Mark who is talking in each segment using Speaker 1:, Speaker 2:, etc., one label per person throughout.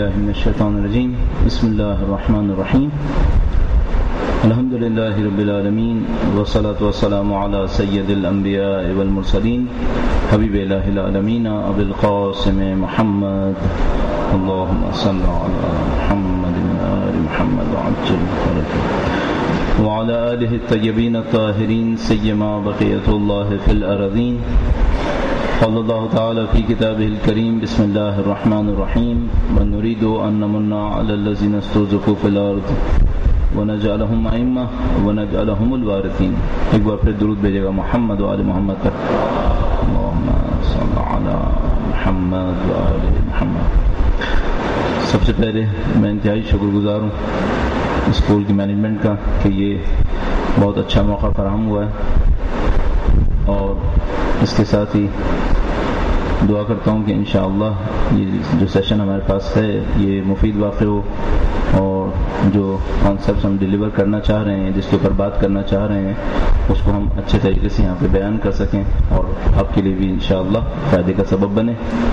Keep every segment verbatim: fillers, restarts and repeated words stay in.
Speaker 1: باللہ من الشیطان الرجیم بسم اللہ الرحمن الرحیم الحمد للہ رب العالمین والصلاة والسلام علی سید الانبیاء والمرسلین حبیب الہ العالمین ابی القاسم محمد اللہم صلی علی محمد آل محمد وعجل فرجہ وعلی آلہ الطیبین الطاہرین سیما بقیۃ اللہ فی الارضین قال الله تعالى في كتابه الكريم بسم الله الرحمن الرحيم ونريد أن نمن على الذين استضعفوا في الأرض ونجعلهم أئمة ونجعلهم الوارثين. ایک بار پھر درود بھیجے گا محمد و آل محمد پر. اللهم صل على محمد و آل محمد. سب سے پہلے میں انتہائی شکر گزار ہوں اسکول کی مینجمنٹ کا کہ یہ بہت اچھا موقع فراہم ہوا ہے، اور اس کے ساتھ ہی دعا کرتا ہوں کہ انشاءاللہ یہ جو سیشن ہمارے پاس ہے یہ مفید واقع ہو، اور جو کانسیپٹس ہم ڈیلیور کرنا چاہ رہے ہیں، جس کے اوپر بات کرنا چاہ رہے ہیں، اس کو ہم اچھے طریقے سے یہاں پہ بیان کر سکیں اور آپ کے لیے بھی انشاءاللہ فائدے کا سبب بنے.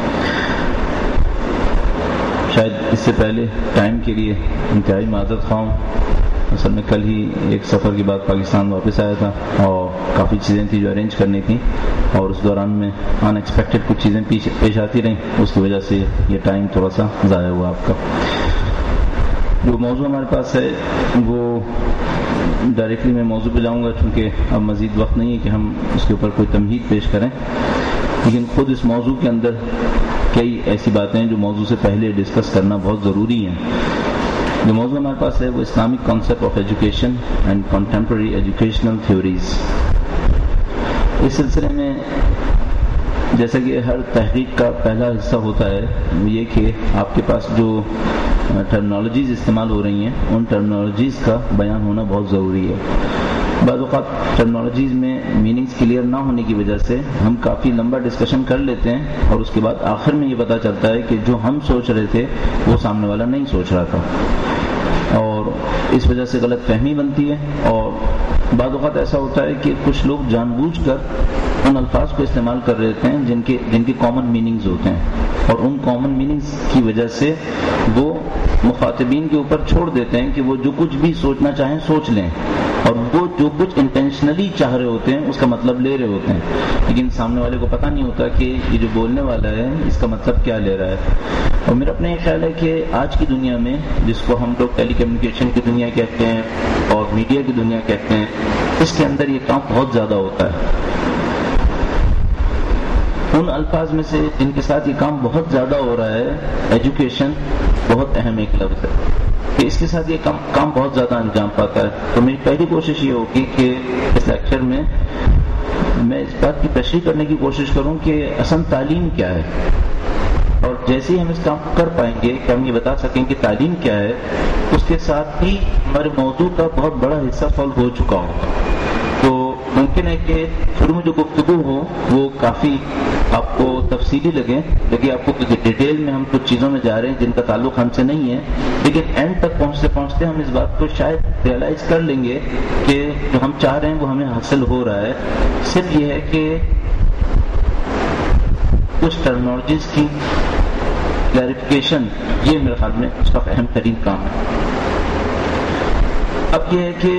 Speaker 1: شاید اس سے پہلے ٹائم کے لیے انتہائی معذرت خواہ ہوں. اصل میں کل ہی ایک سفر کے بعد پاکستان واپس آیا تھا اور کافی چیزیں تھیں جو ارینج کرنی تھیں، اور اس دوران میں ان ایکسپیکٹڈ کچھ چیزیں پیش آتی رہیں، اس کی وجہ سے یہ ٹائم تھوڑا سا ضائع ہوا آپ کا. جو موضوع ہمارے پاس ہے وہ ڈائریکٹلی میں موضوع پہ جاؤں گا، چونکہ اب مزید وقت نہیں ہے کہ ہم اس کے اوپر کوئی تمہید پیش کریں، لیکن خود اس موضوع کے اندر کئی ایسی باتیں ہیں جو موضوع سے پہلے ڈسکس کرنا بہت ضروری ہیں. جو موضوع ہمارے پاس ہے وہ Islamic concept of education and contemporary educational theories. اس سلسلے میں جیسا کہ ہر تحقیق کا پہلا حصہ ہوتا ہے یہ کہ آپ کے پاس جو ٹرمنالوجیز استعمال ہو رہی ہیں ان ٹرمنالوجیز کا بیان ہونا بہت ضروری ہے. بعض اوقات ٹرمنالوجیز میں میننگز کلیئر نہ ہونے کی وجہ سے ہم کافی لمبا ڈسکشن کر لیتے ہیں، اور اس کے بعد آخر میں یہ پتہ چلتا ہے کہ جو ہم سوچ رہے تھے وہ سامنے والا نہیں سوچ رہا تھا، اور اس وجہ سے غلط فہمی بنتی ہے. اور بعض اوقات ایسا ہوتا ہے کہ کچھ لوگ جان بوجھ کر ان الفاظ کو استعمال کر رہے ہوتے ہیں جن کے جن کے کامن میننگز ہوتے ہیں، اور ان کامن میننگز کی وجہ سے وہ مخاطبین کے اوپر چھوڑ دیتے ہیں کہ وہ جو کچھ بھی سوچنا چاہیں سوچ لیں، اور وہ جو کچھ انٹینشنلی چاہ رہے ہوتے ہیں اس کا مطلب لے رہے ہوتے ہیں، لیکن سامنے والے کو پتہ نہیں ہوتا کہ یہ جو بولنے والا ہے اس کا مطلب کیا لے رہا ہے. اور میرا اپنا یہ خیال ہے کہ آج کی دنیا میں، جس کو ہم لوگ ٹیلی کمیونیکیشن کی دنیا کہتے ہیں اور میڈیا کی دنیا کہتے ہیں، اس کے اندر یہ کام بہت زیادہ ہوتا ہے. ان الفاظ میں سے جن کے ساتھ یہ کام بہت زیادہ ہو رہا ہے، ایجوکیشن بہت اہم ایک لفظ ہے کہ اس کے ساتھ یہ کام کام بہت زیادہ انجام پاتا ہے. تو میری پہلی کوشش یہ ہوگی کہ اس لیکچر میں میں اس بات کی تشریح کرنے کی کوشش کروں کہ اصل تعلیم کیا ہے، اور جیسے ہی ہم اس کام کو کر پائیں گے کہ ہم یہ بتا سکیں کہ تعلیم کیا ہے، اس کے ساتھ ہی ہمارے موضوع کا بہت بڑا حصہ سالو ہو چکا ہوگا. تو ممکن ہے کہ شروع میں جو گفتگو ہو وہ کافی آپ کو تفصیلی لگے، لیکن آپ کو ڈیٹیل میں ہم کچھ چیزوں میں جا رہے ہیں جن کا تعلق ہم سے نہیں ہے، لیکن اینڈ تک پہنچتے پہنچتے ہم اس بات کو شاید ریئلائز کر لیں گے کہ جو ہم چاہ رہے ہیں وہ ہمیں حاصل ہو رہا ہے. صرف یہ ہے کہ کچھ ٹرمنالوجیز کی کلیریفیکیشن، یہ میرے خیال میں اس کا اہم ترین کام ہے. اب یہ ہے کہ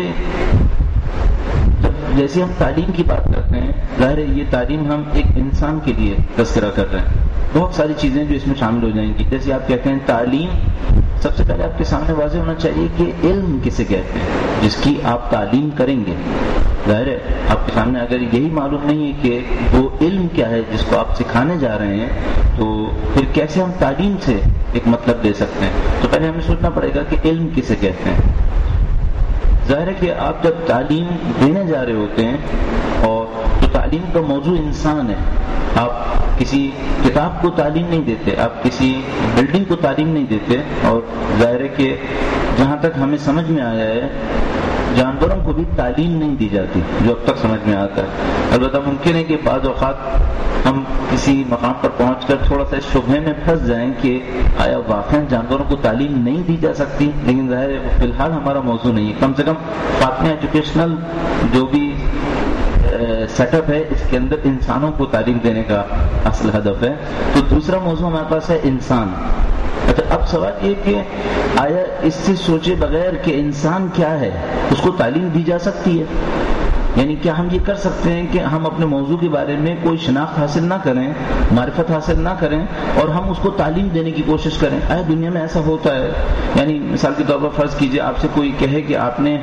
Speaker 1: جیسے ہم تعلیم کی بات کرتے ہیں، ظاہر ہے یہ تعلیم ہم ایک انسان کے لیے تذکرہ کر رہے ہیں. بہت ساری چیزیں جو اس میں شامل ہو جائیں گی. جیسے آپ کہتے ہیں تعلیم، سب سے پہلے آپ کے سامنے واضح ہونا چاہیے کہ علم کسے کہتے ہیں جس کی آپ تعلیم کریں گے. ظاہر ہے آپ کے سامنے اگر یہی معلوم نہیں ہے کہ وہ علم کیا ہے جس کو آپ سکھانے جا رہے ہیں، تو پھر کیسے ہم تعلیم سے ایک مطلب دے سکتے ہیں. تو پہلے ہمیں سوچنا پڑے گا کہ علم کسے کہتے ہیں. ظاہر ہے کہ آپ جب تعلیم دینے جا رہے ہوتے ہیں، اور تو تعلیم کا موضوع انسان ہے. آپ کسی کتاب کو تعلیم نہیں دیتے، آپ کسی بلڈنگ کو تعلیم نہیں دیتے، اور ظاہر ہے کہ جہاں تک ہمیں سمجھ میں آیا ہے جانوروں کو بھی تعلیم نہیں دی جاتی، جو اب تک سمجھ میں آتا ہے. البتہ ممکن ہے کہ بعض اوقات ہم کسی مقام پر پہنچ کر تھوڑا سا شبہے میں پھنس جائیں کہ آیا واقعا جانوروں کو تعلیم نہیں دی جا سکتی، لیکن ظاہر ہے فی الحال ہمارا موضوع نہیں ہے. کم سے کم فاطمہ ایجوکیشنل جو بھی سیٹ اپ ہے اس کے اندر انسانوں کو تعلیم دینے کا اصل ہدف ہے. تو دوسرا موضوع ہمارے پاس ہے انسان. اچھا اب سوال یہ کہ آیا اس سے سوچے بغیر کہ انسان کیا ہے اس کو تعلیم دی جا سکتی ہے؟ یعنی کیا ہم یہ کر سکتے ہیں کہ ہم اپنے موضوع کے بارے میں کوئی شناخت حاصل نہ کریں، معرفت حاصل نہ کریں، اور ہم اس کو تعلیم دینے کی کوشش کریں؟ آیا دنیا میں ایسا ہوتا ہے؟ یعنی مثال کے طور پر فرض کیجئے آپ سے کوئی کہے کہ آپ نے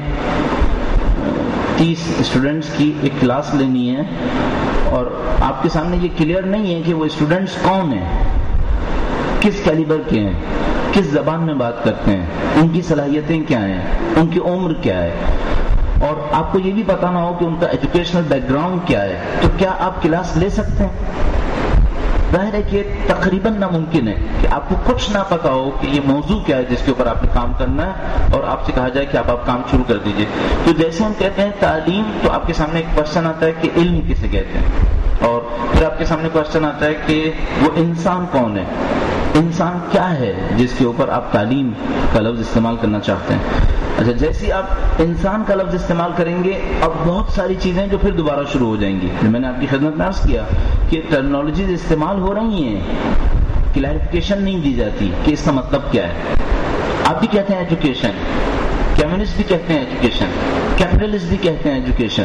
Speaker 1: تیس اسٹوڈنٹس کی ایک کلاس لینی ہے اور آپ کے سامنے یہ کلیئر نہیں ہے کہ وہ اسٹوڈنٹس کون ہیں، کس کیلیبر کے ہیں، کس زبان میں بات کرتے ہیں، ان کی صلاحیتیں کیا ہیں، ان کی عمر کیا ہے، اور آپ کو یہ بھی پتہ نہ ہو کہ ان کا ایجوکیشنل بیک گراؤنڈ کیا ہے، تو کیا آپ کلاس لے سکتے ہیں؟ ظاہر ہے کہ تقریباً ناممکن ہے کہ آپ کو کچھ نہ پتا ہو کہ یہ موضوع کیا ہے جس کے اوپر آپ نے کام کرنا ہے، اور آپ سے کہا جائے کہ آپ آپ کام شروع کر دیجئے۔ تو جیسے ہم کہتے ہیں تعلیم، تو آپ کے سامنے ایک کوشچن آتا ہے کہ علم کسے کہتے ہیں، اور پھر آپ کے سامنے کوشچن آتا ہے کہ وہ انسان کون ہے، انسان کیا ہے جس کے اوپر آپ تعلیم کا لفظ استعمال کرنا چاہتے ہیں۔ اچھا جیسے آپ انسان کا لفظ استعمال کریں گے اب بہت ساری چیزیں جو پھر دوبارہ شروع ہو جائیں گی۔ میں نے آپ کی خدمت میں عرض کیا کہ ٹرمینالوجیز استعمال ہو رہی ہیں، کلیریفیکیشن نہیں دی جاتی کہ اس کا مطلب کیا ہے۔ آپ بھی کہتے ہیں ایجوکیشن، کمیونسٹ بھی کہتے ہیں ایجوکیشن، کیپٹلسٹ بھی کہتے ہیں ایجوکیشن،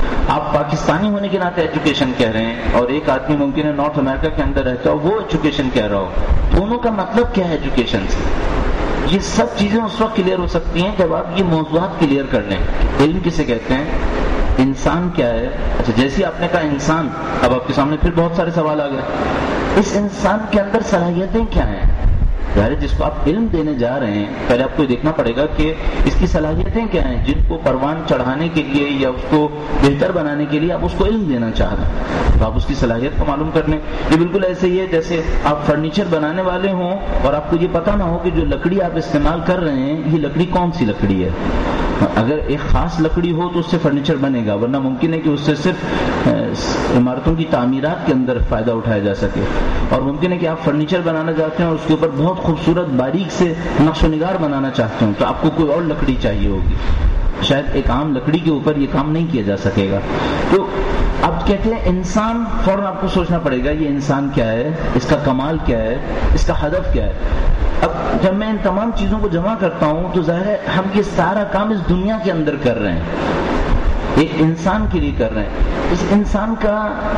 Speaker 1: آپ پاکستانی ہونے کے ناطے ایجوکیشن کہہ رہے ہیں، اور ایک آدمی ممکن ہے نارتھ امریکہ کے اندر رہتا ہو وہ ایجوکیشن کہہ رہا ہو۔ دونوں کا مطلب کیا ہے ایجوکیشن سے؟ یہ سب چیزیں اس وقت کلیئر ہو سکتی ہیں جب آپ یہ موضوعات کلیئر کر لیں۔ علم کسے کہتے ہیں، انسان کیا ہے۔ اچھا جیسے آپ نے کہا انسان، اب آپ کے سامنے پھر بہت سارے سوال آ گئے، اس انسان کے اندر صلاحیتیں کیا ہیں؟ ظاہر جس کو آپ علم دینے جا رہے ہیں پہلے آپ کو دیکھنا پڑے گا کہ اس کی صلاحیتیں کیا ہیں جن کو پروان چڑھانے کے لیے یا اس کو بہتر بنانے کے لیے آپ اس کو علم دینا چاہ رہے ہیں، تو آپ اس کی صلاحیت کو معلوم کر لیں۔ یہ بالکل ایسے ہی ہے جیسے آپ فرنیچر بنانے والے ہوں اور آپ کو یہ پتہ نہ ہو کہ جو لکڑی آپ استعمال کر رہے ہیں یہ لکڑی کون سی لکڑی ہے۔ اگر ایک خاص لکڑی ہو تو اس سے فرنیچر بنے گا، ورنہ ممکن ہے کہ اس سے صرف عمارتوں کی تعمیرات کے اندر فائدہ اٹھایا جا سکے، اور ممکن ہے کہ آپ فرنیچر بنانا چاہتے ہیں اور اس کے اوپر بہت خوبصورت باریک سے نقش و نگار بنانا چاہتے ہیں، تو آپ کو کوئی اور لکڑی چاہیے ہوگی، شاید ایک عام لکڑی کے اوپر یہ کام نہیں کیا جا سکے گا۔ تو اب کہتے ہیں انسان، فوراً آپ کو سوچنا پڑے گا یہ انسان کیا ہے، اس کا کمال کیا ہے، اس کا ہدف کیا ہے۔ اب جب میں ان تمام چیزوں کو جمع کرتا ہوں تو ظاہر ہے ہم یہ سارا کام اس دنیا کے اندر کر رہے ہیں، ایک انسان کے لیے کر رہے ہیں۔ اس انسان کا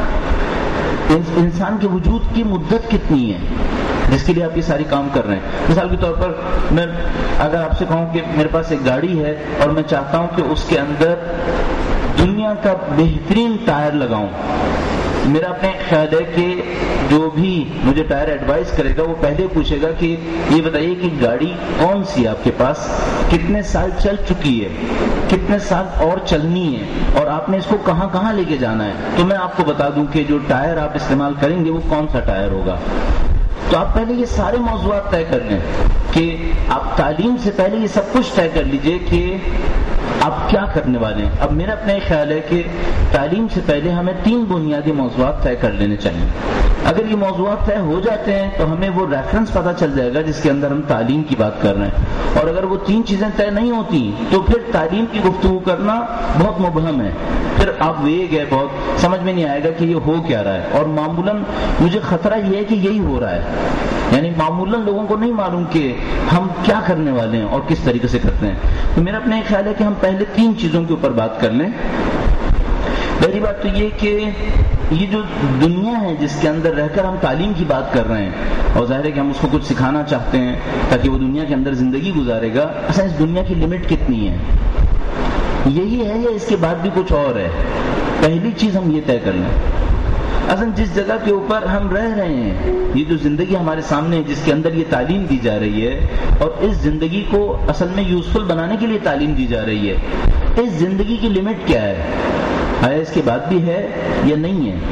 Speaker 1: اس انسان کے وجود کی مدت کتنی ہے جس کے لیے آپ یہ ساری کام کر رہے ہیں؟ مثال کے طور پر میں اگر آپ سے کہوں کہ میرے پاس ایک گاڑی ہے اور میں چاہتا ہوں کہ اس کے اندر دنیا کا بہترین ٹائر لگاؤں، میرا اپنے خیال ہے کہ جو بھی مجھے ٹائر ایڈوائز کرے گا وہ پہلے پوچھے گا کہ یہ بتائیے کہ گاڑی کون سی ہے آپ کے پاس، کتنے سال چل چکی ہے، کتنے سال اور چلنی ہے، اور آپ نے اس کو کہاں کہاں لے کے جانا ہے، تو میں آپ کو بتا دوں کہ جو ٹائر آپ استعمال کریں گے وہ کون سا ٹائر ہوگا۔ تو آپ پہلے یہ سارے موضوعات طے کر لیں کہ آپ تعلیم سے پہلے یہ سب کچھ طے کر لیجئے کہ آپ کیا کرنے والے ہیں۔ اب میرا اپنا ایک خیال ہے کہ تعلیم سے پہلے ہمیں تین بنیادی موضوعات طے کر لینے چاہیے۔ اگر یہ موضوعات طے ہو جاتے ہیں تو ہمیں وہ ریفرنس پتہ چل جائے گا جس کے اندر ہم تعلیم کی بات کر رہے ہیں، اور اگر وہ تین چیزیں طے نہیں ہوتی تو پھر تعلیم کی گفتگو کرنا بہت مبہم ہے، پھر آپ ویگ ہے، بہت سمجھ میں نہیں آئے گا کہ یہ ہو کیا رہا ہے۔ اور معمولاً مجھے خطرہ یہ ہے کہ یہی ہو رہا ہے، یعنی معمولاً لوگوں کو نہیں معلوم کہ ہم کیا کرنے والے ہیں اور کس طریقے سے کرتے ہیں۔ تو میرا اپنا ایک خیال ہے کہ ہم پہلے تین چیزوں کے اوپر بات کر لیں۔ پہلی بات تو یہ کہ یہ جو دنیا ہے جس کے اندر رہ کر ہم تعلیم کی بات کر رہے ہیں، اور ظاہر ہے کہ ہم اس کو کچھ سکھانا چاہتے ہیں تاکہ وہ دنیا کے اندر زندگی گزارے گا، اصل اس دنیا کی لمٹ کتنی ہے، یہی ہے یا اس کے بعد بھی کچھ اور ہے؟ پہلی چیز ہم یہ طے کر لیں، اصل جس جگہ کے اوپر ہم رہ رہے ہیں، یہ جو زندگی ہمارے سامنے ہے جس کے اندر یہ تعلیم دی جا رہی ہے، اور اس زندگی کو اصل میں یوزفل بنانے کے لیے تعلیم دی جا رہی ہے، اس زندگی کی لمٹ کیا ہے؟ آیا اس کے بعد بھی ہے یا نہیں ہے؟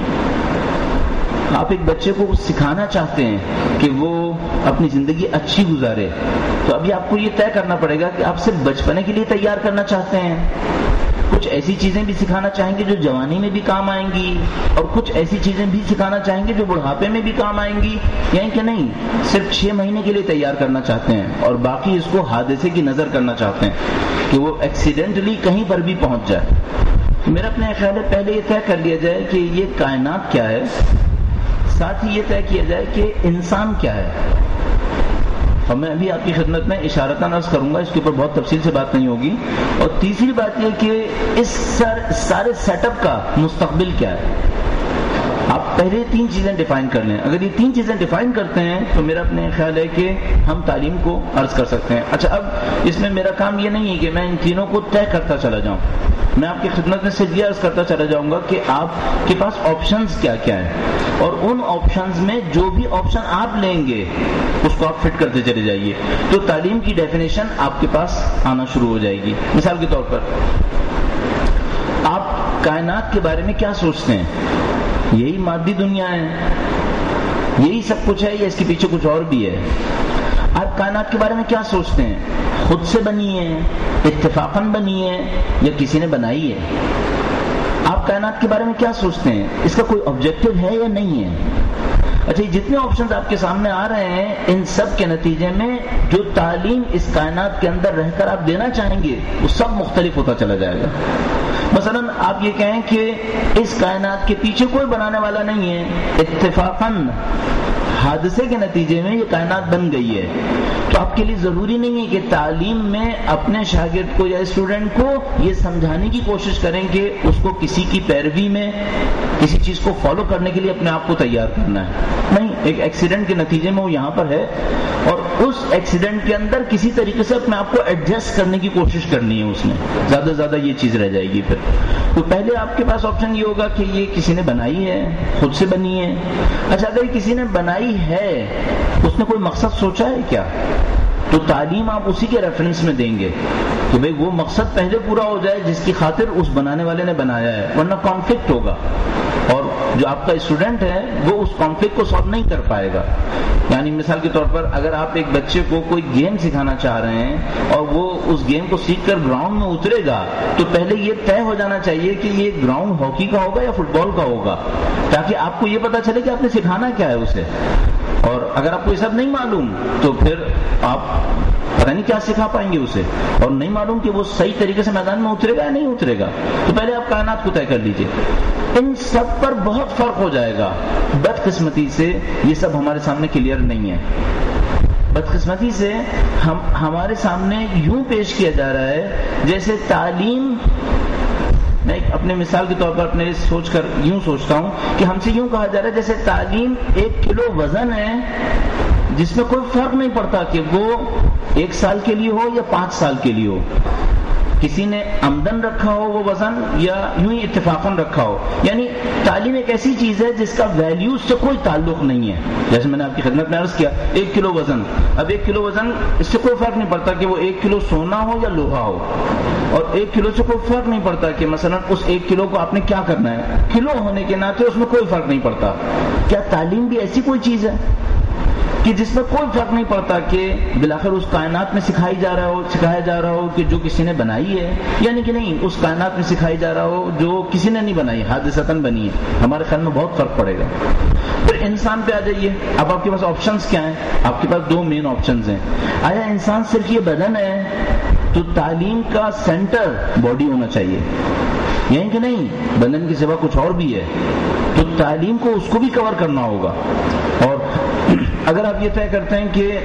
Speaker 1: آپ ایک بچے کو کچھ سکھانا چاہتے ہیں کہ وہ اپنی زندگی اچھی گزارے، تو ابھی آپ کو یہ طے کرنا پڑے گا کہ آپ صرف بچپنے کے لیے تیار کرنا چاہتے ہیں، کچھ ایسی چیزیں بھی سکھانا چاہیں گے جو جوانی میں بھی کام آئیں گی، اور کچھ ایسی چیزیں بھی سکھانا چاہیں گے جو بڑھاپے میں بھی کام آئیں گی، یعنی کہ نہیں صرف چھ مہینے کے لیے تیار کرنا چاہتے ہیں اور باقی اس کو حادثے کی نظر کرنا چاہتے ہیں کہ وہ ایکسیڈنٹلی کہیں پر بھی پہنچ جائے۔ میرا اپنا خیال ہے پہلے یہ طے کر لیا جائے کہ یہ کائنات کیا ہے، ساتھ ہی یہ طے کیا جائے کہ انسان کیا ہے۔ اور میں ابھی آپ کی خدمت میں اشارتاً عرض کروں گا، اس کے اوپر بہت تفصیل سے بات نہیں ہوگی. اور تیسری بات یہ کہ اس سر سارے سیٹ اپ کا مستقبل کیا ہے. آپ پہلے تین چیزیں ڈیفائن کر لیں. اگر یہ تین چیزیں ڈیفائن کرتے ہیں تو میرا اپنے خیال ہے کہ ہم تعلیم کو عرض کر سکتے ہیں. اچھا، اب اس میں میرا کام یہ نہیں ہے کہ میں ان تینوں کو طے کرتا چلا جاؤں. میں آپ کی خدمت میں صرف یہ عرض کرتا چلا جاؤں گا کہ آپ کے پاس آپشنز کیا کیا ہیں، اور ان آپشنز میں جو بھی آپشن آپ لیں گے اس کو آپ فٹ کرتے چلے جائیے، تو تعلیم کی ڈیفینیشن آپ کے پاس آنا شروع ہو جائے گی. مثال کے طور پر آپ کائنات کے بارے میں کیا سوچتے ہیں؟ یہی مادی دنیا ہے، یہی سب کچھ ہے، یا اس کے پیچھے کچھ اور بھی ہے؟ آپ کائنات کے بارے میں کیا سوچتے ہیں؟ خود سے بنی ہے، اتفاقاً بنی ہے، یا کسی نے بنائی ہے؟ آپ کائنات کے بارے میں کیا سوچتے ہیں؟ اس کا کوئی آبجیکٹو ہے یا نہیں ہے؟ اچھا، جتنے آپشنز آپ کے سامنے آ رہے ہیں، ان سب کے نتیجے میں جو تعلیم اس کائنات کے اندر رہ کر آپ دینا چاہیں گے وہ سب مختلف ہوتا چلا جائے گا. مثلا آپ یہ کہیں کہ اس کائنات کے پیچھے کوئی بنانے والا نہیں ہے، اتفاقاً حادثے کے نتیجے میں یہ کائنات بن گئی ہے، تو آپ کے لیے ضروری نہیں ہے کہ تعلیم میں اپنے شاگرد کو یا اسٹوڈنٹ کو یہ سمجھانے کی کوشش کریں کہ اس کو کسی کی پیروی میں کسی چیز کو فالو کرنے کے لیے اپنے آپ کو تیار کرنا ہے. نہیں، ایک ایکسیڈنٹ کے نتیجے میں وہ یہاں پر ہے، اور اس ایکسیڈنٹ کے اندر کسی طریقے سے اپنے آپ کو ایڈجسٹ کرنے کی کوشش کرنی ہے. اس میں زیادہ سے زیادہ یہ چیز رہ جائے گی. پھر تو پہلے آپ کے پاس آپشن یہ ہوگا کہ یہ کسی نے بنائی ہے، خود سے بنی ہے. اچھا، اگر یہ کسی نے بنائی ہے، اس نے کوئی مقصد سوچا ہے کیا؟ تو تعلیم آپ اسی کے ریفرنس میں دیں گے کہ بھئی وہ مقصد پہلے پورا ہو جائے جس کی خاطر اس بنانے والے نے بنایا ہے، ورنہ کانفلکٹ ہوگا، اور جو آپ کا اسٹوڈنٹ ہے وہ اس کانفلکٹ کو سالو نہیں کر پائے گا. یعنی مثال کے طور پر اگر آپ ایک بچے کو کوئی گیم سکھانا چاہ رہے ہیں اور وہ اس گیم کو سیکھ کر گراؤنڈ میں اترے گا، تو پہلے یہ طے ہو جانا چاہیے کہ یہ گراؤنڈ ہاکی کا ہوگا یا فٹ بال کا ہوگا، تاکہ آپ کو یہ پتا چلے کہ آپ نے سکھانا کیا ہے اسے. اور اگر آپ کو یہ سب نہیں معلوم تو پھر آپ پتہ نہیں کیا سکھا پائیں گے اسے، اور نہیں معلوم کہ وہ صحیح طریقے سے میدان میں اترے گا یا نہیں اترے گا. تو پہلے آپ کائنات کو طے کر لیجئے. ان سب پر بہت فرق ہو جائے گا. بدقسمتی سے یہ سب ہمارے سامنے کلیئر نہیں ہے. بدقسمتی سے ہم ہمارے سامنے یوں پیش کیا جا رہا ہے جیسے تعلیم، میں اپنے مثال کے طور پر اپنے سوچ کر یوں سوچتا ہوں کہ ہم سے یوں کہا جا رہا ہے جیسے تعلیم ایک کلو وزن ہے جس میں کوئی فرق نہیں پڑتا کہ وہ ایک سال کے لیے ہو یا پانچ سال کے لیے ہو. کسی نے آمدن رکھا ہو وہ وزن، یا یوں ہی اتفاقاً رکھا ہو. یعنی تعلیم ایک ایسی چیز ہے جس کا ویلیوز سے کوئی تعلق نہیں ہے. جیسے میں نے آپ کی خدمت میں عرض کیا، ایک کلو وزن، اب ایک کلو وزن اس سے کوئی فرق نہیں پڑتا کہ وہ ایک کلو سونا ہو یا لوہا ہو، اور ایک کلو سے کوئی فرق نہیں پڑتا کہ مثلا اس ایک کلو کو آپ نے کیا کرنا ہے. کلو ہونے کے ناطے اس میں کوئی فرق نہیں پڑتا. کیا تعلیم بھی ایسی کوئی چیز ہے کہ جس میں کوئی فرق نہیں پڑتا کہ بالآخر اس کائنات میں سکھائی جا رہا ہو سکھایا جا رہا ہو کہ جو کسی نے بنائی ہے، یعنی کہ نہیں اس کائنات میں سکھائی جا رہا ہو جو کسی نے نہیں بنائی، حادثتاً بنی ہے؟ ہمارے خیال میں بہت فرق پڑے گا. پھر انسان پہ آ جائیے. اب آپ کے پاس آپشنز کیا ہیں؟ آپ کے پاس دو مین آپشنز ہیں. آیا انسان صرف یہ بدن ہے تو تعلیم کا سینٹر باڈی ہونا چاہیے، یعنی کہ نہیں بدن کے سوا کچھ اور بھی ہے، تو تعلیم کو اس کو بھی کور کرنا ہوگا. اور اگر آپ یہ طے کرتے ہیں کہ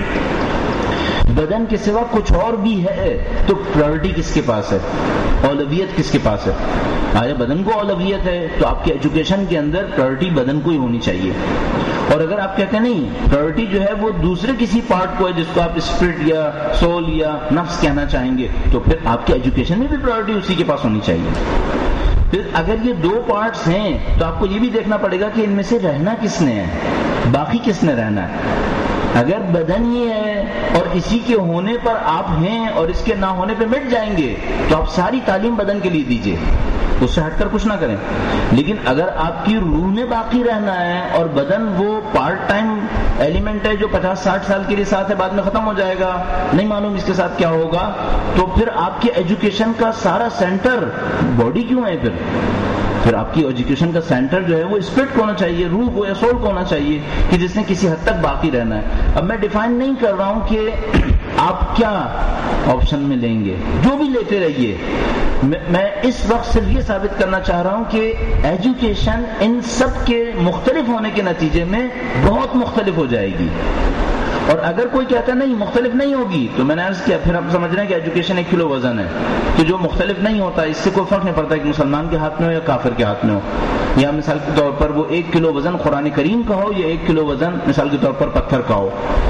Speaker 1: بدن کے سوا کچھ اور بھی ہے تو پرائرٹی کس کے پاس ہے، اولویت کس کے پاس ہے؟ آیا بدن کو اولویت ہے تو آپ کی ایجوکیشن کے اندر پرائرٹی بدن کو ہی ہونی چاہیے. اور اگر آپ کہتے ہیں نہیں پرائرٹی جو ہے وہ دوسرے کسی پارٹ کو ہے جس کو آپ اسپرٹ یا سول یا نفس کہنا چاہیں گے، تو پھر آپ کی ایجوکیشن میں بھی پرائرٹی اسی کے پاس ہونی چاہیے. پھر اگر یہ دو پارٹس ہیں تو آپ کو یہ بھی دیکھنا پڑے گا کہ ان میں سے رہنا کس نے ہے، باقی کس نے رہنا ہے. اگر بدن ہی ہے اور اسی کے ہونے پر آپ ہیں اور اس کے نہ ہونے پہ مٹ جائیں گے تو آپ ساری تعلیم بدن کے لیے دیجئے، اس سے ہٹ کر کچھ نہ کریں. لیکن اگر آپ کی روح نے باقی رہنا ہے اور بدن وہ پارٹ ٹائم ایلیمنٹ ہے جو پچاس ساٹھ سال کے لیے ساتھ ہے، بعد میں ختم ہو جائے گا، نہیں معلوم اس کے ساتھ کیا ہوگا، تو پھر آپ کی ایجوکیشن کا سارا سینٹر باڈی کیوں ہے؟ پھر پھر آپ کی ایجوکیشن کا سینٹر جو ہے وہ اسپرٹ کو ہونا چاہیے، روح کو یا سول کو ہونا چاہیے کہ جس نے کسی حد تک باقی رہنا ہے. اب میں ڈیفائن نہیں کر رہا ہوں کہ آپ کیا آپشن میں لیں گے، جو بھی لیتے رہیے. میں اس وقت صرف یہ ثابت کرنا چاہ رہا ہوں کہ ایجوکیشن ان سب کے مختلف ہونے کے نتیجے میں بہت مختلف ہو جائے گی. اور اگر کوئی کہتا ہے نہیں مختلف نہیں ہوگی تو میں نے عرض کیا پھر آپ سمجھ رہے ہیں کہ ایجوکیشن ایک کلو وزن ہے، تو جو مختلف نہیں ہوتا اس سے کوئی فرق نہیں پڑتا کہ مسلمان کے ہاتھ میں ہو یا کافر کے ہاتھ میں ہو، یا مثال کے طور پر وہ ایک کلو وزن قرآن کریم کا ہو یا ایک کلو وزن مثال کے طور پر پتھر کا ہو،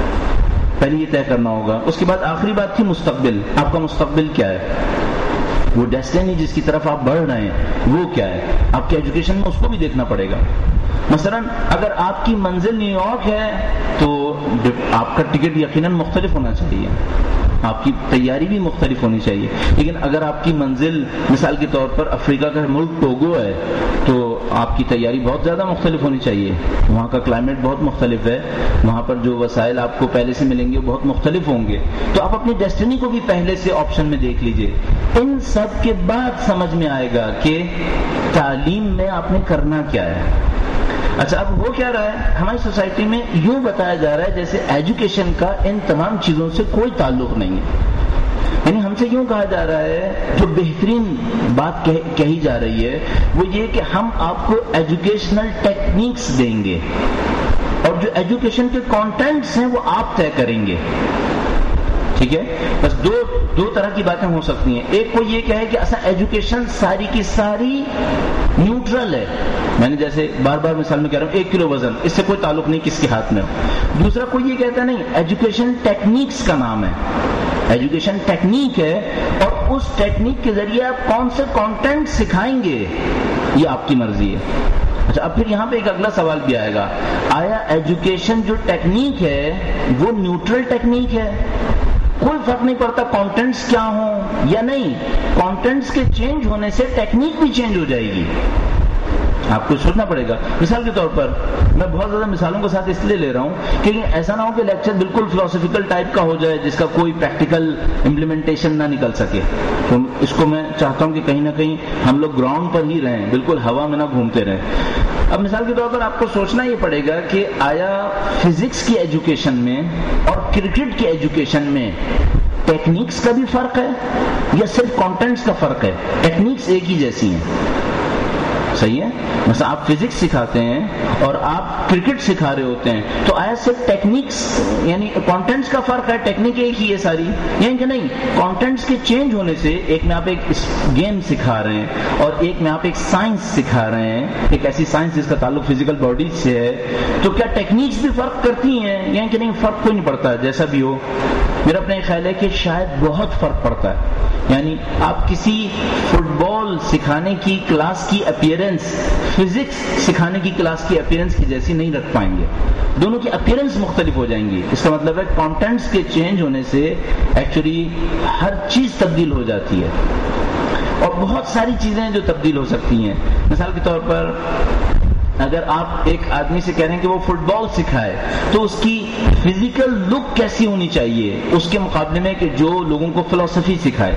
Speaker 1: پہلے یہ طے کرنا ہوگا۔ اس کے بعد آخری بات تھی مستقبل، آپ کا مستقبل کیا ہے، وہ ڈیسٹینی جس کی طرف آپ بڑھ رہے ہیں وہ کیا ہے، آپ کے ایجوکیشن میں اس کو بھی دیکھنا پڑے گا۔ مثلا اگر آپ کی منزل نیو یارک ہے تو آپ کا ٹکٹ یقیناً مختلف ہونا چاہیے، آپ کی تیاری بھی مختلف ہونی چاہیے، لیکن اگر آپ کی منزل مثال کے طور پر افریقہ کا ملک ٹوگو ہے تو آپ کی تیاری بہت زیادہ مختلف ہونی چاہیے، وہاں کا کلائمیٹ بہت مختلف ہے، وہاں پر جو وسائل آپ کو پہلے سے ملیں گے وہ بہت مختلف ہوں گے، تو آپ اپنی ڈیسٹینی کو بھی پہلے سے آپشن میں دیکھ لیجئے۔ ان سب کے بعد سمجھ میں آئے گا کہ تعلیم میں آپ نے کرنا کیا ہے۔ اچھا اب ہو کیا رہا ہے، ہماری سوسائٹی میں یوں بتایا جا رہا ہے جیسے ایجوکیشن کا ان تمام چیزوں سے کوئی تعلق نہیں ہے، یعنی ہم سے یوں کہا جا رہا ہے، جو بہترین بات کہی جا رہی ہے وہ یہ کہ ہم آپ کو ایجوکیشنل ٹیکنیکس دیں گے اور جو ایجوکیشن کے کانٹینٹس ہیں وہ آپ طے کریں گے، ٹھیک ہے۔ بس دو دو طرح کی باتیں ہو سکتی ہیں، ایک کو یہ کہے کہ اصلا ایجوکیشن ساری کی ساری نیوٹرل ہے، میں نے جیسے بار بار مثال میں کہہ رہا ہوں ایک کلو وزن، اس سے کوئی تعلق نہیں کس کے ہاتھ میں ہو۔ دوسرا کوئی یہ کہتا نہیں، ایجوکیشن ٹیکنیکس کا نام ہے، ایجوکیشن ٹیکنیک ہے اور اس ٹیکنیک کے ذریعے آپ کون سے کانٹینٹ سکھائیں گے یہ آپ کی مرضی ہے۔ اچھا اب پھر یہاں پہ ایک اگلا سوال بھی آئے گا، آیا ایجوکیشن جو ٹیکنیک ہے وہ نیوٹرل ٹیکنیک ہے، کوئی فرق نہیں پڑتا کانٹینٹس کیا ہوں یا نہیں، کانٹینٹس کے چینج ہونے سے ٹیکنیک بھی چینج ہو جائے گی، آپ کو سوچنا پڑے گا۔ مثال کے طور پر میں بہت زیادہ مثالوں کے ساتھ اس لیے لے رہا ہوں کہ ایسا نہ ہو کہ لیکچر بالکل فلاسفیکل ٹائپ کا ہو جائے جس کا کوئی پریکٹیکل امپلیمنٹیشن نہ نکل سکے، تو اس کو میں چاہتا ہوں کہ کہیں نہ کہیں ہم لوگ گراؤنڈ پر ہی رہیں، بالکل ہوا میں نہ گھومتے رہیں۔ اب مثال کے طور پر آپ کو سوچنا یہ پڑے گا کہ آیا فزکس کی ایجوکیشن میں اور کرکٹ کی ایجوکیشن میں ٹیکنیکس کا بھی فرق ہے یا صرف کانٹینٹس کا فرق ہے؟ ٹیکنیکس ایک ہی جیسی ہیں، صحیح ہے، مثلا آپ فزکس سکھاتے ہیں اور آپ کرکٹ سکھا رہے ہوتے ہیں تو آیا صرف ٹیکنیکس یعنی کانٹینٹس کا فرق ہے، ٹیکنیک ایک ہی ہے ساری، یعنی کہ نہیں، کانٹینٹس کے چینج ہونے سے ایک میں آپ ایک گیم سکھا رہے ہیں اور ایک میں آپ ایک سائنس سکھا رہے ہیں، ایک ایسی سائنس جس کا تعلق فزیکل باڈی سے ہے، تو کیا ٹیکنیکس بھی فرق کرتی ہیں یعنی کہ نہیں؟ فرق کوئی نہیں پڑتا، جیسا بھی ہو۔ میرا اپنا یہ خیال ہے کہ شاید بہت فرق پڑتا ہے، یعنی آپ کسی فٹ بال سکھانے کی کلاس کی اپیئرنس فزکس سکھانے کی کلاس کی اپیئرنس کی جیسی نہیں رکھ پائیں گے، دونوں کی اپیئرنس مختلف ہو جائیں گی۔ اس کا مطلب ہے کانٹینٹس کے چینج ہونے سے ایکچولی ہر چیز تبدیل ہو جاتی ہے اور بہت ساری چیزیں جو تبدیل ہو سکتی ہیں۔ مثال کے طور پر اگر آپ ایک آدمی سے کہہ رہے ہیں کہ وہ فٹ بال سکھائے تو اس کی فزیکل لک کیسی ہونی چاہیے اس کے مقابلے میں کہ جو لوگوں کو فلسفی سکھائے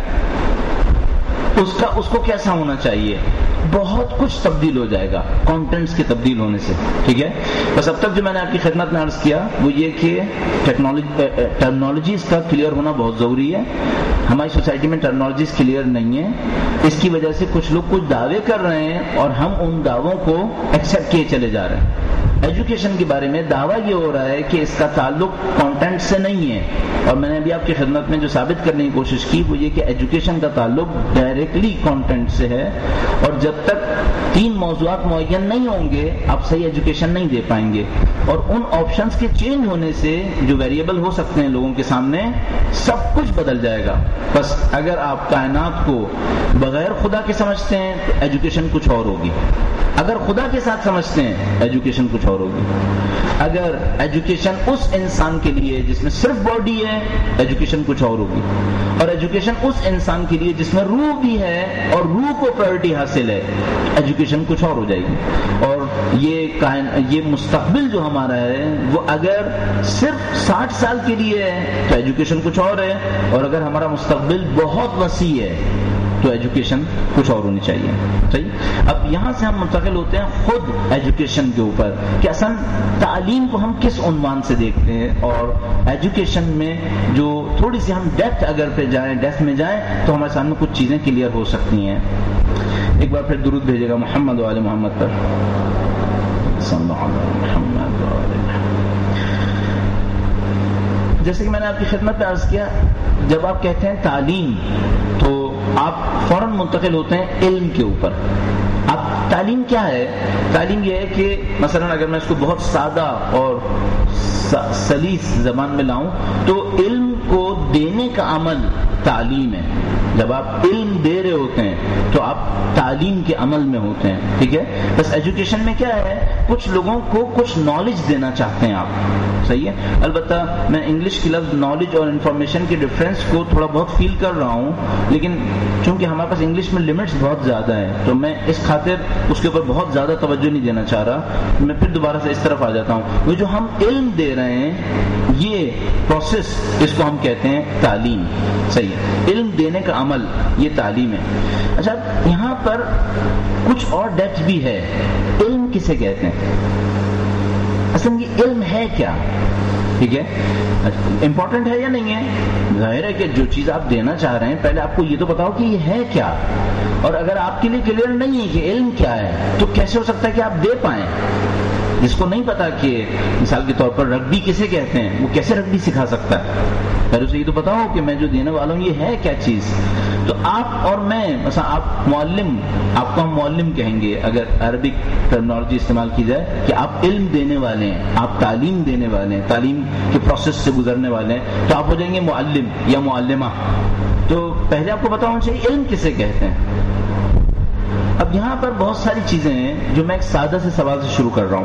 Speaker 1: اس کا اس کو کیسا ہونا چاہیے، بہت کچھ تبدیل ہو جائے گا کانٹینٹس کے تبدیل ہونے سے، ٹھیک ہے۔ بس اب تک جو میں نے آپ کی خدمت میں عرض کیا وہ یہ کہ ٹیکنالوجی ٹرمنالوجیز کا کلیئر ہونا بہت ضروری ہے۔ ہماری سوسائٹی میں ٹرمنالوجیز کلیئر نہیں ہے، اس کی وجہ سے کچھ لوگ کچھ دعوے کر رہے ہیں اور ہم ان دعووں کو ایکسیپٹ کیے چلے جا رہے ہیں۔ ایجوکیشن کے بارے میں دعویٰ یہ ہو رہا ہے کہ اس کا تعلق کانٹینٹ سے نہیں ہے، اور میں نے ابھی آپ کی خدمت میں جو ثابت کرنے کی کوشش کی وہ یہ کہ ایجوکیشن کا تعلق ڈائریکٹلی کانٹینٹ سے ہے، اور جب تک تین موضوعات معین نہیں ہوں گے آپ صحیح ایجوکیشن نہیں دے پائیں گے، اور ان آپشنز کے چینج ہونے سے جو ویریبل ہو سکتے ہیں لوگوں کے سامنے سب کچھ بدل جائے گا۔ بس اگر آپ کائنات کو بغیر خدا کے سمجھتے ہیں تو ایجوکیشن کچھ اور ہوگی، اگر خدا کے ساتھ سمجھتے ہیں ایجوکیشن کچھ اور ہوگی، اگر ایجوکیشن اس انسان کے لیے جس میں صرف باڈی ہے ایجوکیشن کچھ اور ہوگی، اور ایجوکیشن اس انسان کے لیے جس میں روح بھی ہے اور روح کو پرائرٹی حاصل ہے ایجوکیشن کچھ اور ہو جائے گی۔ اور یہ کائن یہ مستقبل جو ہمارا ہے وہ اگر صرف ساٹھ سال کے لیے ہے تو ایجوکیشن کچھ اور ہے، اور اگر ہمارا مستقبل بہت وسیع ہے تو ایجوکیشن کچھ اور ہونی چاہیے، صحیح۔ اب یہاں سے ہم منتقل ہوتے ہیں خود ایجوکیشن کے اوپر کہ اصل تعلیم کو ہم کس عنوان سے دیکھتے ہیں، اور ایجوکیشن میں جو تھوڑی سی ہم ڈیپتھ اگر پہ جائیں ڈیپتھ میں جائیں تو ہمارے سامنے کچھ چیزیں کلیئر ہو سکتی ہیں۔ ایک بار پھر درود بھیجے گا محمد و آل محمد پر، صلی اللہ علیہ محمد و آل محمد۔ جیسے کہ میں نے آپ کی خدمت میں عرض کیا، جب آپ کہتے ہیں تعلیم تو آپ فوراً منتقل ہوتے ہیں علم کے اوپر. اب تعلیم کیا ہے؟ تعلیم یہ ہے کہ مثلا اگر میں اس کو بہت سادہ اور سلیس زبان میں لاؤں تو علم کو دینے کا عمل تعلیم ہے. جب آپ علم دے رہے ہوتے ہیں تو آپ تعلیم کے عمل میں ہوتے ہیں. ٹھیک ہے. بس ایجوکیشن میں کیا ہے، کچھ لوگوں کو کچھ نالج دینا چاہتے ہیں آپ. صحیح ہے. البتہ میں انگلش کی لفظ نالج اور انفارمیشن کے ڈفرینس کو تھوڑا بہت فیل کر رہا ہوں، لیکن چونکہ ہمارے پاس انگلش میں لمٹس بہت زیادہ ہیں تو میں اس خاطر اس کے اوپر بہت زیادہ توجہ نہیں دینا چاہ رہا. میں پھر دوبارہ سے اس طرف آ جاتا ہوں. وہ جو ہم علم دے رہے ہیں یہ پروسیس، اس کو ہم کہتے ہیں تعلیم. صحیح ہے. علم دینے کا عمل یہ تعلیم ہے. اچھا یہاں پر کچھ اور ڈیپتھ بھی ہے. علم کسے کہتے ہیں؟ اصل یہ علم ہے کیا؟ ٹھیک ہے. امپورٹنٹ ہے یا نہیں ہے؟ ظاہر ہے کہ جو چیز آپ دینا چاہ رہے ہیں پہلے آپ کو یہ تو بتاؤ کہ یہ ہے کیا، اور اگر آپ کے لیے کلیئر نہیں ہے کہ علم کیا ہے تو کیسے ہو سکتا ہے کہ آپ دے پائیں؟ جس کو نہیں پتا کہ مثال کے طور پر رگبی کسے کہتے ہیں، وہ کیسے رگبی سکھا سکتا ہے؟ پہلے اسے یہ تو پتا ہو کہ میں جو دینے والا ہوں یہ ہے کیا چیز. تو آپ اور میں مثلا آپ معلم، آپ کو ہم معلم کہیں گے اگر عربک ٹرمنالوجی استعمال کی جائے کہ آپ علم دینے والے ہیں، آپ تعلیم دینے والے ہیں، تعلیم کے پروسیس سے گزرنے والے ہیں، تو آپ ہو جائیں گے معلم یا معلمہ. تو پہلے آپ کو پتا ہونا چاہیے علم کسے کہتے ہیں. اب یہاں پر بہت ساری چیزیں ہیں جو میں ایک سادہ سے سوال سے شروع کر رہا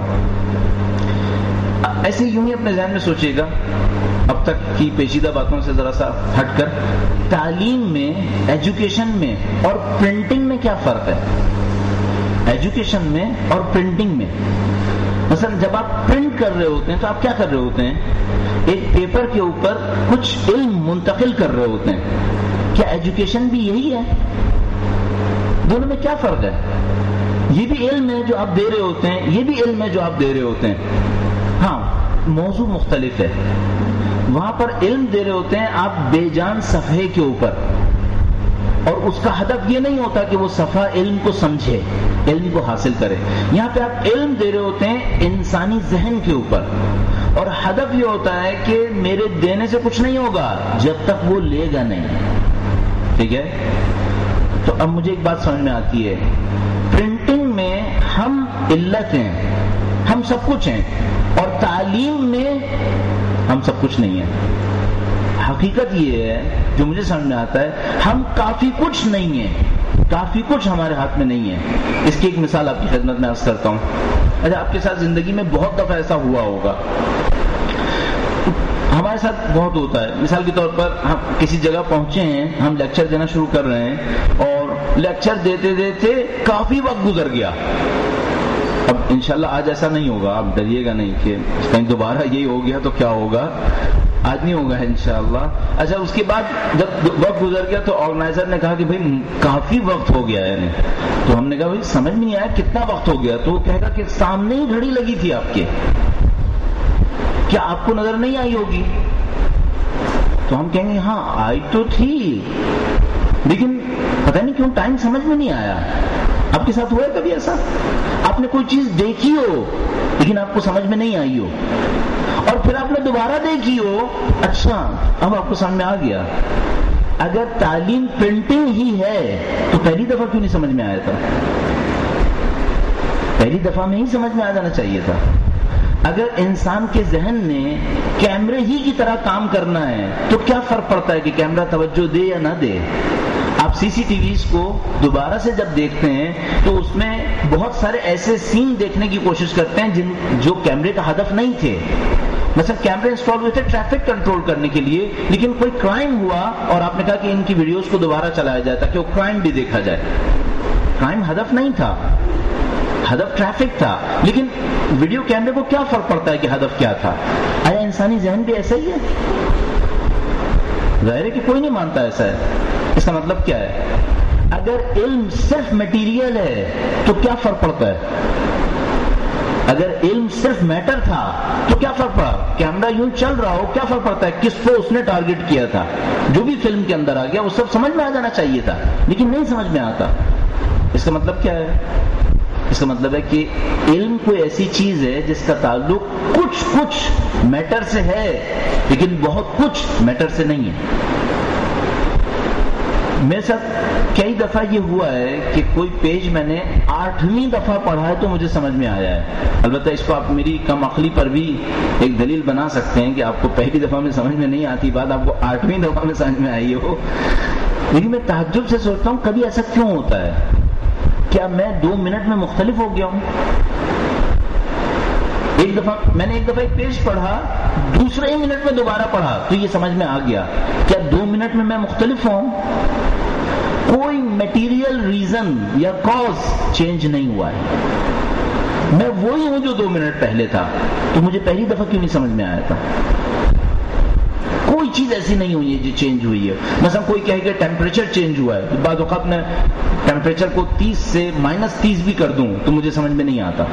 Speaker 1: ہوں. ایسے یوں ہی اپنے ذہن میں سوچیے گا اب تک کی پیچیدہ باتوں سے ذرا سا ہٹ کر، تعلیم میں، ایجوکیشن میں اور پرنٹنگ میں کیا فرق ہے؟ ایجوکیشن میں اور پرنٹنگ میں. مثلا جب آپ پرنٹ کر رہے ہوتے ہیں تو آپ کیا کر رہے ہوتے ہیں؟ ایک پیپر کے اوپر کچھ علم منتقل کر رہے ہوتے ہیں. کیا ایجوکیشن بھی یہی ہے؟ دونوں میں کیا فرق ہے؟ یہ بھی علم ہے جو آپ دے رہے ہوتے ہیں، یہ بھی علم ہے جو آپ دے رہے ہوتے ہیں. ہاں موضوع مختلف ہے. وہاں پر علم دے رہے ہوتے ہیں آپ بے جان صفحے کے اوپر، اور اس کا ہدف یہ نہیں ہوتا کہ وہ صفحہ علم کو سمجھے، علم کو حاصل کرے. یہاں پہ آپ علم دے رہے ہوتے ہیں انسانی ذہن کے اوپر، اور ہدف یہ ہوتا ہے کہ میرے دینے سے کچھ نہیں ہوگا جب تک وہ لے گا نہیں. ٹھیک ہے. تو اب مجھے ایک بات سمجھ میں آتی ہے، پرنٹنگ میں ہم علت ہیں، ہم سب کچھ ہیں، اور تعلیم میں ہم سب کچھ نہیں ہیں. حقیقت یہ ہے جو مجھے سمجھ میں آتا ہے، ہم کافی کچھ نہیں ہیں، کافی کچھ ہمارے ہاتھ میں نہیں ہے. اس کی ایک مثال آپ کی خدمت میں عرض کرتا ہوں. اچھا آپ کے ساتھ زندگی میں بہت دفعہ ایسا ہوا ہوگا، ہمارے ساتھ بہت ہوتا ہے. مثال کے طور پر ہم کسی جگہ پہنچے ہیں، ہم لیکچر دینا شروع کر رہے ہیں اور لیکچر دیتے دیتے کافی وقت گزر گیا. اب انشاءاللہ آج ایسا نہیں ہوگا، آپ ڈریے گا نہیں کہ کہیں دوبارہ یہی ہو گیا تو کیا ہوگا. آج نہیں ہوگا انشاءاللہ. اچھا اس کے بعد جب وقت گزر گیا تو آرگنائزر نے کہا کہ بھائی کافی وقت ہو گیا ہے. تو ہم نے کہا بھائی سمجھ میں نہیں آیا کتنا وقت ہو گیا. تو وہ کہے گا کہ سامنے ہی گھڑی لگی تھی آپ کے، کیا آپ کو نظر نہیں آئی ہوگی؟ تو ہم کہیں گے ہاں آئی تو تھی، لیکن پتہ نہیں کیوں ٹائم سمجھ میں نہیں آیا. آپ کے ساتھ ہوا ہے کبھی ایسا؟ آپ نے کوئی چیز دیکھی ہو لیکن آپ کو سمجھ میں نہیں آئی ہو، اور پھر آپ نے دوبارہ دیکھی ہو، اچھا اب آپ کو سمجھ میں آ گیا. اگر تعلیم پرنٹنگ ہی ہے تو پہلی دفعہ کیوں نہیں سمجھ میں آیا تھا؟ پہلی دفعہ میں ہی سمجھ میں آ جانا چاہیے تھا. اگر انسان کے ذہن نے کیمرے ہی کی طرح کام کرنا ہے تو کیا فرق پڑتا ہے کہ کیمرہ توجہ دے یا نہ دے؟ آپ سی سی ٹی ویز کو دوبارہ سے جب دیکھتے ہیں تو اس میں بہت سارے ایسے سین دیکھنے کی کوشش کرتے ہیں جن جو کیمرے کا ہدف نہیں تھے. مثلا کیمرے انسٹال ہوئے تھے ٹریفک کنٹرول کرنے کے لیے، لیکن کوئی کرائم ہوا اور آپ نے کہا کہ ان کی ویڈیوز کو دوبارہ چلایا جائے تاکہ وہ کرائم بھی دیکھا جائے. کرائم ہدف نہیں تھا، ہدف ٹریفک تھا. لیکن ویڈیو کیمرے کو کیا فرق پڑتا ہے کہ ہدف کیا تھا؟ آیا انسانی ذہن بھی ایسا ہی ہے؟ ظاہر ہے کہ کوئی نہیں مانتا ایسا ہے. اس کا مطلب کیا ہے؟ اگر علم صرف میٹیریل ہے تو کیا فرق پڑتا ہے؟ اگر علم صرف میٹر تھا تو کیا فرق پڑا؟ کیمرہ یوں چل رہا ہو کیا فرق پڑتا ہے کس کو اس نے ٹارگٹ کیا تھا؟ جو بھی فلم کے اندر آ گیا وہ سب سمجھ میں آ جانا چاہیے تھا، لیکن نہیں سمجھ میں آتا. اس کا مطلب کیا ہے؟ اس کا مطلب ہے کہ علم کوئی ایسی چیز ہے جس کا تعلق کچھ کچھ میٹر سے ہے لیکن بہت کچھ میٹر سے نہیں ہے. میرے ساتھ کئی دفعہ یہ ہوا ہے کہ کوئی پیج میں نے آٹھویں دفعہ پڑھا ہے تو مجھے سمجھ میں آیا ہے. البتہ اس کو آپ میری کم عقلی پر بھی ایک دلیل بنا سکتے ہیں کہ آپ کو پہلی دفعہ میں سمجھ میں نہیں آتی بات آپ کو آٹھویں دفعہ میں سمجھ میں آئی ہو. لیکن میں تعجب سے سوچتا ہوں کبھی ایسا کیوں ہوتا ہے؟ کیا میں دو منٹ میں مختلف ہو گیا ہوں؟ ایک دفعہ میں نے ایک دفعہ ایک پیج پڑھا، دوسرے ہی منٹ میں دوبارہ پڑھا تو یہ سمجھ میں آ گیا. کیا دو منٹ میں میں مختلف ہوں؟ کوئی میٹیریل ریزن یا کاز چینج نہیں ہوا ہے. میں وہی ہوں جو دو منٹ پہلے تھا. تو مجھے پہلی دفعہ کیوں نہیں سمجھ میں آیا تھا؟ کوئی چیز ایسی نہیں ہوئی ہے جو چینج ہوئی ہے. مثلا کوئی کہے کہ ٹیمپریچر چینج ہوا ہے، بعض اوقات میں ٹیمپریچر کو تیس سے مائنس تیس بھی کر دوں تو مجھے سمجھ میں نہیں آتا،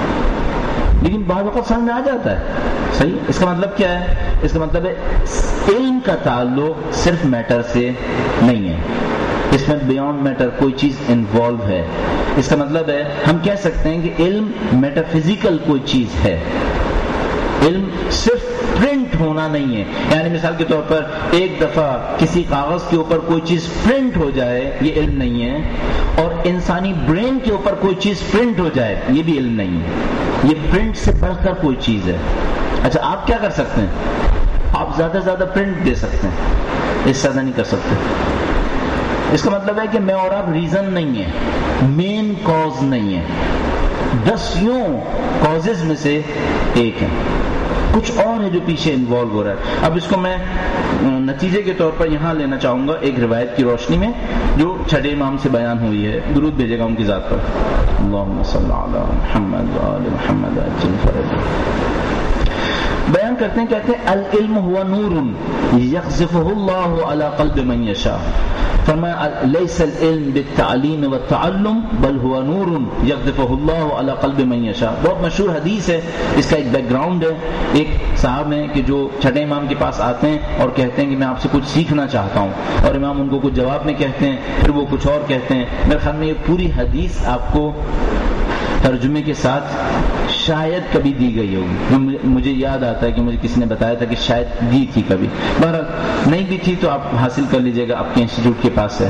Speaker 1: لیکن بعض اوقات سمجھ میں آ جاتا ہے. صحیح. اس کا مطلب کیا ہے؟ اس کا مطلب ہے علم کا تعلق صرف میٹر سے نہیں ہے، اس میں بیونڈ میٹر کوئی چیز انوالو ہے. اس کا مطلب ہے ہم کہہ سکتے ہیں کہ علم میٹا فزیکل کوئی چیز ہے. علم صرف پرنٹ ہونا نہیں ہے. یعنی مثال کے طور پر ایک دفعہ کسی کاغذ کے اوپر کوئی چیز پرنٹ ہو جائے یہ علم نہیں ہے، اور انسانی برین کے اوپر کوئی چیز پرنٹ ہو جائے یہ بھی علم نہیں ہے. یہ پرنٹ سے بڑھ کر کوئی چیز ہے. اچھا آپ کیا کر سکتے ہیں؟ آپ زیادہ سے زیادہ پرنٹ دے سکتے ہیں، اس سے زیادہ نہیں کر سکتے. اس کا مطلب ہے کہ میں اور آپ ریزن نہیں ہے، مین کاز نہیں ہے، دسیوں کازز میں سے ایک ہے، کچھ اور ہے جو پیچھے انوالو ہو رہا ہے. اب اس کو میں نتیجے کے طور پر یہاں لینا چاہوں گا ایک روایت کی روشنی میں جو چھٹے امام سے بیان ہوئی ہے. درود بھیجے گا ان کی ذات پر. اللہم صلی علی محمد وآل محمد عجل فرجہ. بیان کرتے ہیں، کہتے ہیں العلم ہوا نور یقذفہ اللہ علی قلب من یشاء. فرمایا لیس العلم بالتعلیم والتعلم بل ہوا نور یقذفہ اللہ علی قلب من یشاء. بہت مشہور حدیث ہے، اس کا ایک بیک گراؤنڈ ہے. ایک صاحب ہیں کہ جو چھٹے امام کے پاس آتے ہیں اور کہتے ہیں کہ میں آپ سے کچھ سیکھنا چاہتا ہوں، اور امام ان کو کچھ جواب میں کہتے ہیں، پھر وہ کچھ اور کہتے ہیں. میرے خیال میں یہ پوری حدیث آپ کو ترجمے کے ساتھ شاید کبھی دی گئی ہوگی. مجھے یاد آتا ہے کہ مجھے کسی نے بتایا تھا کہ شاید دی تھی کبھی. بہرحال نہیں بھی تھی تو آپ حاصل کر لیجئے گا، آپ کے انسٹیٹیوٹ کے پاس ہے.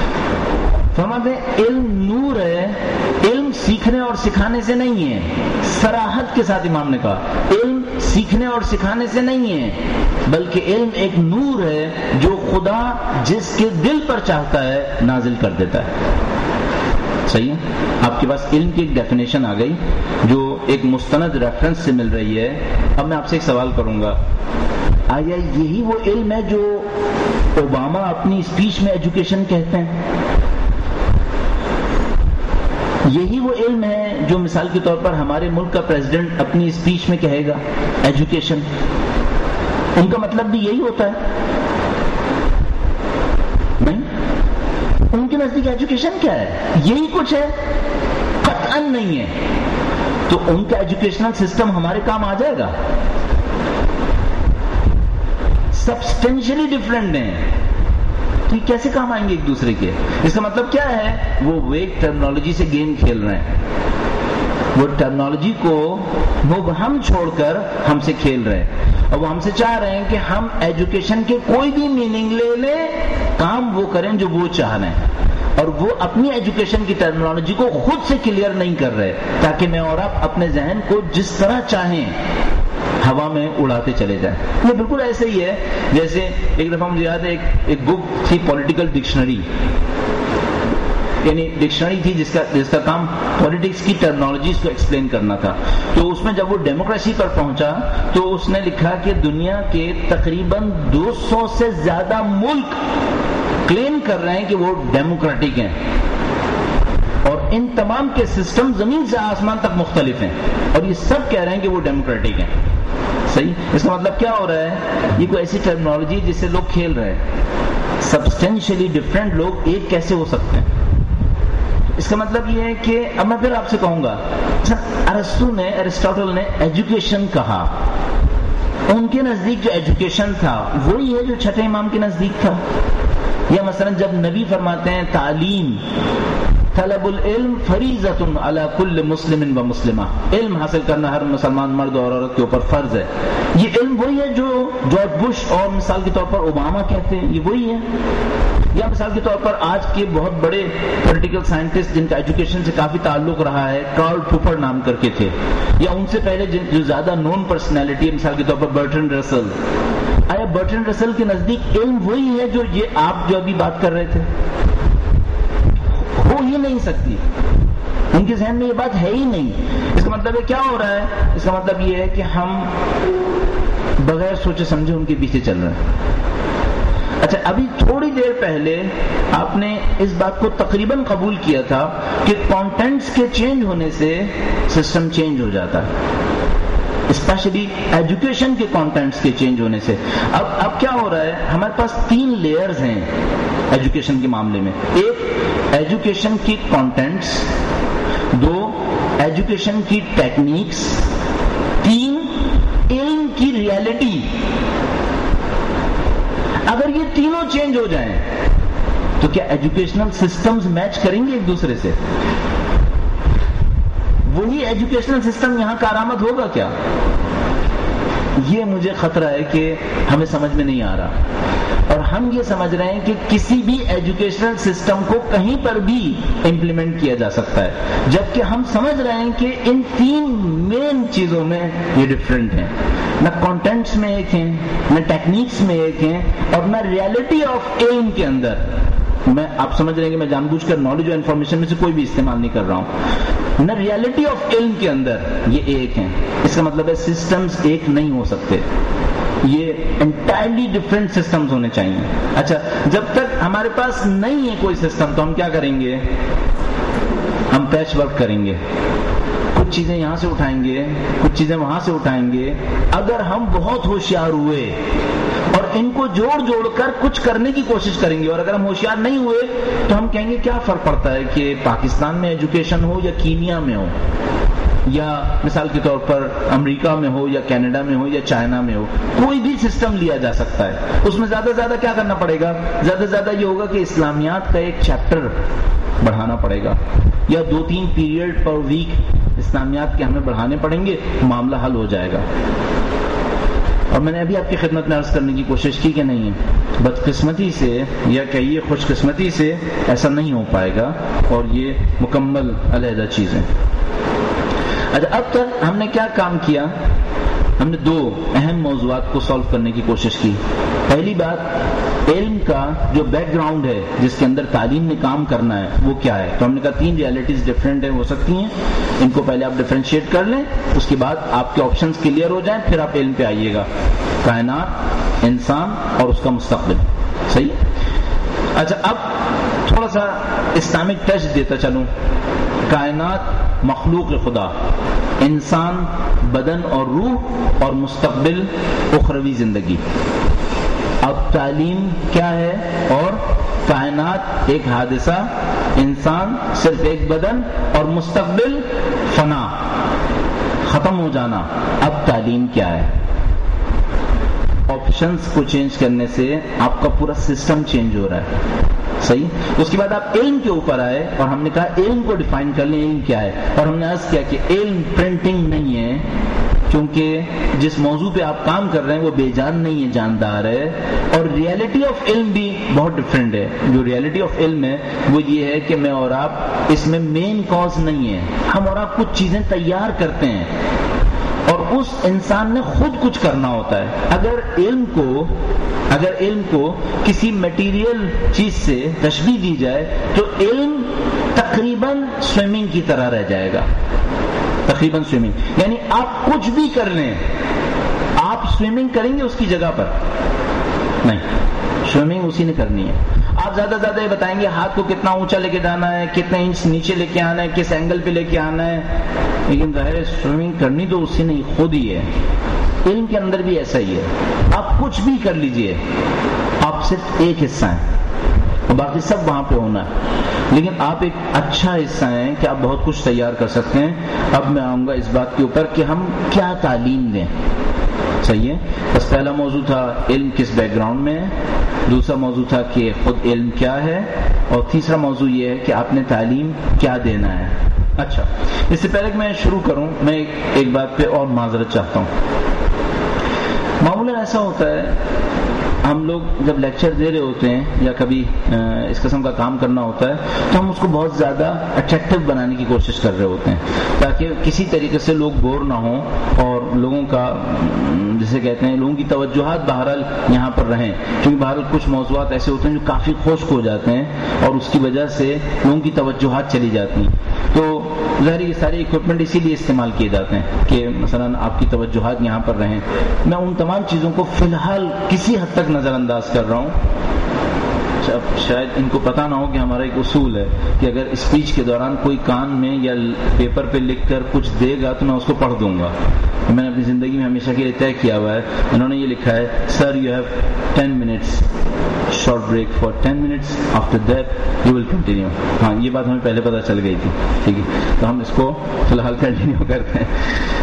Speaker 1: فرماتے ہیں علم نور ہے. علم سیکھنے اور سکھانے سے نہیں ہے. صراحت کے ساتھ امام نے کہا علم سیکھنے اور سکھانے سے نہیں ہے، بلکہ علم ایک نور ہے جو خدا جس کے دل پر چاہتا ہے نازل کر دیتا ہے. صحیح ہے. آپ کے پاس علم کی ایک ڈیفینیشن آ گئی جو ایک مستند ریفرنس سے مل رہی ہے. اب میں آپ سے ایک سوال کروں گا، آیا یہی وہ علم ہے جو اوباما اپنی اسپیچ میں ایجوکیشن کہتے ہیں؟ یہی وہ علم ہے جو مثال کے طور پر ہمارے ملک کا پریزیڈنٹ اپنی اسپیچ میں کہے گا ایجوکیشن؟ ان کا مطلب بھی یہی ہوتا ہے؟ نہیں. ان کے نزدیک ایجوکیشن کیا ہے؟ یہی کچھ ہے؟ قطعاً نہیں ہے. تو ان کا ایجوکیشنل سسٹم ہمارے کام آ جائے گا؟ سبسٹینشلی ڈفرینٹ ہیں. تو یہ کیسے کام آئیں گے ایک دوسرے کے؟ اس کا مطلب کیا ہے؟ وہ ویک ٹرمنالوجی سے گیم کھیل رہے ہیں. وہ ٹرمنالوجی کو مبہم چھوڑ کر ہم سے کھیل رہے ہیں، اور وہ ہم سے چاہ رہے ہیں کہ ہم ایجوکیشن کے کوئی بھی میننگ لے لیں، کام وہ کریں جو وہ چاہ رہے ہیں. اور وہ اپنی ایجوکیشن کی ٹرمنالوجی کو خود سے کلیئر نہیں کر رہے تاکہ میں اور آپ اپنے ذہن کو جس طرح چاہیں ہوا میں اڑاتے چلے جائیں. یہ بالکل ایسے ہی ہے جیسے ایک دفعہ مجھے یاد ہے ایک ایک بک تھی پولیٹیکل ڈکشنری، یعنی ڈکشنری تھی جس کا جس کا کام پولیٹکس کی ٹرمنالوجیز کو ایکسپلین کرنا تھا. تو اس میں جب وہ ڈیموکریسی پر پہنچا تو اس نے لکھا کہ دنیا کے تقریباً دو سو سے زیادہ ملک کلیم کر رہے ہیں کہ وہ ڈیموکریٹک ہیں، اور ان تمام کے سسٹم زمین سے آسمان تک مختلف ہیں، اور یہ سب کہہ رہے ہیں کہ وہ ڈیموکریٹک ہیں. صحیح. اس کا مطلب کیا ہو رہا ہے؟ یہ کوئی ایسی ٹرمنالوجی جس سے لوگ کھیل رہے ہیں. سبسٹینشلی ڈفرینٹ لوگ ایک کیسے ہو سکتے ہیں؟ اس کا مطلب یہ ہے کہ اب میں پھر آپ سے کہوں گا، ارسطو نے ایرسٹاٹل نے ایجوکیشن کہا، ان کے نزدیک جو ایجوکیشن تھا وہی ہے جو چھٹے امام کے نزدیک تھا. یا مثلا جب نبی فرماتے ہیں تعلیم، طلب العلم فریضۃ علی کل مسلم و مسلمہ، علم حاصل کرنا ہر مسلمان مرد اور عورت کے اوپر فرض ہے۔ یہ علم وہی ہے جو جارج بش اور مثال کے طور پر اوباما کہتے ہیں، یہ وہی ہے؟ یا مثال کے طور پر آج کے بہت بڑے پولیٹیکل سائنٹسٹ جن کا ایجوکیشن سے کافی تعلق رہا ہے، کارل پوپر نام کر کے تھے، یا ان سے پہلے جو زیادہ نون پرسنالٹی ہے مثال کے طور پر برٹرنڈ رسل، آیا برٹرنڈ رسل کے نزدیک علم وہی ہے جو یہ آپ جو ابھی بات کر رہے تھے؟ ہو ہی نہیں سکتی، ان کے ذہن میں یہ بات ہے ہی نہیں۔ اس کا مطلب کیا ہو رہا ہے؟ اس کا مطلب یہ ہے کہ ہم بغیر سوچے سمجھے ان کے پیچھے چل رہے ہیں۔ اچھا، ابھی تھوڑی دیر پہلے آپ نے اس بات کو تقریباً قبول کیا تھا کہ کانٹینٹس کے چینج ہونے سے سسٹم چینج ہو جاتا ہے، اسپیشلی ایجوکیشن کے کانٹینٹس کے چینج ہونے سے۔ اب اب کیا ہو رہا ہے، ہمارے پاس تین لیئرز ہیں ایجوکیشن کے معاملے میں۔ ایک ایجوکیشن کی کانٹینٹس، دو ایجوکیشن کی ٹیکنیکس، تین علم کی ریالٹی۔ اگر یہ تینوں چینج ہو جائیں تو کیا ایجوکیشنل سسٹمز میچ کریں گے ایک دوسرے سے؟ وہی ایجوکیشنل سسٹم یہاں کارآمد ہوگا کیا؟ یہ مجھے خطرہ ہے کہ ہمیں سمجھ میں نہیں آ رہا، اور ہم یہ سمجھ رہے ہیں کہ کسی بھی ایجوکیشنل سسٹم کو کہیں پر بھی امپلیمنٹ کیا جا سکتا ہے، جبکہ ہم سمجھ رہے ہیں کہ ان تین مین چیزوں میں یہ ڈفرینٹ ہیں، نہ کانٹینٹس میں ایک ہیں، نہ ٹیکنیکس میں ایک ہیں، اور نہ ریالٹی آف علم کے اندر۔ میں آپ سمجھ رہے ہیں کہ میں جان بوجھ کر نالج اور انفارمیشن میں سے کوئی بھی استعمال نہیں کر رہا ہوں، نہ ریالٹی آف علم کے اندر یہ ایک ہیں۔ اس کا مطلب ہے سسٹمز ایک نہیں ہو سکتے، یہ انٹائرلی ڈفرینٹ سسٹمز ہونے چاہیے۔ اچھا، جب تک ہمارے پاس نہیں ہے کوئی سسٹم تو ہم کیا کریں گے؟ ہم پیچ ورک کریں گے، کچھ چیزیں یہاں سے اٹھائیں گے، کچھ چیزیں وہاں سے اٹھائیں گے۔ اگر ہم بہت ہوشیار ہوئے اور ان کو جوڑ جوڑ کر کچھ کرنے کی کوشش کریں گے، اور اگر ہم ہوشیار نہیں ہوئے تو ہم کہیں گے کیا فرق پڑتا ہے کہ پاکستان میں ایجوکیشن ہو یا کینیا میں ہو، یا مثال کے طور پر امریکہ میں ہو یا کینیڈا میں ہو یا چائنا میں ہو، کوئی بھی سسٹم لیا جا سکتا ہے۔ اس میں زیادہ سے زیادہ کیا کرنا پڑے گا؟ زیادہ سے زیادہ یہ ہوگا کہ اسلامیات کا ایک چیپٹر بڑھانا پڑے گا، یا دو تین پیریڈ پر ویک اسلامیات کے ہمیں بڑھانے پڑیں گے، معاملہ حل ہو جائے گا۔ اور میں نے ابھی آپ کی خدمت میں عرض کرنے کی کوشش کی کہ نہیں، بدقسمتی سے یا کہیے خوش قسمتی سے ایسا نہیں ہو پائے گا، اور یہ مکمل علیحدہ چیزیں۔ اچھا، اب تک ہم نے کیا کام کیا؟ ہم نے دو اہم موضوعات کو سالو کرنے کی کوشش کی۔ پہلی بات، علم کا جو بیک گراؤنڈ ہے جس کے اندر تعلیم نے کام کرنا ہے وہ کیا ہے؟ تو ہم نے کہا تین ریالٹیز ڈفرینٹ ہیں، ہو سکتی ہیں، ان کو پہلے آپ ڈفرینشیٹ کر لیں، اس کے بعد آپ کے آپشنز کلیئر ہو جائیں، پھر آپ علم پہ آئیے گا۔ کائنات، انسان اور اس کا مستقبل، صحیح؟ اچھا، اب تھوڑا سا اسلامک ٹچ دیتا چلوں۔ کائنات مخلوق خدا، انسان بدن اور روح، اور مستقبل اخروی زندگی۔ اب تعلیم کیا ہے؟ اور کائنات ایک حادثہ، انسان صرف ایک بدن، اور مستقبل فنا، ختم ہو جانا۔ اب تعلیم کیا ہے؟ آپشنز کو چینج کرنے سے آپ کا پورا سسٹم چینج ہو رہا ہے، صحیح؟ اس کے بعد آپ علم کے اوپر آئے اور ہم نے کہا علم کو ڈیفائن کر لیں، علم کیا ہے؟ اور ہم نے عرض کیا کہ علم پرنٹنگ نہیں ہے، کیونکہ جس موضوع پہ آپ کام کر رہے ہیں وہ بے جان نہیں ہے، جاندار ہے۔ اور ریالٹی آف علم بھی بہت ڈفرینٹ ہے۔ جو ریالٹی آف علم ہے وہ یہ ہے کہ میں اور آپ اس میں مین کاز نہیں ہے، ہم اور آپ کچھ چیزیں تیار کرتے ہیں، اور اس انسان نے خود کچھ کرنا ہوتا ہے۔ اگر علم کو اگر علم کو کسی میٹیریل چیز سے تشبیہ دی جائے تو علم تقریباً سوئمنگ کی طرح رہ جائے گا، تقریباً سوئمنگ، یعنی آپ کچھ بھی کر لیں، آپ سوئمنگ کریں گے اس کی جگہ پر نہیں، سوئمنگ اسی نے کرنی ہے۔ آپ زیادہ زیادہ یہ بتائیں گے ہاتھ کو کتنا اونچا لے کے جانا ہے، کتنے انچ نیچے لے کے آنا ہے، کس اینگل پہ لے کے آنا ہے، لیکن ظاہر ہے سوئمنگ کرنی تو اسی نے خود ہی ہے۔ علم کے اندر بھی ایسا ہی ہے، آپ کچھ بھی کر لیجئے، آپ صرف ایک حصہ ہیں اور باقی سب وہاں پہ ہونا ہے، لیکن آپ ایک اچھا حصہ ہیں کہ آپ بہت کچھ تیار کر سکتے ہیں۔ اب میں آؤں گا اس بات کے اوپر کہ ہم کیا تعلیم دیں۔ صحیح ہے. بس پہلا موضوع تھا علم کس بیک گراؤنڈ میں ہے، دوسرا موضوع تھا کہ خود علم کیا ہے، اور تیسرا موضوع یہ ہے کہ آپ نے تعلیم کیا دینا ہے. اچھا، اس سے پہلے کہ میں شروع کروں میں ایک بات پہ اور معذرت چاہتا ہوں. معمولاً ایسا ہوتا ہے ہم لوگ جب لیکچر دے رہے ہوتے ہیں یا کبھی اس قسم کا کام کرنا ہوتا ہے تو ہم اس کو بہت زیادہ اٹریکٹیو بنانے کی کوشش کر رہے ہوتے ہیں تاکہ کسی طریقے سے لوگ بور نہ ہوں اور لوگوں کا جسے کہتے ہیں لوگوں کی توجہات بہرحال یہاں پر رہیں، کیونکہ بہرحال کچھ موضوعات ایسے ہوتے ہیں جو کافی خشک ہو جاتے ہیں اور اس کی وجہ سے لوگوں کی توجہات چلی جاتی ہیں. تو ظاہر یہ سارے اکوپمنٹ اسی لیے استعمال کیے جاتے ہیں کہ مثلا آپ کی توجہات یہاں پر رہیں. میں ان تمام چیزوں کو فی الحال کسی حد تک نظر انداز کر رہا ہوں. شاید ان کو پتہ نہ ہو کہ ہمارا ایک اصول ہے کہ اگر اسپیچ کے دوران کوئی کان میں یا پیپر پہ لکھ کر کچھ دے گا تو میں اس کو پڑھ دوں گا. میں نے اپنی زندگی میں ہمیشہ کے لیے طے کیا ہوا ہے. انہوں نے یہ لکھا ہے sir you have ten minutes short break for ten minutes after that you will continue. ہاں یہ بات ہمیں پہلے پتہ چل گئی تھی، ٹھیک ہے، تو ہم اس کو فی الحال کنٹینیو کرتے ہیں.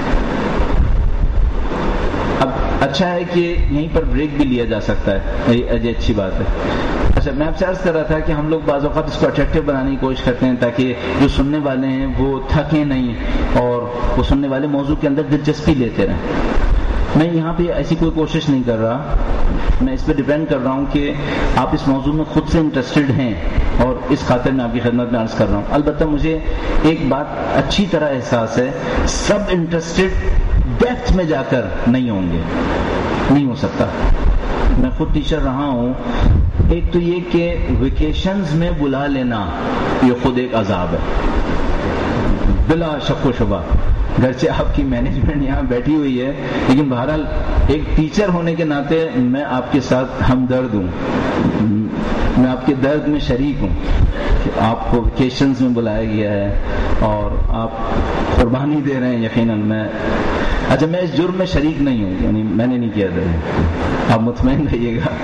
Speaker 1: اب اچھا ہے کہ یہیں پر بریک بھی لیا جا سکتا ہے، یہ اچھی بات ہے. اچھا، میں آپ سے عرض کر رہا تھا کہ ہم لوگ بعض اوقات اس کو اٹریکٹیو بنانے کی کوشش کرتے ہیں تاکہ جو سننے والے ہیں وہ تھکیں نہیں اور وہ سننے والے موضوع کے اندر دلچسپی لیتے رہیں. میں یہاں پہ ایسی کوئی کوشش نہیں کر رہا، میں اس پہ ڈیپینڈ کر رہا ہوں کہ آپ اس موضوع میں خود سے انٹرسٹڈ ہیں اور اس خاطر میں آپ کی خدمت میں عرض کر رہا ہوں. البتہ مجھے ایک بات اچھی طرح احساس ہے، سب انٹرسٹڈ ڈیپتھ میں جا کر نہیں ہوں گے، نہیں ہو سکتا. میں خود ٹیچر رہا ہوں. ایک تو یہ کہ ویکیشنز میں بلا لینا یہ خود ایک عذاب ہے بلا شک و شبہ، گرچہ آپ کی مینجمنٹ یہاں بیٹھی ہوئی ہے لیکن بہرحال ایک ٹیچر ہونے کے ناطے میں آپ کے ساتھ ہمدرد ہوں، میں آپ کے درد میں شریک ہوں کہ آپ کو ویکیشنز میں بلایا گیا ہے اور آپ قربانی دے رہے ہیں. یقیناً میں اچھا میں اس جرم میں شریک نہیں ہوں، یعنی میں نے نہیں کیا تھا، آپ مطمئن رہیے گا.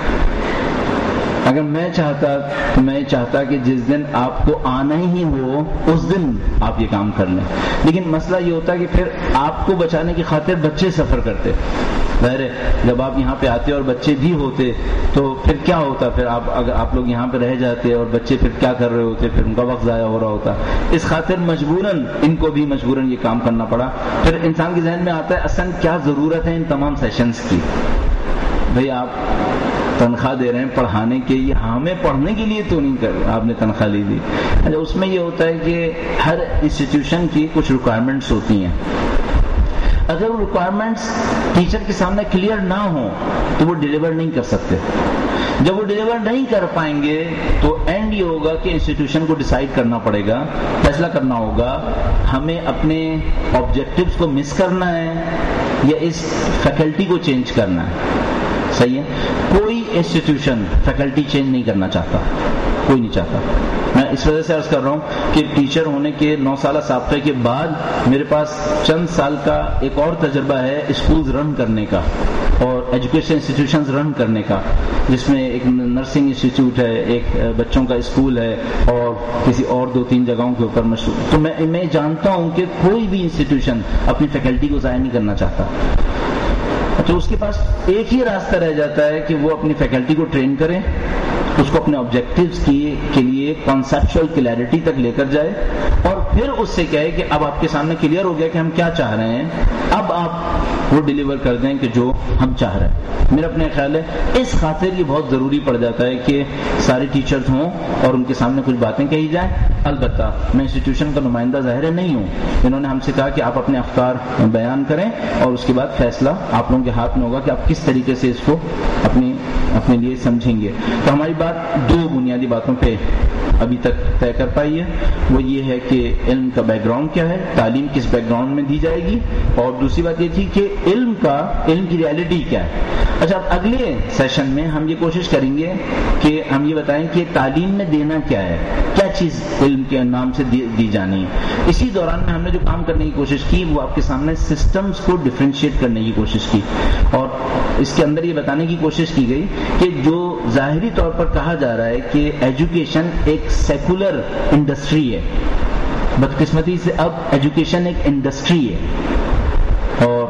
Speaker 1: اگر میں چاہتا تو میں چاہتا کہ جس دن آپ کو آنا ہی ہو اس دن آپ یہ کام کر لیں، لیکن مسئلہ یہ ہوتا کہ پھر آپ کو بچانے کی خاطر بچے سفر کرتے. ظاہر ہے جب آپ یہاں پہ آتے اور بچے بھی ہوتے تو پھر کیا ہوتا، پھر آپ اگر آپ لوگ یہاں پہ رہ جاتے اور بچے پھر کیا کر رہے ہوتے، پھر ان کا وقت ضائع ہو رہا ہوتا. اس خاطر مجبوراً ان کو بھی مجبوراً یہ کام کرنا پڑا. پھر انسان کے ذہن میں آتا ہے اصل کیا ضرورت ہے ان تمام سیشنز کی. بھئی آپ تنخواہ دے رہے ہیں پڑھانے کے، یہ ہمیں پڑھنے کے لیے تو نہیں کر رہے، آپ نے تنخواہ لی دی. اچھا اس میں یہ ہوتا ہے کہ ہر انسٹیٹیوشن کی کچھ ریکوائرمنٹس ہوتی ہیں. اگر وہ ریکوائرمنٹس ٹیچر کے سامنے کلیئر نہ ہوں تو وہ ڈیلیور نہیں کر سکتے. جب وہ ڈیلیور نہیں کر پائیں گے تو اینڈ یہ ہوگا کہ انسٹیٹیوشن کو ڈیسائیڈ کرنا پڑے گا، فیصلہ کرنا ہوگا ہمیں اپنے آبجیکٹیوز کو مس کرنا ہے یا اس فیکلٹی کو چینج کرنا ہے. صحیح ہے، کوئی انسٹیٹیوشن فیکلٹی چینج نہیں کرنا چاہتا، کوئی نہیں چاہتا. میں اس وجہ سے عرض کر رہا ہوں کہ ٹیچر ہونے کے نو سالہ سابقے کے بعد میرے پاس چند سال کا ایک اور تجربہ ہے اسکولز رن کرنے کا اور ایجوکیشن انسٹیٹیوشنز رن کرنے کا، جس میں ایک نرسنگ انسٹیٹیوٹ ہے، ایک بچوں کا اسکول ہے اور کسی اور دو تین جگہوں کے اوپر مشہور. تو میں میں جانتا ہوں کہ کوئی بھی انسٹیٹیوشن اپنی فیکلٹی کو ضائع نہیں کرنا چاہتا. تو اس کے پاس ایک ہی راستہ رہ جاتا ہے کہ وہ اپنی فیکلٹی کو ٹرین کرے، اس کو اپنے آبجیکٹیوز کی کے لیے کانسیپچل کلیئرٹی تک لے کر جائے اور پھر اس سے کہے کہ اب آپ کے سامنے کلیئر ہو گیا کہ ہم کیا چاہ رہے ہیں، اب آپ وہ ڈیلیور کر دیں کہ جو ہم چاہ رہے ہیں. میرا اپنا خیال ہے اس خاطر یہ بہت ضروری پڑ جاتا ہے کہ سارے ٹیچرز ہوں اور ان کے سامنے کچھ باتیں کہی جائیں. البتہ میں انسٹیٹیوشن کا نمائندہ ظاہر نہیں ہوں، انہوں نے ہم سے کہا کہ آپ اپنے افکار بیان کریں اور اس کے بعد فیصلہ آپ لوگوں کے ہاتھ میں ہوگا کہ آپ کس طریقے سے اس کو اپنی اپنے لیے سمجھیں گے. تو ہماری بات دو بنیادی باتوں پہ ابھی تک طے کر پائی ہے، وہ یہ ہے کہ علم کا بیک گراؤنڈ کیا ہے، تعلیم کس بیک گراؤنڈ میں دی جائے گی، اور دوسری بات یہ تھی کہ علم کا علم کی ریالٹی کیا ہے. اچھا اب اگلے سیشن میں ہم یہ کوشش کریں گے کہ ہم یہ بتائیں کہ تعلیم میں دینا کیا ہے، کیا چیز علم کے نام سے دی, دی جانی ہے. اسی دوران میں ہم نے جو کام کرنے کی کوشش کی وہ آپ کے سامنے سسٹمز کو ڈفرینشیٹ کرنے کی کوشش کی اور اس کے اندر یہ بتانے کی کوشش کی گئی کہ جو ظاہری طور پر کہا جا رہا ہے کہ ایجوکیشن ایک سیکولر انڈسٹری ہے، بدقسمتی سے اب ایجوکیشن ایک انڈسٹری ہے اور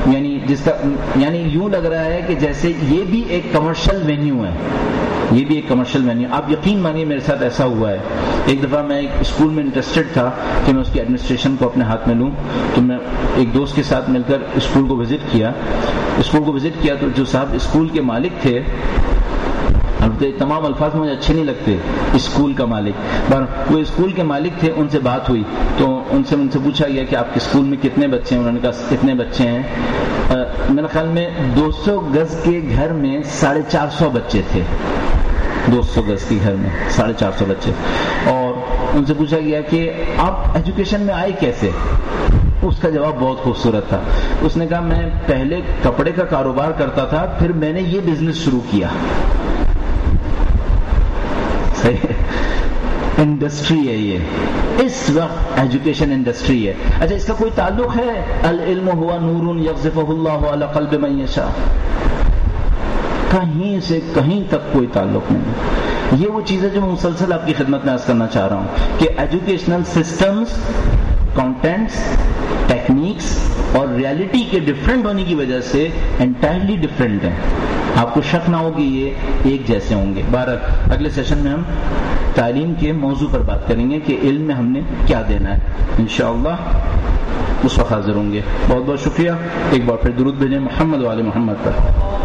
Speaker 1: یعنی جس کا یعنی یوں لگ رہا ہے کہ جیسے یہ بھی ایک کمرشل وینیو ہے، یہ بھی ایک کمرشل وینیو. آپ یقین مانیے میرے ساتھ ایسا ہوا ہے. ایک دفعہ میں ایک اسکول میں انٹرسٹڈ تھا کہ میں اس کی ایڈمنسٹریشن کو اپنے ہاتھ میں لوں، تو میں ایک دوست کے ساتھ مل کر اسکول کو وزٹ کیا. اسکول کو وزٹ کیا تو جو صاحب اسکول کے مالک تھے، البتہ تمام الفاظ مجھے اچھے نہیں لگتے، اسکول کا مالک، پر وہ اسکول کے مالک تھے. ان سے بات ہوئی تو ان سے ان سے پوچھا گیا کہ آپ کے اسکول میں کتنے بچے ہیں؟ انہوں نے کہا اتنے بچے ہیں. میرے خیال میں دو سو گز کے گھر میں ساڑھے چار سو بچے تھے. دو سو گز کے گھر میں ساڑھے چار سو بچے. اور ان سے پوچھا گیا کہ آپ ایجوکیشن میں آئے کیسے؟ اس کا جواب بہت خوبصورت تھا. اس نے کہا میں پہلے کپڑے کا کاروبار کرتا تھا، پھر میں نے یہ بزنس شروع کیا. انڈسٹری ہے یہ، اس وقت ایجوکیشن انڈسٹری ہے. اچھا اس کا کوئی تعلق ہے العلم ہوا نور یقذفہ اللہ علی قلب من یشاء؟ کہیں سے کہیں تک کوئی تعلق نہیں. یہ وہ چیز ہے جو میں مسلسل آپ کی خدمت میں عرض کرنا چاہ رہا ہوں کہ ایجوکیشنل سسٹمز، کانٹینٹس، ٹیکنیکس اور ریالٹی کے ڈفرینٹ ہونے کی وجہ سے انٹائرلی ڈفرینٹ ہیں. آپ کو شک نہ ہو کہ یہ ایک جیسے ہوں گے. بہرحال اگلے سیشن میں ہم تعلیم کے موضوع پر بات کریں گے کہ علم میں ہم نے کیا دینا ہے. انشاءاللہ اس وقت حاضر ہوں گے. بہت بہت شکریہ. ایک بار پھر درود بھیجیں محمد وعلی محمد پر.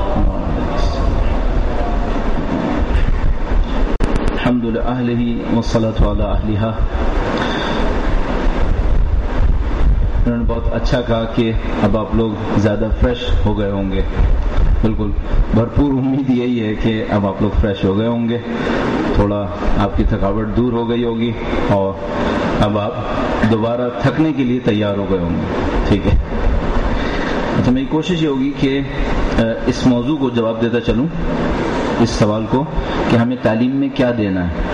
Speaker 1: الحمد للہ والصلاۃ علی اہلہا. انہوں نے بہت اچھا کہا کہ اب آپ لوگ زیادہ فریش ہو گئے ہوں گے. بالکل بھرپور امید یہی ہے کہ اب آپ لوگ فریش ہو گئے ہوں گے، تھوڑا آپ کی تھکاوٹ دور ہو گئی ہوگی اور اب آپ دوبارہ تھکنے کے لیے تیار ہو گئے ہوں گے. ٹھیک ہے. اچھا میری کوشش یہ ہوگی کہ اس موضوع کو جواب دیتا چلوں، اس سوال کو کہ ہمیں تعلیم میں کیا دینا ہے.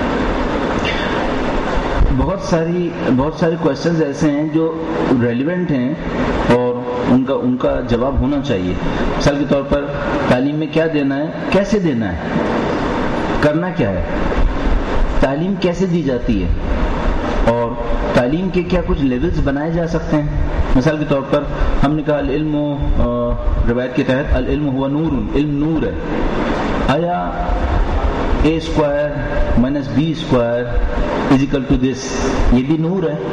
Speaker 1: بہت ساری بہت سارے کوشچنز ایسے ہیں جو ریلیونٹ ہیں اور ان کا ان کا جواب ہونا چاہیے. مثال کے طور پر تعلیم میں کیا دینا ہے، کیسے دینا ہے، کرنا کیا ہے، تعلیم کیسے دی جاتی ہے، اور تعلیم کے کیا کچھ لیولز بنائے جا سکتے ہیں. مثال کے طور پر ہم نے کہا العلم، روایت کے تحت العلم ہوا نور، علم نور ہے. آیا A square minus B square is equal to دس یہ بھی نور ہے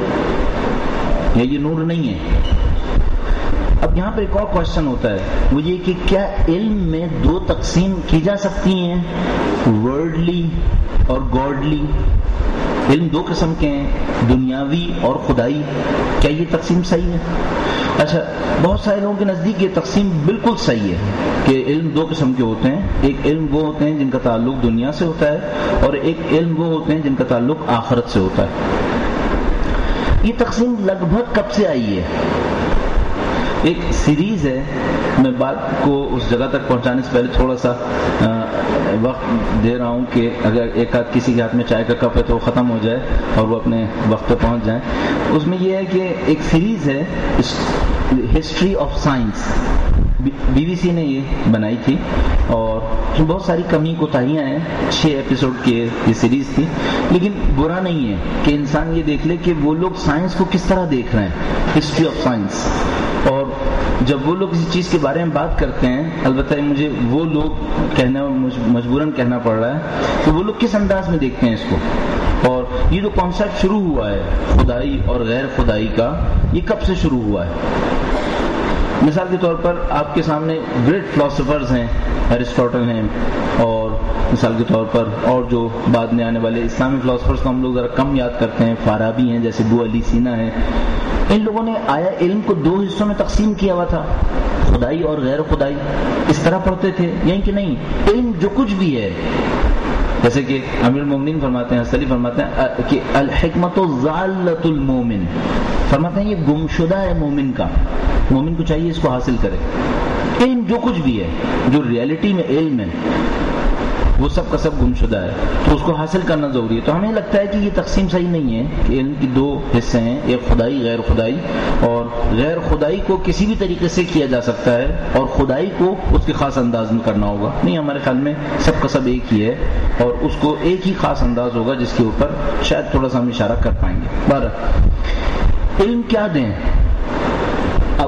Speaker 1: یا یہ نور نہیں ہے؟ اب یہاں پر ایک اور کوشچن ہوتا ہے، وہ یہ کہ کیا علم میں دو تقسیم کی جا سکتی ہیں، ورڈلی اور گاڈلی؟ علم دو قسم کے ہیں، دنیاوی اور خدائی. کیا یہ تقسیم صحیح ہے؟ اچھا بہت سارے لوگوں کے نزدیک یہ تقسیم بالکل صحیح ہے کہ علم دو قسم کے ہوتے ہیں. ایک علم وہ ہوتے ہیں جن کا تعلق دنیا سے ہوتا ہے اور ایک علم وہ ہوتے ہیں جن کا تعلق آخرت سے ہوتا ہے. یہ تقسیم لگ بھگ کب سے آئی ہے؟ ایک سیریز ہے، میں بات کو اس جگہ تک پہنچانے سے پہلے تھوڑا سا وقت دے رہا ہوں کہ اگر ایک آدھ کسی کے ہاتھ میں چائے کا کپ ہے تو وہ ختم ہو جائے اور وہ اپنے وقت پہ پہنچ جائیں. اس میں یہ ہے کہ ایک سیریز ہے history of science, B B C نے یہ بنائی تھی اور بہت ساری کمی کوتاہیاں ہیں. چھ ایپیسوڈ کی یہ سیریز تھی، لیکن برا نہیں ہے کہ انسان یہ دیکھ لے کہ وہ لوگ سائنس کو کس طرح دیکھ رہے ہیں. History of science. اور جب وہ لوگ کسی چیز کے بارے میں بات کرتے ہیں، البتہ مجھے وہ لوگ کہنا مجبوراً کہنا پڑ رہا ہے کہ وہ لوگ کس انداز میں دیکھتے ہیں اس کو. اور یہ جو کانسیپٹ شروع ہوا ہے خدائی اور غیر خدائی کا، یہ کب سے شروع ہوا ہے؟ مثال کے طور پر آپ کے سامنے گریٹ فلاسفرز ہیں، ایرسٹوٹل ہیں، اور مثال کے طور پر اور جو بعد میں آنے والے اسلامی فلاسفرز کو ہم لوگ ذرا کم یاد کرتے ہیں، فارابی ہیں جیسے ابو علی سینا ہیں. ان لوگوں نے آیا علم کو دو حصوں میں تقسیم کیا ہوا تھا، خدائی اور غیر خدائی. اس طرح پڑھتے تھے یعنی کہ نہیں، علم جو کچھ بھی ہے، جیسے کہ امیر المومنین فرماتے ہیں، حسلی فرماتے ہیں کہ الحکمت ضالۃ المومن، فرماتے ہیں یہ گمشدہ ہے مومن کا، مومن کو چاہیے اس کو حاصل کرے. علم جو کچھ بھی ہے، جو ریالٹی میں علم ہے، وہ سب کا سب گمشدہ ہے، تو اس کو حاصل کرنا ضروری ہے. تو ہمیں لگتا ہے کہ یہ تقسیم صحیح نہیں ہے کہ علم کی دو حصے ہیں، ایک خدائی غیر خدائی، اور غیر خدائی کو کسی بھی طریقے سے کیا جا سکتا ہے اور خدائی کو اس کے خاص انداز میں کرنا ہوگا. نہیں، ہمارے خیال میں سب کا سب ایک ہی ہے اور اس کو ایک ہی خاص انداز ہوگا جس کے اوپر شاید تھوڑا سا ہم اشارہ کر پائیں گے. بارہ علم کیا دیں؟ اب اچھا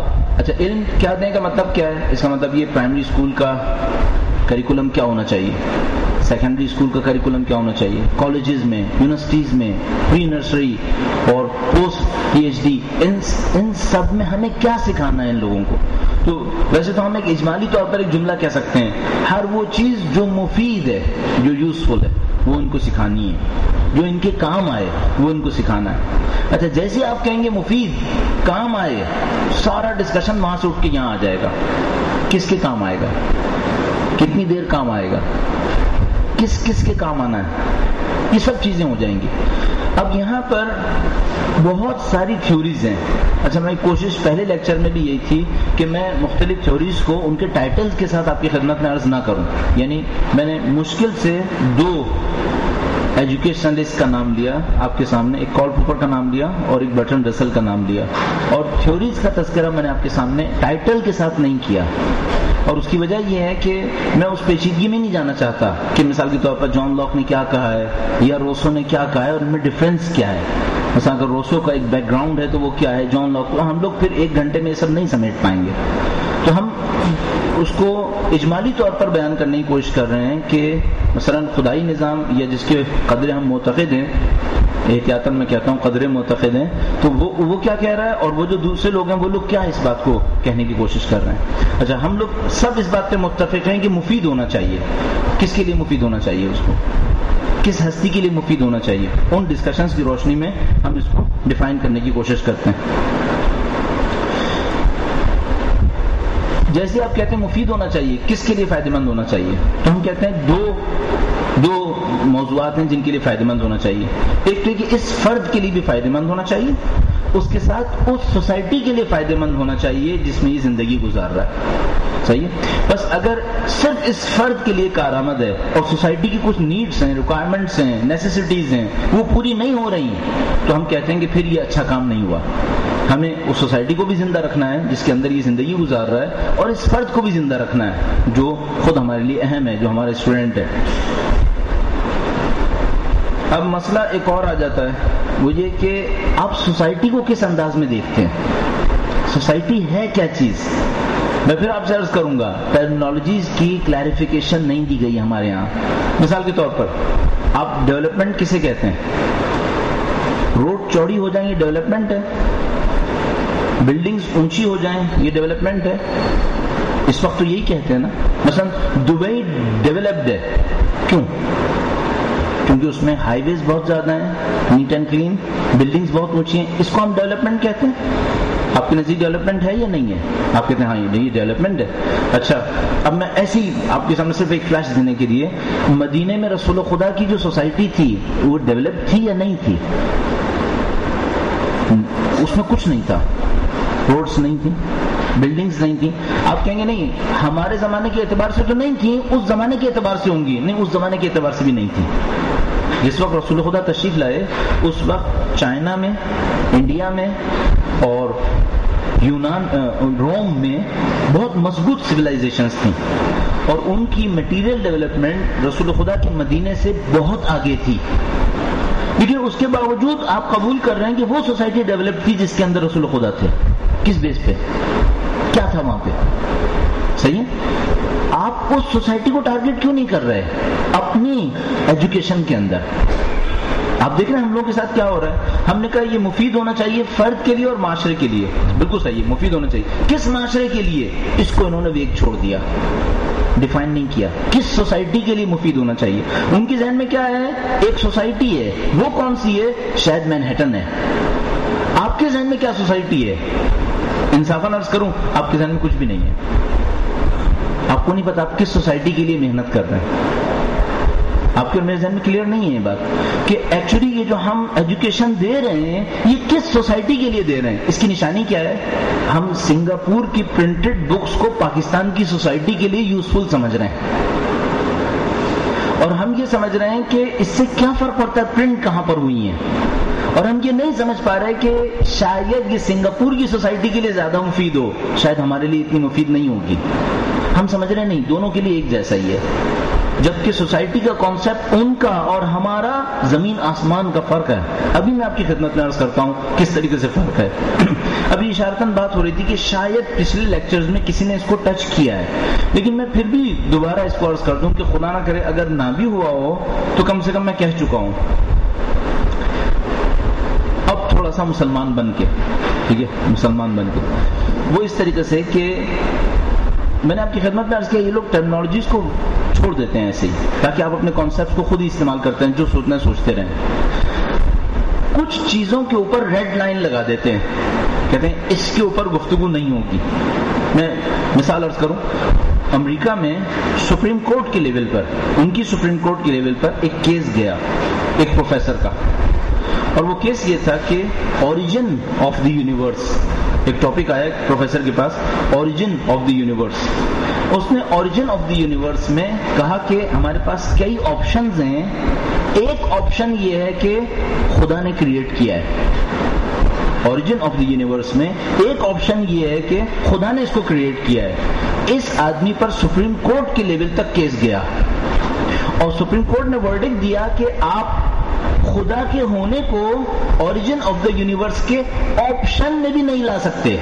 Speaker 1: اچھا علم کیا دیں کا مطلب کیا ہے؟ اس کا مطلب یہ پرائمری اسکول کا کریکولم کیا ہونا چاہیے، سیکنڈری اسکول کا کریکولم کیا ہونا چاہیے، کالجز میں، یونیورسٹیز میں، پری نرسری اور پوسٹ پی ایچ ڈی، ان ان سب میں ہمیں کیا سکھانا ہے ان لوگوں کو؟ تو ویسے تو ہم ایک اجمالی طور پر ایک جملہ کہہ سکتے ہیں، ہر وہ چیز جو مفید ہے، جو یوزفل ہے، وہ ان کو سکھانی ہے، جو ان کے کام آئے وہ ان کو سکھانا ہے۔ اچھا جیسے آپ کہیں گے مفید کام آئے، سارا ڈسکشن وہاں سے اٹھ کے یہاں آ جائے گا، کس کے کام آئے گا، کتنی دیر کام آئے گا، کس کس کے کام آنا ہے، یہ سب چیزیں ہو جائیں گی۔ اب یہاں پر بہت ساری تھیوریز ہیں۔ اچھا میں کوشش پہلے لیکچر میں بھی یہی تھی کہ میں مختلف تھیوریز کو ان کے ٹائٹلز کے ساتھ آپ کی خدمت میں عرض نہ کروں، یعنی میں نے مشکل سے دو ایجوکیشنلسٹ کا نام لیا آپ کے سامنے، ایک کارل پوپر کا نام لیا اور ایک برٹرنڈ رسل کا نام لیا، اور تھیوریز کا تذکرہ میں نے آپ کے سامنے ٹائٹل کے ساتھ نہیں کیا، اور اس کی وجہ یہ ہے کہ میں اس پیچیدگی میں نہیں جانا چاہتا کہ مثال کے طور پر جان لاک نے کیا کہا ہے یا روسو نے کیا کہا ہے اور ان میں ڈفرینس کیا ہے۔ مثلا اگر روسو کا ایک بیک گراؤنڈ ہے تو وہ کیا ہے، جان لاک، ہم لوگ پھر ایک گھنٹے میں یہ سب نہیں سمیٹ پائیں گے، تو ہم اس کو اجمالی طور پر بیان کرنے کی کوشش کر رہے ہیں کہ مثلا خدائی نظام یا جس کے قدر ہم معتقد ہیں، احتیاطاً میں کہتا ہوں قدر معتقد ہیں، تو وہ وہ کیا کہہ رہا ہے اور وہ جو دوسرے لوگ ہیں وہ لوگ کیا اس بات کو کہنے کی کوشش کر رہے ہیں۔ اچھا ہم لوگ سب اس بات پہ متفق ہیں کہ مفید ہونا چاہیے۔ کس کے لیے مفید ہونا چاہیے؟ اس کو کس ہستی کے لیے مفید ہونا چاہیے؟ ان ڈسکشنز کی روشنی میں ہم اس کو ڈیفائن کرنے کی کوشش کرتے ہیں۔ جیسے آپ کہتے ہیں مفید ہونا چاہیے، کس کے لیے فائدہ مند ہونا چاہیے، تو ہم کہتے ہیں دو دو موضوعات ہیں جن کے لیے فائدہ مند ہونا چاہیے۔ ایک تو کہ اس فرد کے لیے بھی فائدہ مند ہونا چاہیے، اس کے ساتھ اس سوسائٹی کے لیے فائدہ مند ہونا چاہیے جس میں یہ زندگی گزار رہا ہے۔ صحیح ہے؟ بس اگر صرف اس فرد کے لیے کارآمد ہے اور سوسائٹی کی کچھ نیڈس ہیں، ریکوائرمنٹس ہیں، نیسیسٹیز ہیں، وہ پوری نہیں ہو رہی ہیں، تو ہم کہتے ہیں کہ پھر یہ اچھا کام نہیں ہوا۔ ہمیں اس سوسائٹی کو بھی زندہ رکھنا ہے جس کے اندر یہ زندگی گزار رہا ہے، اور اس فرد کو بھی زندہ رکھنا ہے جو خود ہمارے لیے اہم ہے، جو ہمارا اسٹوڈنٹ ہے۔ اب مسئلہ ایک اور آ جاتا ہے، وہ یہ کہ آپ سوسائٹی کو کس انداز میں دیکھتے ہیں، سوسائٹی ہے کیا چیز؟ میں پھر آپ سے عرض کروں گا، ٹرمینالوجیز کی کلیریفیکیشن نہیں دی گئی ہمارے یہاں۔ مثال کے طور پر آپ ڈیولپمنٹ کسے کہتے ہیں؟ روڈ چوڑی ہو جائیں یہ ڈیولپمنٹ ہے، بلڈنگز اونچی ہو جائیں یہ ڈیولپمنٹ ہے۔ اس وقت تو یہی کہتے ہیں نا، مثلا دبئی ڈیولپڈ ہے، کیوں؟ کیونکہ اس میں ہائی ویز بہت زیادہ ہیں، نیٹ اینڈ کلین، بلڈنگز بہت اونچی ہیں، اس کو ہم ڈیولپمنٹ کہتے ہیں۔ آپ کے نزدیک ڈیولپمنٹ ہے یا نہیں ہے؟ آپ کہتے ہیں ہاں یہ ڈیولپمنٹ ہے۔ اچھا اب میں ایسی آپ کے سامنے صرف ایک فلیش دینے کے لیے، مدینے میں رسول خدا کی جو سوسائٹی تھی وہ ڈیولپ تھی یا نہیں تھی؟ اس میں کچھ نہیں تھا، روڈز نہیں تھی، بلڈنگز نہیں تھیں۔ آپ کہیں گے نہیں ہمارے زمانے کے اعتبار سے تو نہیں تھیں، اس زمانے کے اعتبار سے ہوں گی، نہیں اس زمانے کے اعتبار سے بھی نہیں تھی۔ جس وقت رسول خدا تشریف لائے اس وقت چائنا میں، انڈیا میں اور یونان روم میں بہت مضبوط سویلائزیشنز تھیں، اور ان کی مٹیریل ڈیولپمنٹ رسول خدا کے مدینے سے بہت آگے تھی، لیکن اس کے باوجود آپ قبول کر رہے ہیں کہ وہ سوسائٹی ڈیولپ تھی جس کے اندر رسول خدا تھے۔ کس بیس پہ؟ کیا تھا وہاں پہ؟ صحیح ہے؟ آپ اس سوسائٹی کو ٹارگٹ کیوں نہیں کر رہے اپنی ایجوکیشن کے اندر؟ آپ دیکھ رہے ہیں ہم لوگوں کے ساتھ کیا ہو رہا ہے، ہم نے کہا یہ مفید ہونا چاہیے فرد کے لیے اور معاشرے کے لیے، بالکل صحیح، مفید ہونا چاہیے۔ کس معاشرے کے لیے؟ اس کو انہوں نے ویک چھوڑ دیا، ڈیفائن نہیں کیا کس سوسائٹی کے لیے مفید ہونا چاہیے۔ ان کی ذہن میں کیا ہے، ایک سوسائٹی ہے، وہ کون سی ہے؟ شاید مینہٹن ہے۔ آپ کے ذہن میں کیا سوسائٹی ہے؟ انصافاً عرض کروں آپ کے ذہن میں کچھ بھی نہیں ہے، آپ کو نہیں پتا آپ کس سوسائٹی کے لیے محنت کر رہے ہیں۔ آپ کے اور میرے ذہن میں کلیئر نہیں ہے یہ بات کہ ایکچولی یہ جو ہم ایجوکیشن دے رہے ہیں یہ کس سوسائٹی کے لیے دے رہے ہیں۔ اس کی نشانی کیا ہے؟ ہم سنگاپور کی پرنٹڈ بکس کو پاکستان کی سوسائٹی کے لیے یوزفل سمجھ رہے ہیں، اور ہم یہ سمجھ رہے ہیں کہ اس سے کیا فرق پڑتا ہے پرنٹ کہاں پر ہوئی ہیں، اور ہم یہ نہیں سمجھ پا رہے کہ شاید یہ سنگاپور کی سوسائٹی کے لیے زیادہ مفید ہو، شاید ہمارے لیے اتنی مفید نہیں ہوگی۔ ہم سمجھ رہے ہیں نہیں، دونوں کے لیے ایک جیسا ہی ہے، جبکہ سوسائٹی کا کانسیپٹ ان کا اور ہمارا زمین آسمان کا فرق ہے. ابھی میں آپ کی خدمت میں عرض کرتا ہوں کس طریقے سے فرق ہے. ابھی اشارتاً بات ہو رہی تھی کہ شاید پچھلے لیکچرز میں کسی نے اس کو ٹچ کیا ہے، لیکن میں پھر بھی دوبارہ اس کو عرض کر دوں کہ خدا نہ کرے اگر نہ بھی ہوا ہو تو کم سے کم میں کہہ چکا ہوں. اب تھوڑا سا مسلمان بن کے، ٹھیک ہے، مسلمان بن کے وہ اس طریقے سے کہ میں نے آپ کی خدمت میں عرض کیا یہ لوگ ٹرمنالوجیز کو چھوڑ دیتے ہیں ایسے ہی تاکہ آپ اپنے کانسیپٹ کو خود ہی استعمال کرتے ہیں، جو سوچنا ہے سوچتے رہیں. کچھ چیزوں کے اوپر ریڈ لائن لگا دیتے ہیں، کہتے ہیں اس کے اوپر گفتگو نہیں ہوگی. میں مثال عرض کروں، امریکہ میں سپریم کورٹ کے لیول پر، ان کی سپریم کورٹ کے لیول پر ایک کیس گیا ایک پروفیسر کا، اور وہ کیس یہ تھا کہ اوریجن آف دی یونیورس. ایک ٹاپک آیا پروفیسر کے پاس، اوریجن آف دی یونیورس. اس نے اوریجن آف دی یونیورس میں کہا کہ ہمارے پاس کئی آپشنز ہیں. ایک آپشن یہ ہے کہ خدا نے کریٹ کیا ہے. اوریجن آف دی یونیورس میں ایک آپشن یہ ہے کہ خدا نے اس کو کریٹ کیا ہے. اس آدمی پر سپریم کورٹ کے لیول تک کیس گیا اور سپریم کورٹ نے ورڈکٹ دیا کہ آپ خدا کے ہونے کو اوریجن آف دا یونیورس کے آپشن میں بھی نہیں لا سکتے.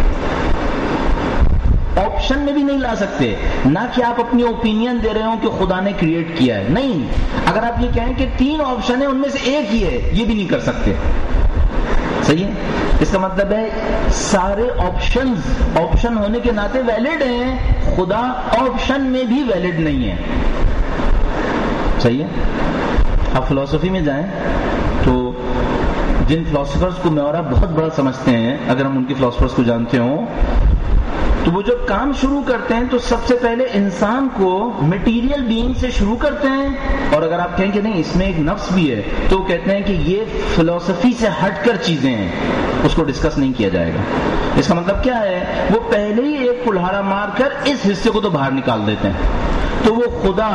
Speaker 1: آپشن میں بھی نہیں لا سکتے. نہ کہ آپ اپنی اوپینین دے رہے ہوں کہ خدا نے کریٹ کیا ہے، نہیں. اگر آپ یہ کہیں کہ تین آپشن ہیں ان میں سے ایک ہی ہے، یہ بھی نہیں کر سکتے. صحیح ہے؟ اس کا مطلب ہے سارے آپشنز آپشن ہونے کے ناطے ویلڈ ہیں، خدا آپشن میں بھی ویلڈ نہیں ہے. صحیح ہے؟ آپ فلسفی میں جائیں تو جن فلاسفرز کو میں اور آپ بہت بڑا سمجھتے ہیں، اگر ہم ان کی فلاسفرز کو جانتے ہوں تو وہ جب کام شروع کرتے ہیں تو سب سے پہلے انسان کو میٹیریل بینگ سے شروع کرتے ہیں، اور اگر آپ کہیں کہ نہیں اس میں ایک نفس بھی ہے تو وہ کہتے ہیں کہ یہ فلسفی سے ہٹ کر چیزیں ہیں، اس کو ڈسکس نہیں کیا جائے گا. اس کا مطلب کیا ہے؟ وہ پہلے ہی ایک کلہاڑا مار کر اس حصے کو تو باہر نکال دیتے ہیں. تو وہ خدا،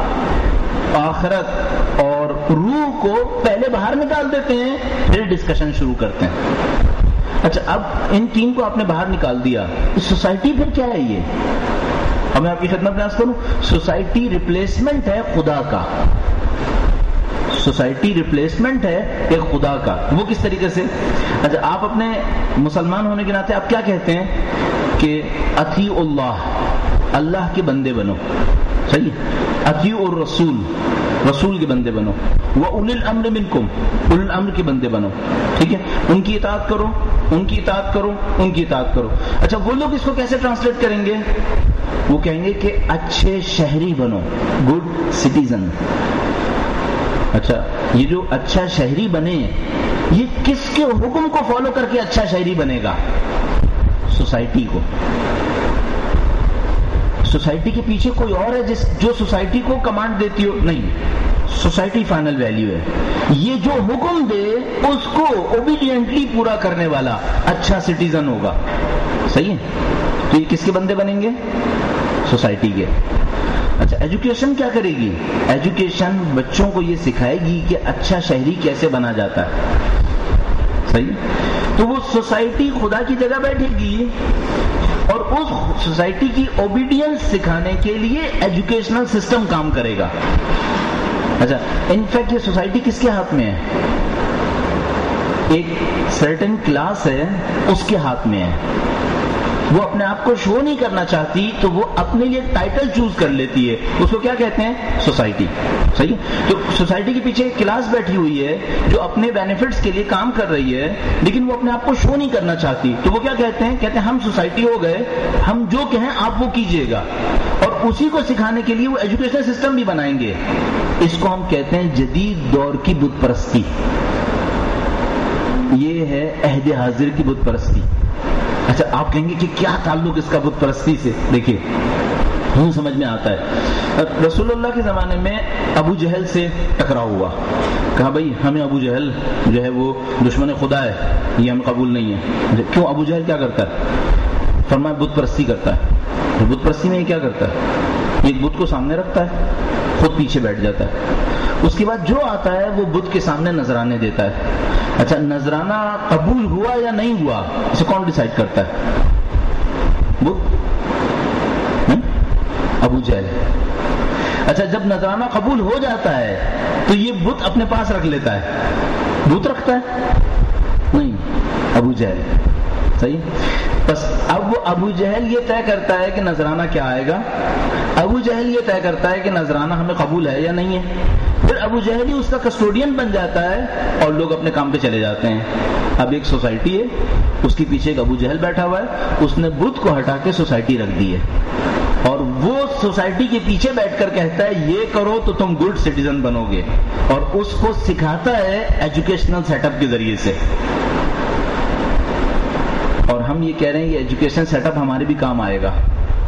Speaker 1: آخرت اور روح کو پہلے باہر نکال دیتے ہیں، پھر ڈسکشن شروع کرتے ہیں. اچھا، اب ان تین کو آپ نے باہر نکال دیا، سوسائٹی پھر کیا ہے؟ یہ اب میں آپ کی خدمت میں عرض کروں، سوسائٹی ریپلیسمنٹ ہے خدا کا. سوسائٹی ریپلیسمنٹ ہے ایک خدا کا. وہ کس طریقے سے؟ اچھا، آپ اپنے مسلمان ہونے کے ناطے آپ کیا کہتے ہیں کہ اطیع اللہ، اللہ کے بندے بنو. صحیح؟ اطیع الرسول، رسول کے بندے بنو. وَأُولِي الْأَمْرِ مِنْكُمْ، اُولِي الْأَمْرِ کے بندے بنو. ٹھیک ہے؟ ان کی اطاعت کرو، ان کی اطاعت کرو، ان کی اطاعت کرو. اچھا، وہ لوگ اس کو کیسے ٹرانسلیٹ کریں گے؟ وہ کہیں گے کہ اچھے شہری بنو، گڈ سٹیزن. اچھا، یہ جو اچھا شہری بنے، یہ کس کے حکم کو فالو کر کے اچھا شہری بنے گا؟ سوسائٹی کو. سوسائٹی کے پیچھے کوئی اور ہے جس جو سوسائٹی کو کمانڈ دیتی ہو؟ نہیں، سوسائٹی فائنل ویلیو ہے. یہ جو حکم دے اس کو اوبیڈینٹلی پورا کرنے والا اچھا سٹیزن ہوگا. صحیح ہے؟ تو یہ کس کے بندے بنیں گے؟ سوسائٹی کے. اچھا، ایجوکیشن کیا کرے گی؟ ایجوکیشن بچوں کو یہ سکھائے گی کہ اچھا شہری کیسے بنا جاتا ہے. صحیح؟ تو وہ سوسائٹی خدا کی جگہ بیٹھے گی اور اس سوسائٹی کی اوبیڈینس سکھانے کے لیے ایجوکیشنل سسٹم کام کرے گا. اچھا، انفیکٹ یہ سوسائٹی کس کے ہاتھ میں ہے؟ ایک سرٹن کلاس ہے، اس کے ہاتھ میں ہے. وہ اپنے آپ کو شو نہیں کرنا چاہتی تو وہ اپنے لیے ٹائٹل چوز کر لیتی ہے. اس کو کیا کہتے ہیں؟ سوسائٹی. صحیح؟ تو سوسائٹی کے پیچھے ایک کلاس بیٹھی ہوئی ہے جو اپنے بینیفٹس کے لیے کام کر رہی ہے، لیکن وہ اپنے آپ کو شو نہیں کرنا چاہتی. تو وہ کیا کہتے ہیں؟ کہتے ہیں ہم سوسائٹی ہو گئے، ہم جو کہیں آپ وہ کیجئے گا. اور اسی کو سکھانے کے لیے وہ ایجوکیشن سسٹم بھی بنائیں گے. اس کو ہم کہتے ہیں جدید دور کی بت پرستی. یہ ہے عہد حاضر کی بت پرستی. اچھا، آپ کہیں گے کہ کیا تعلق اس کا بت پرستی سے؟ دیکھیے، یوں سمجھ میں آتا ہے. رسول اللہ کے زمانے میں ابو جہل سے ٹکراؤ ہوا. کہا بھائی ہمیں ابو جہل جو ہے وہ دشمن خدا ہے، یہ ہم قبول نہیں ہے. کیوں؟ ابو جہل کیا کرتا ہے؟ فرمایا بت پرستی کرتا ہے. بت پرستی میں یہ کیا کرتا ہے؟ ایک بت کو سامنے رکھتا ہے، خود پیچھے بیٹھ جاتا ہے. اس کے بعد جو آتا ہے وہ بت کے سامنے نذرانے دیتا ہے. اچھا، نذرانہ قبول ہوا یا نہیں ہوا اسے کون ڈیسائیڈ کرتا ہے؟ بت؟ ابو جہل. اچھا جب نذرانہ قبول ہو جاتا ہے تو یہ بت اپنے پاس رکھ لیتا ہے. بت رکھتا ہے نہیں, ابو جہل. صحیح. بس اب وہ ابو جہل یہ طے کرتا ہے کہ نذرانہ کیا آئے گا. ابو جہل یہ طے کرتا ہے کہ نذرانہ ہمیں قبول ہے یا نہیں ہے. پھر ابو جہل ہی اس کا کسٹوڈین بن جاتا ہے اور لوگ اپنے کام پہ چلے جاتے ہیں. اب ایک سوسائٹی ہے, اس کے پیچھے ایک ابو جہل بیٹھا ہوا ہے, اس نے بت کو ہٹا کے سوسائٹی رکھ دی ہے, اور وہ سوسائٹی کے پیچھے بیٹھ کر کہتا ہے یہ کرو تو تم گڈ سٹیزن بنو گے, اور اس کو سکھاتا ہے ایجوکیشنل سیٹ اپ کے ذریعے سے. اور ہم یہ کہہ رہے ہیں یہ ایجوکیشن سیٹ اپ ہمارے بھی کام آئے گا,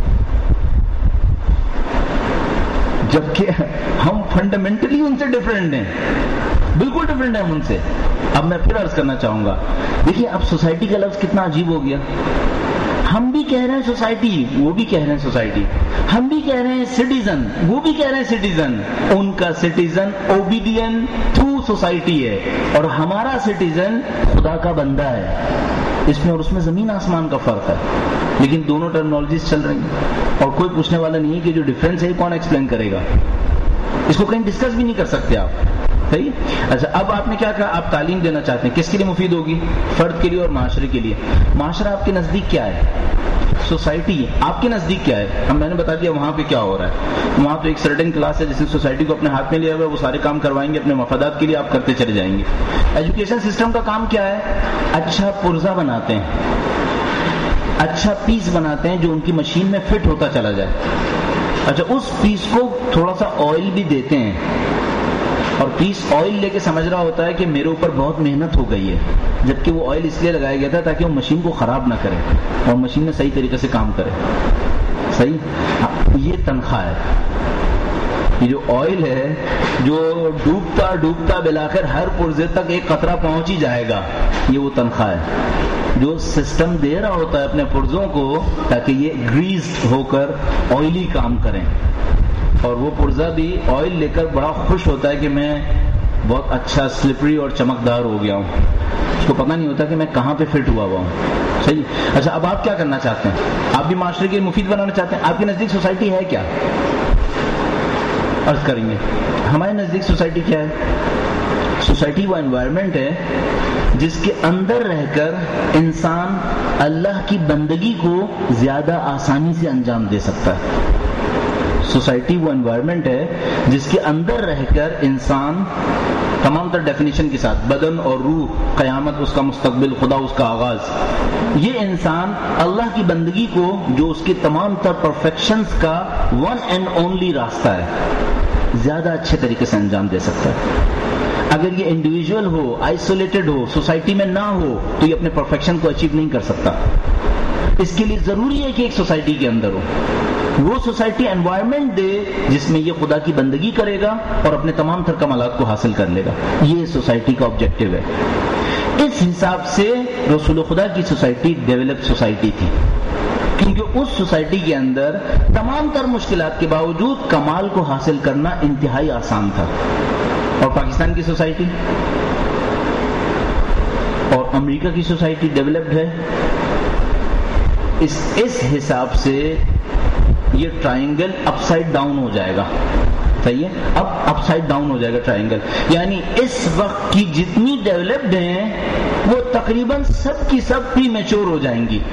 Speaker 1: جبکہ ہم فنڈامنٹلی ان سے ڈفرینٹ ہیں, بالکل ڈفرینٹ ہیں ہم ان سے. اب میں پھر عرض کرنا چاہوں گا, دیکھیے اب سوسائٹی کا لفظ کتنا عجیب ہو گیا. ہم بھی کہہ رہے ہیں سوسائٹی, وہ بھی کہہ رہے ہیں سوسائٹی. ہم بھی کہہ رہے ہیں سٹیزن, وہ بھی کہہ رہے ہیں سٹیزن. ان کا سٹیزن اوبیڈین تھرو سوسائٹی ہے, اور ہمارا سٹیزن خدا کا بندہ ہے. اس میں اور اس میں زمین آسمان کا فرق ہے, لیکن دونوں ٹرمنالوجیز چل رہی ہیں, اور کوئی پوچھنے والا نہیں ہے کہ جو ڈفرینس ہے کون ایکسپلین کرے گا. اس کو کہیں ڈسکس بھی نہیں کر سکتے آپ. صحیح. اچھا اب آپ نے کیا کہا, آپ تعلیم دینا چاہتے ہیں, کس کے لیے مفید ہوگی؟ فرد کے لیے اور معاشرے کے لیے. معاشرہ آپ کے نزدیک کیا ہے؟ سوسائٹی آپ کے نزدیک کیا ہے؟ ہم میں نے بتا دیا وہاں پہ کیا ہو رہا ہے. وہاں تو ایک سرٹن کلاس ہے جس نے سوسائٹی کو اپنے ہاتھ میں لیا ہوا ہے, وہ سارے کام کروائیں گے اپنے مفادات کے لیے, آپ کرتے چلے جائیں گے. ایجوکیشن سسٹم کا کام کیا ہے؟ اچھا پرزہ بناتے ہیں, اچھا پیس بناتے ہیں جو ان کی مشین میں فٹ ہوتا چلا جائے. اچھا اس پیس کو تھوڑا سا آئل بھی دیتے ہیں, اور پیس آئل لے کے سمجھ رہا ہوتا ہے کہ میرے اوپر بہت محنت ہو گئی ہے, جبکہ وہ آئل اس لیے لگایا گیا تھا تاکہ وہ مشین کو خراب نہ کرے اور مشین میں صحیح طریقے سے کام کرے. صحیح. یہ تنخواہ ہے. یہ جو آئل ہے جو ڈوبتا ڈوبتا بلاخر ہر پرزے تک ایک قطرہ پہنچ ہی جائے گا, یہ وہ تنخواہ ہے جو سسٹم دے رہا ہوتا ہے اپنے پرزوں کو تاکہ یہ گریزڈ ہو کر آئلی کام کریں. اور وہ پرزہ بھی آئل لے کر بڑا خوش ہوتا ہے کہ میں بہت اچھا سلپری اور چمکدار ہو گیا ہوں. اس کو پتہ نہیں ہوتا کہ میں کہاں پہ فٹ ہوا ہوا ہوں. صحیح. اچھا اب آپ کیا کرنا چاہتے ہیں؟ آپ بھی معاشرے کے مفید بنانا چاہتے ہیں. آپ کے نزدیک سوسائٹی ہے کیا؟ عرض کریں گے. ہمارے نزدیک سوسائٹی کیا ہے؟ سوسائٹی وہ انوائرمنٹ ہے جس کے اندر رہ کر انسان اللہ کی بندگی کو زیادہ آسانی سے انجام دے سکتا ہے. سوسائٹی وہ انوائرمنٹ ہے جس کے اندر رہ کر انسان تمام تر ڈیفینیشن کے ساتھ بدن اور روح, قیامت اس کا مستقبل, خدا اس کا آغاز, یہ انسان اللہ کی بندگی کو جو اس کے تمام تر پرفیکشنز کا ون اینڈ اونلی راستہ ہے زیادہ اچھے طریقے سے انجام دے سکتا ہے. اگر یہ انڈیویجول ہو, آئسولیٹڈ ہو, سوسائٹی میں نہ ہو تو یہ اپنے پرفیکشن کو اچیو نہیں کر سکتا. اس کے لیے ضروری ہے کہ ایک سوسائٹی کے اندر ہو, وہ سوسائٹی انوائرمنٹ دے جس میں یہ خدا کی بندگی کرے گا اور اپنے تمام تر کمالات کو حاصل کر لے گا. یہ سوسائٹی کا آبجیکٹو ہے. اس حساب سے رسول خدا کی سوسائٹی ڈیولپ سوسائٹی تھی, کیونکہ اس سوسائٹی کے اندر تمام تر مشکلات کے باوجود کمال کو حاصل کرنا انتہائی آسان تھا. اور پاکستان کی سوسائٹی اور امریکہ کی سوسائٹی ڈیولپڈ ہے. اس اس حساب سے یہ ٹرائنگل اپ سائڈ ڈاؤن ہو جائے گا. صحیح ہے. اب اپ سائڈ ڈاؤن ہو جائے گا ٹرائنگل, یعنی اس وقت کی جتنی ڈیولپڈ ہیں وہ تقریباً سب کی سب پری میچور ہو جائیں گی,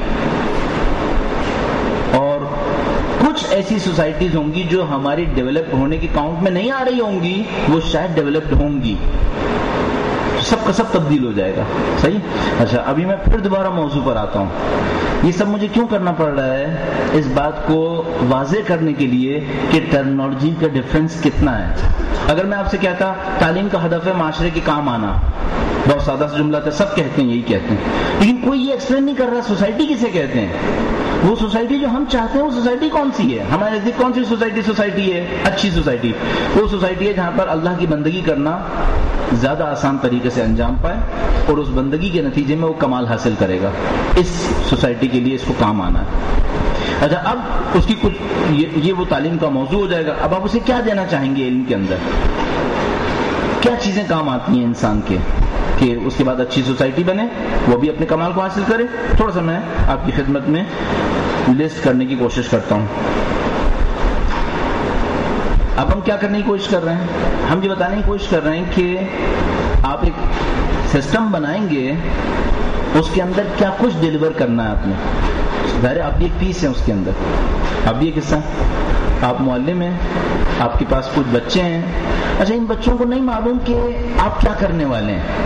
Speaker 1: اور کچھ ایسی سوسائٹیز ہوں گی جو ہماری ڈیولپ ہونے کی کاؤنٹ میں نہیں آ رہی ہوں گی, وہ شاید ڈیولپڈ ہوں گی. سب کا سب تبدیل ہو جائے گا. صحیح. اچھا ابھی میں پھر دوبارہ موضوع پر آتا ہوں. یہ سب مجھے کیوں کرنا پڑ رہا ہے؟ اس بات کو واضح کرنے کے لیے کہ ٹرمنالوجی کا ڈفرنس کتنا ہے. اگر میں آپ سے کہتا تعلیم کا ہدف ہے معاشرے کے کام آنا, بہت سادہ سا جملہ تھا, سب کہتے ہیں یہی کہتے ہیں, لیکن کوئی یہ ایکسپلین نہیں کر رہا سوسائٹی کسے کہتے ہیں. وہ سوسائٹی جو ہم چاہتے ہیں وہ سوسائٹی کون سی ہے؟ ہمارے نزدیک کون سی سوسائٹی سوسائٹی ہے؟ اچھی سوسائٹی وہ سوسائٹی ہے جہاں پر اللہ کی بندگی کرنا زیادہ آسان طریقے سے انجام پائے اور اس بندگی کے نتیجے میں وہ کمال حاصل کرے گا. اس سوسائٹی کے لیے اس کو کام آنا ہے. اچھا اب اس کی کچھ یہ, یہ وہ تعلیم کا موضوع ہو جائے گا. اب آپ اسے کیا دینا چاہیں گے علم کے اندر؟ کیا چیزیں کام آتی ہیں انسان کے کہ اس کے بعد اچھی سوسائٹی بنے, وہ بھی اپنے کمال کو حاصل کرے؟ تھوڑا سا میں آپ کی خدمت میں لسٹ کرنے کی کوشش کرتا ہوں. اب ہم کیا کرنے کی کوشش کر رہے ہیں؟ ہم یہ بتانے کی کوشش کر رہے ہیں کہ آپ ایک سسٹم بنائیں گے، اس کے اندر کیا کچھ ڈیلیور کرنا ہے آپ نے. ظاہر آپ ایک پیس ہیں اس کے اندر، آپ بھی ایک حصہ. آپ معلم ہیں، آپ کے پاس کچھ بچے ہیں. اچھا، ان بچوں کو نہیں معلوم کہ آپ کیا کرنے والے ہیں.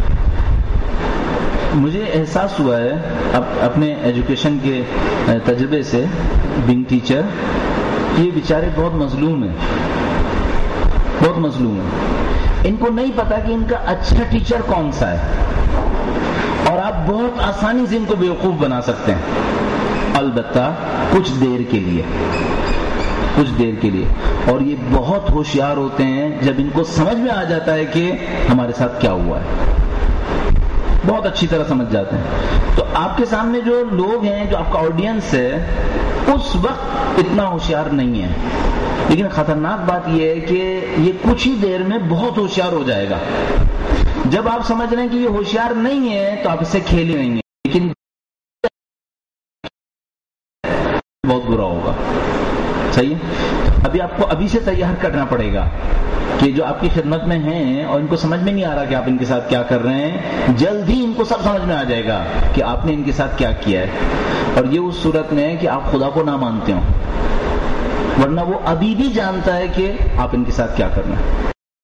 Speaker 1: مجھے احساس ہوا ہے اب اپنے ایجوکیشن کے تجربے سے، بینگ ٹیچر، یہ بیچارے بہت مظلوم ہیں، بہت مظلوم ہیں. ان کو نہیں پتا کہ ان کا اچھا ٹیچر کون سا ہے، اور آپ بہت آسانی سے ان کو بیوقوف بنا سکتے ہیں، البتہ کچھ دیر کے لیے، کچھ دیر کے لیے. اور یہ بہت ہوشیار ہوتے ہیں جب ان کو سمجھ میں آ جاتا ہے کہ ہمارے ساتھ کیا ہوا ہے، بہت اچھی طرح سمجھ جاتے ہیں. تو آپ کے سامنے جو لوگ ہیں، جو آپ کا آڈینس ہے، اس وقت اتنا ہوشیار نہیں ہے. لیکن خطرناک بات یہ ہے کہ یہ کچھ ہی دیر میں بہت ہوشیار ہو جائے گا. جب آپ سمجھ رہے ہیں کہ یہ ہوشیار نہیں ہے تو آپ اس سے کھیل ہی نہیں گے، لیکن بہت برا ہوگا. صحیح ہے؟ ابھی آپ کو ابھی سے تیار کرنا پڑے گا کہ جو آپ کی خدمت میں ہیں اور ان کو سمجھ میں نہیں آ رہا کہ آپ ان کے ساتھ کیا کر رہے ہیں، جلد ہی ان کو سب سمجھ میں آ جائے گا کہ آپ نے ان کے ساتھ کیا کیا ہے. اور یہ اس صورت میں ہے کہ آپ خدا کو نہ مانتے ہو، ورنہ وہ ابھی بھی جانتا ہے کہ آپ ان کے ساتھ کیا کرنا ہے.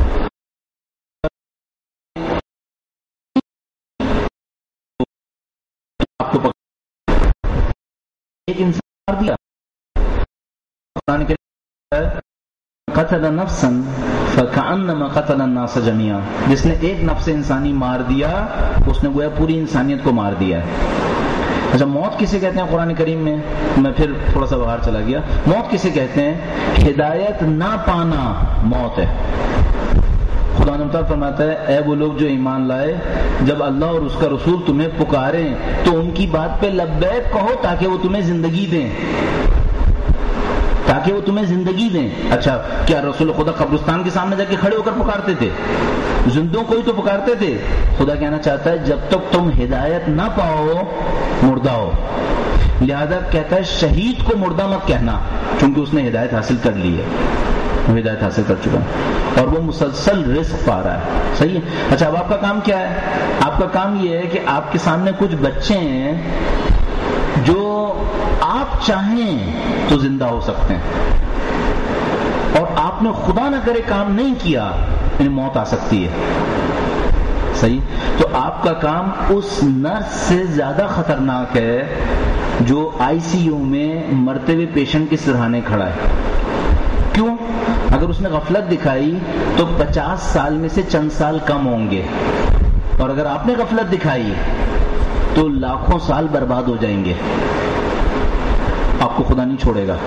Speaker 1: آپ کو ایک انسان مار دیا، قرآن کے قتل نفسا فکأنما قتل الناس جميعا، جس نے ایک نفس انسانی مار دیا اس نے گویا پوری انسانیت کو مار دیا ہے. اچھا، موت کسے کہتے ہیں قرآن کریم میں؟ میں پھر تھوڑا سا باہر چلا گیا. موت کسے کہتے ہیں؟ ہدایت نہ پانا موت ہے. خدا نے تعالیٰ فرماتا ہے، اے وہ لوگ جو ایمان لائے، جب اللہ اور اس کا رسول تمہیں پکاریں تو ان کی بات پہ لبیک کہو تاکہ وہ تمہیں زندگی دیں، تاکہ وہ تمہیں زندگی دیں. اچھا، کیا رسول خدا قبرستان کے سامنے جا کے کھڑے ہو کر پکارتے تھے؟ زندوں کو ہی تو پکارتے تھے. خدا کہنا چاہتا ہے جب تک تم ہدایت نہ پاؤ مردہ ہو. لہذا کہتا ہے شہید کو مردہ مت کہنا، کیونکہ اس نے ہدایت حاصل کر لی ہے، وہ ہدایت حاصل کر چکا ہے اور وہ مسلسل رزق پا رہا ہے. صحیح ہے؟ اچھا، اب آپ کا کام کیا ہے؟ آپ کا کام یہ ہے کہ آپ کے سامنے کچھ بچے ہیں جو آپ چاہیں تو زندہ ہو سکتے ہیں، اور آپ نے خدا نہ کرے کام نہیں کیا، انہیں موت آ سکتی ہے. صحیح؟ تو آپ کا کام اس نرس سے زیادہ خطرناک ہے جو آئی سی یو میں مرتے ہوئے پیشنٹ کے سرہانے کھڑا ہے. کیوں؟ اگر اس نے غفلت دکھائی تو پچاس سال میں سے چند سال کم ہوں گے، اور اگر آپ نے غفلت دکھائی تو لاکھوں سال برباد ہو جائیں گے. آپ کو خدا نہیں چھوڑے گا.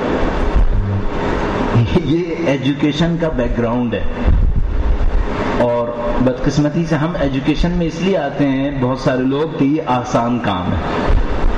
Speaker 1: یہ ایجوکیشن کا بیک گراؤنڈ ہے. اور بدقسمتی سے ہم ایجوکیشن میں اس لیے آتے ہیں بہت سارے لوگ کہ یہ آسان کام ہے.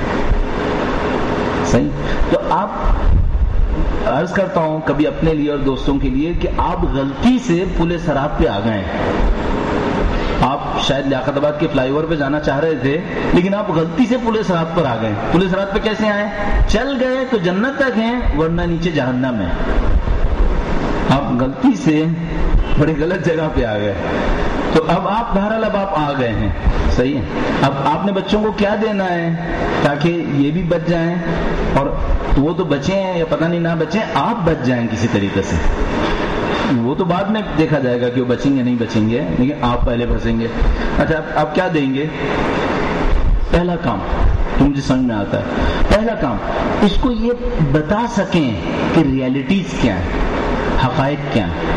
Speaker 1: صحیح؟ تو آپ عرض کرتا ہوں کبھی اپنے لیے اور دوستوں کے لیے کہ آپ غلطی سے پل صراط پہ آ گئے ہیں. آپ شاید لیاقت آباد کے فلائی اوور پہ جانا چاہ رہے تھے، لیکن آپ غلطی سے پل صراط پر آ گئے. پل صراط پہ کیسے آئے؟ چل گئے تو جنت تک ہیں، ورنہ نیچے جہنم ہے. آپ غلطی سے بڑی غلط جگہ پہ آ گئے. تو اب آپ بہرحال اب آپ آ گئے ہیں. صحیح ہے؟ اب آپ نے بچوں کو کیا دینا ہے تاکہ یہ بھی بچ جائیں، اور وہ تو بچے ہیں یا پتہ نہیں نہ بچیں، آپ بچ جائیں کسی طریقے سے. وہ تو بعد میں دیکھا جائے گا کہ وہ بچیں گے نہیں بچیں گے، لیکن آپ پہلے بچیں گے. اچھا، آپ کیا دیں گے؟ پہلا کام تو مجھے سمجھ میں آتا ہے، پہلا کام اس کو یہ بتا سکیں کہ ریئلٹیز کیا ہیں، حقائق کیا ہیں.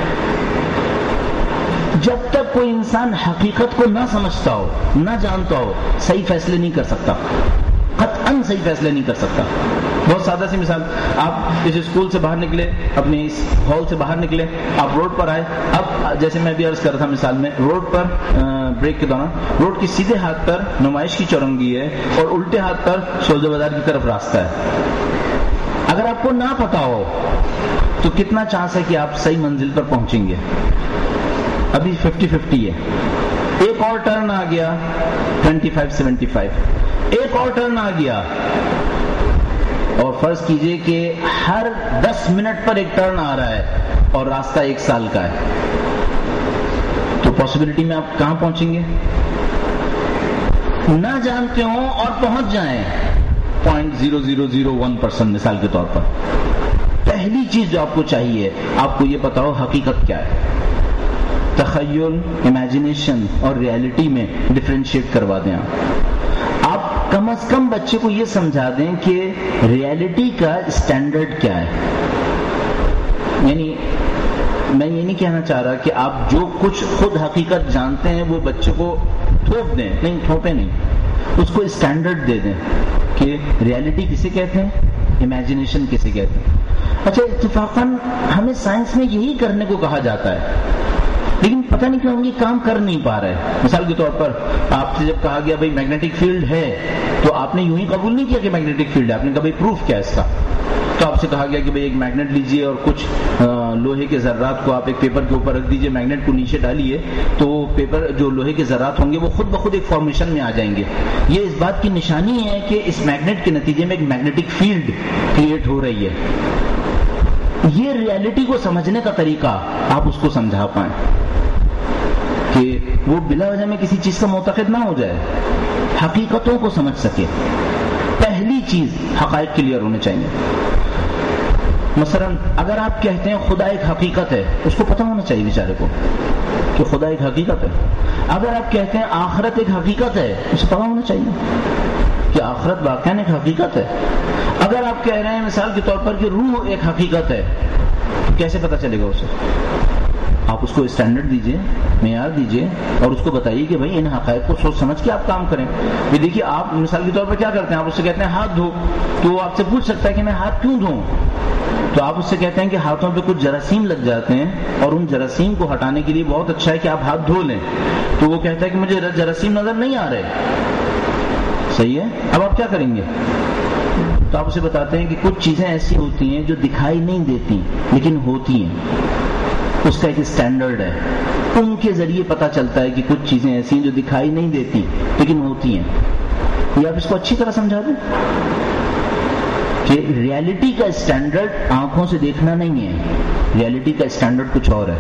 Speaker 1: جب تک کوئی انسان حقیقت کو نہ سمجھتا ہو، نہ جانتا ہو، صحیح فیصلے نہیں کر سکتا، قطعاً صحیح فیصلے نہیں کر سکتا. بہت سادہ سی مثال، آپ اس اسکول سے باہر نکلے، اپنے اس ہال سے باہر نکلے، آپ روڈ پر آئے. اب جیسے میں بھی عرض کر رہا تھا مثال میں، روڈ پر بریک کے دوران روڈ کی سیدھے ہاتھ پر نمائش کی چورنگی ہے اور الٹے ہاتھ پر سولجر بازار کی طرف راستہ ہے. اگر آپ کو نہ پتا ہو تو کتنا چانس ہے کہ آپ صحیح منزل پر پہنچیں گے؟ ابھی ففٹی ففٹی ہے. ایک اور ٹرن آ گیا ٹوینٹی فائیو سیونٹی فائیو، ایک اور ٹرن آ گیا، اور فرض کیجئے کہ ہر دس منٹ پر ایک ٹرن آ رہا ہے، اور راستہ ایک سال کا ہے، تو پاسبلٹی میں آپ کہاں پہنچیں گے؟ نہ جانتے ہوں اور پہنچ جائیں point zero zero zero one percent مثال کے طور پر. پہلی چیز جو آپ کو چاہیے، آپ کو یہ پتا ہو حقیقت کیا ہے. تخیل، امیجنیشن اور ریالٹی میں ڈفرینشیٹ کروا دیں. آپ کم از کم بچے کو یہ سمجھا دیں کہ ریالٹی کا اسٹینڈرڈ کیا ہے. یعنی میں یہ نہیں کہنا چاہ رہا کہ آپ جو کچھ خود حقیقت جانتے ہیں وہ بچے کو تھوپ دیں، نہیں تھوپے نہیں، اس کو اسٹینڈرڈ دے دیں کہ ریالٹی کسے کہتے ہیں، امیجنیشن کسے کہتے ہیں. اچھا اتفاقاً ہمیں سائنس میں یہی کرنے کو کہا جاتا ہے، لیکن پتہ نہیں کیوں یہ کام کر نہیں پا رہے. مثال کے طور پر آپ سے جب کہا گیا بھائی میگنیٹک فیلڈ ہے، تو آپ نے یوں ہی قبول نہیں کیا کہ میگنیٹک فیلڈ ہے، آپ نے کہا بھائی پروف کیا ہے اس کا. تو آپ سے کہا گیا کہ بھائی ایک میگنیٹ لیجئے اور کچھ لوہے کے ذرات کو آپ ایک پیپر کے اوپر رکھ دیجئے، میگنیٹ کو نیچے ڈالیے، تو پیپر جو لوہے کے ذرات ہوں گے وہ خود بخود ایک فارمیشن میں آ جائیں گے. یہ اس بات کی نشانی ہے کہ اس میگنیٹ کے نتیجے میں ایک میگنیٹک فیلڈ کریٹ ہو رہی ہے. یہ ریالٹی کو سمجھنے کا طریقہ آپ اس کو سمجھا پائیں کہ وہ بلا وجہ میں کسی چیز کا معتقد نہ ہو جائے، حقیقتوں کو سمجھ سکے. پہلی چیز حقائق کلیئر ہونے چاہیے. مثلا اگر آپ کہتے ہیں خدا ایک حقیقت ہے، اس کو پتہ ہونا چاہیے بیچارے کو کہ خدا ایک حقیقت ہے. اگر آپ کہتے ہیں آخرت ایک حقیقت ہے، اسے پتہ ہونا چاہیے کہ آخرت واقعاً ایک حقیقت ہے. اگر آپ کہہ رہے ہیں مثال کے طور پر کہ روح ایک حقیقت ہے، تو کیسے پتہ چلے گا اسے؟ آپ اس کو اسٹینڈرڈ دیجئے، معیار دیجئے اور اس کو بتائیے کہ بھائی ان حقائق کو سوچ سمجھ کے آپ کام کریں. یہ دیکھیے آپ مثال کے طور پر کیا کرتے ہیں، آپ اس سے کہتے ہیں ہاتھ دھو، تو وہ آپ سے پوچھ سکتا ہے کہ میں ہاتھ کیوں دھوں. تو آپ اس سے کہتے ہیں کہ ہاتھوں پہ کچھ جراثیم لگ جاتے ہیں اور ان جراثیم کو ہٹانے کے لیے بہت اچھا ہے کہ آپ ہاتھ دھو لیں. تو وہ کہتا ہے کہ مجھے جراثیم نظر نہیں آ رہے. صحیح ہے، اب آپ کیا کریں گے؟ تو آپ اسے بتاتے ہیں کہ کچھ چیزیں ایسی ہوتی ہیں جو دکھائی نہیں دیتی لیکن ہوتی ہیں، اس کا ایک اسٹینڈرڈ ہے. ان کے ذریعے پتہ چلتا ہے کہ کچھ چیزیں ایسی ہیں جو دکھائی نہیں دیتی لیکن ہوتی ہیں. یہ آپ اس کو اچھی طرح سمجھا دیں کہ ریالٹی کا اسٹینڈرڈ آنکھوں سے دیکھنا نہیں ہے، ریالٹی کا اسٹینڈرڈ کچھ اور ہے.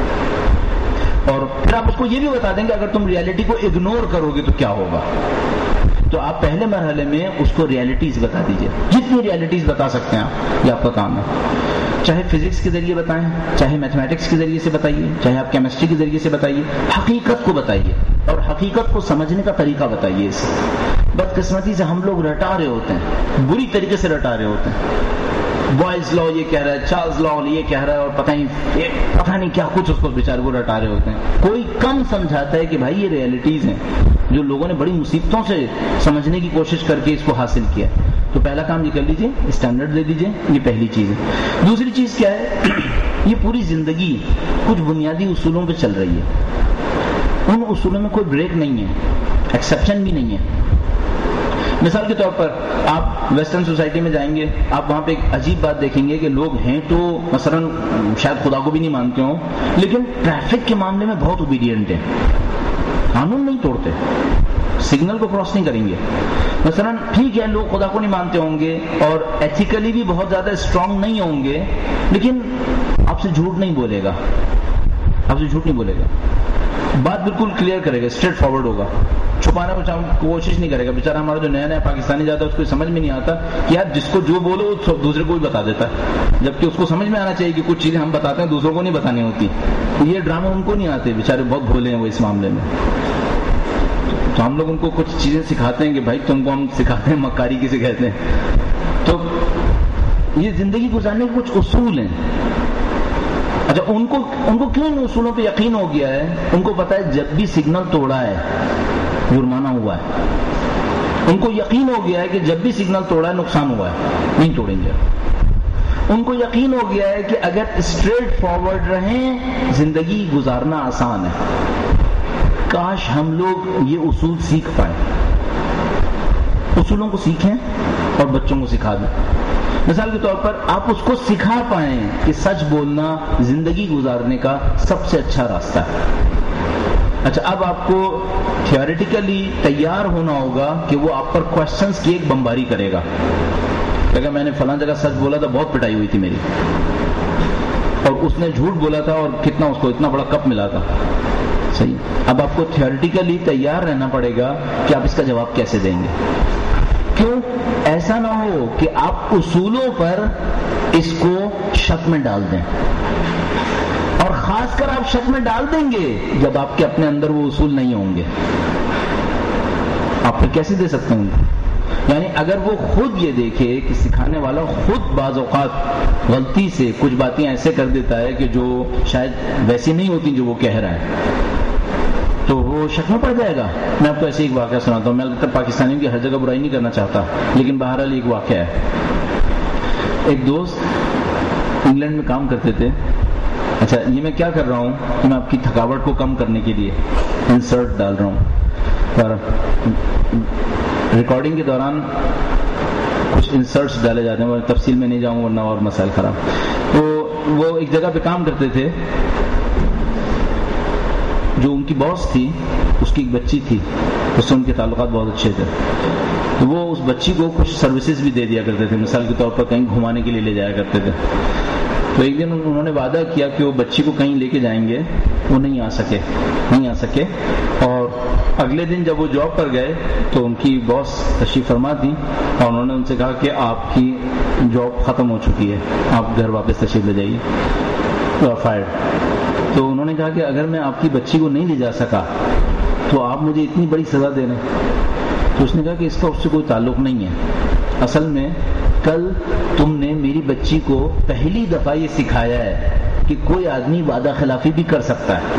Speaker 1: اور پھر آپ اس کو یہ بھی بتا دیں کہ اگر تم ریالٹی کو اگنور کرو گے تو کیا ہوگا. تو آپ پہلے مرحلے میں اس کو ریالٹیز بتا دیجئے، جتنی ریالٹیز بتا سکتے ہیں آپ، یہ آپ کا کام ہے. چاہے فزکس کے ذریعے بتائیں، چاہے میتھمیٹکس کے ذریعے سے بتائیے، چاہے آپ کیمسٹری کے ذریعے سے بتائیے، حقیقت کو بتائیے اور حقیقت کو سمجھنے کا طریقہ بتائیے. اس بدقسمتی سے ہم لوگ رٹا رہے ہوتے ہیں، بری طریقے سے رٹا رہے ہوتے ہیں. بوائز لا یہ کہہ رہا ہے، چارلز لا یہ کہہ رہا ہے، اور پتہ نہیں پتہ نہیں کیا کچھ اس کو بیچارے کو رٹا رہے ہوتے ہیں. کوئی کم سمجھاتا ہے کہ بھائی یہ ریالٹیز ہیں جو لوگوں نے بڑی مصیبتوں سے سمجھنے کی کوشش کر کے اس کو حاصل کیا. تو پہلا کام یہ کر لیجئے، اسٹینڈرڈ دے دیجئے، یہ پہلی چیز ہے. دوسری چیز کیا ہے، یہ پوری زندگی کچھ بنیادی اصولوں پہ چل رہی ہے. ان اصولوں میں کوئی بریک نہیں ہے، ایکسیپشن بھی نہیں ہے. مثال کے طور پر آپ ویسٹرن سوسائٹی میں جائیں گے، آپ وہاں پہ ایک عجیب بات دیکھیں گے کہ لوگ ہیں تو مثلا شاید خدا کو بھی نہیں مانتے ہوں، لیکن ٹریفک کے معاملے میں بہت اوبیڈینٹ ہیں، قانون نہیں توڑتے، سگنل کو کراس نہیں کریں گے. مثلا ٹھیک ہے لوگ خدا کو نہیں مانتے ہوں گے اور ایتھیکلی بھی بہت زیادہ اسٹرانگ نہیں ہوں گے، لیکن آپ سے جھوٹ نہیں بولے گا، آپ سے جھوٹ نہیں بولے گا، بات بالکل کلیئر کرے گا، اسٹریٹ فارورڈ ہوگا، چھپانا کوشش نہیں کرے گا. بیچارہ ہمارا جو نیا نیا پاکستانی جاتا ہے اس کو سمجھ میں نہیں آتا کہ یار جس کو جو بولو دوسرے کو بھی بتا دیتا ہے، جبکہ اس کو سمجھ میں آنا چاہیے کہ کچھ چیزیں ہم بتاتے ہیں دوسروں کو نہیں بتانی ہوتی. یہ ڈرامے ان کو نہیں آتے، بیچارے بہت بھولے ہیں وہ اس معاملے میں. تو ہم لوگ ان کو کچھ چیزیں سکھاتے ہیں کہ بھائی تم کو ہم سکھاتے ہیں مکاری کسے کہتے ہیں. تو یہ زندگی گزارنے کے کچھ اصول ہیں. اچھا ان کو ان کو کیوں ان اصولوں پہ یقین ہو گیا ہے؟ ان کو پتا ہے جب بھی سگنل توڑا ہے جرمانہ ہوا ہے. ان کو یقین ہو گیا ہے کہ جب بھی سگنل توڑا ہے نقصان ہوا ہے، نہیں توڑیں گے. ان کو یقین ہو گیا ہے کہ اگر اسٹریٹ فارورڈ رہیں زندگی گزارنا آسان ہے. کاش ہم لوگ یہ اصول سیکھ پائیں، اصولوں کو سیکھیں اور بچوں کو سکھا دیں. مثال کے طور پر آپ اس کو سکھا پائیں کہ سچ بولنا زندگی گزارنے کا سب سے اچھا راستہ ہے. اچھا اب آپ کو تھیوریٹیکلی تیار ہونا ہوگا کہ وہ آپ پر کوشچنز کی ایک بمباری کرے گا. اگر میں نے فلاں جگہ سچ بولا تھا بہت پٹائی ہوئی تھی میری، اور اس نے جھوٹ بولا تھا اور کتنا اس کو اتنا بڑا کپ ملا تھا. صحیح. اب آپ کو تھیوریٹیکلی تیار رہنا پڑے گا کہ آپ اس کا جواب کیسے دیں گے. کیوں؟ ایسا نہ ہو کہ آپ اصولوں پر اس کو شک میں ڈال دیں، اور خاص کر آپ شک میں ڈال دیں گے جب آپ کے اپنے اندر وہ اصول نہیں ہوں گے. آپ پھر کیسے دے سکتے ہیں؟ یعنی اگر وہ خود یہ دیکھے کہ سکھانے والا خود بعض اوقات غلطی سے کچھ باتیں ایسے کر دیتا ہے کہ جو شاید ویسی نہیں ہوتی جو وہ کہہ رہا ہے، تو وہ شک میں پڑ جائے گا. میں آپ کو ایسے ایک واقعہ سناتا ہوں. میں البتہ پاکستانیوں کی ہر جگہ برائی نہیں کرنا چاہتا، لیکن بہرحال ایک واقعہ ہے. ایک دوست انگلینڈ میں کام کرتے تھے. اچھا، یہ میں کیا کر رہا ہوں کہ میں آپ کی تھکاوٹ کو کم کرنے کے لیے انسرٹ ڈال رہا ہوں، پر ریکارڈنگ کے دوران کچھ انسرٹس ڈالے جاتے ہیں، تفصیل میں نہیں جاؤں ورنہ اور مسائل خراب. تو وہ ایک جگہ پہ کام کرتے تھے. جو ان کی باس تھی اس کی ایک بچی تھی، اس سے ان کے تعلقات بہت اچھے تھے. تو وہ اس بچی کو کچھ سروسز بھی دے دیا کرتے تھے، مثال کے طور پر کہیں گھمانے کے لیے لے جایا کرتے تھے. تو ایک دن انہوں نے وعدہ کیا کہ وہ بچی کو کہیں لے کے جائیں گے. وہ نہیں آ سکے نہیں آ سکے اور اگلے دن جب وہ جاب پر گئے تو ان کی باس تشریف فرما تھی اور انہوں نے ان سے کہا کہ آپ کی جاب ختم ہو چکی ہے، آپ گھر واپس تشریف لے جائیے، فائرڈ. تو انہوں نے کہا کہ اگر میں آپ کی بچی کو نہیں لے جا سکا تو آپ مجھے اتنی بڑی سزا دے رہے ہیں. تو اس نے کہا کہ اس کا اس سے کوئی تعلق نہیں ہے. اصل میں کل تم نے میری بچی کو پہلی دفعہ یہ سکھایا ہے کہ کوئی آدمی وعدہ خلافی بھی کر سکتا ہے.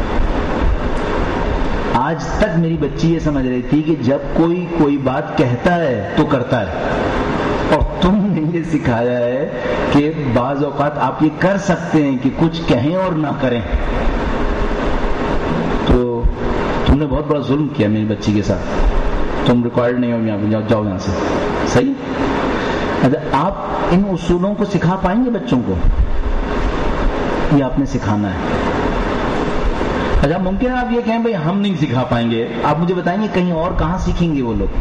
Speaker 1: آج تک میری بچی یہ سمجھ رہی تھی کہ جب کوئی کوئی بات کہتا ہے تو کرتا ہے، اور تم نے یہ سکھایا ہے کہ بعض اوقات آپ یہ کر سکتے ہیں کہ کچھ کہیں اور نہ کریں. تو تم نے بہت بڑا ظلم کیا میری بچی کے ساتھ. تم ریکوائرڈ نہیں ہو یہاں پہ، جاؤ جاؤ یہاں سے. صحیح. اچھا، آپ ان اصولوں کو سکھا پائیں گے بچوں کو؟ یہ آپ نے سکھانا ہے. اچھا، ممکن ہے آپ یہ کہیں بھائی ہم نہیں سکھا پائیں گے. آپ مجھے بتائیں گے کہیں اور کہاں سیکھیں گے وہ لوگ؟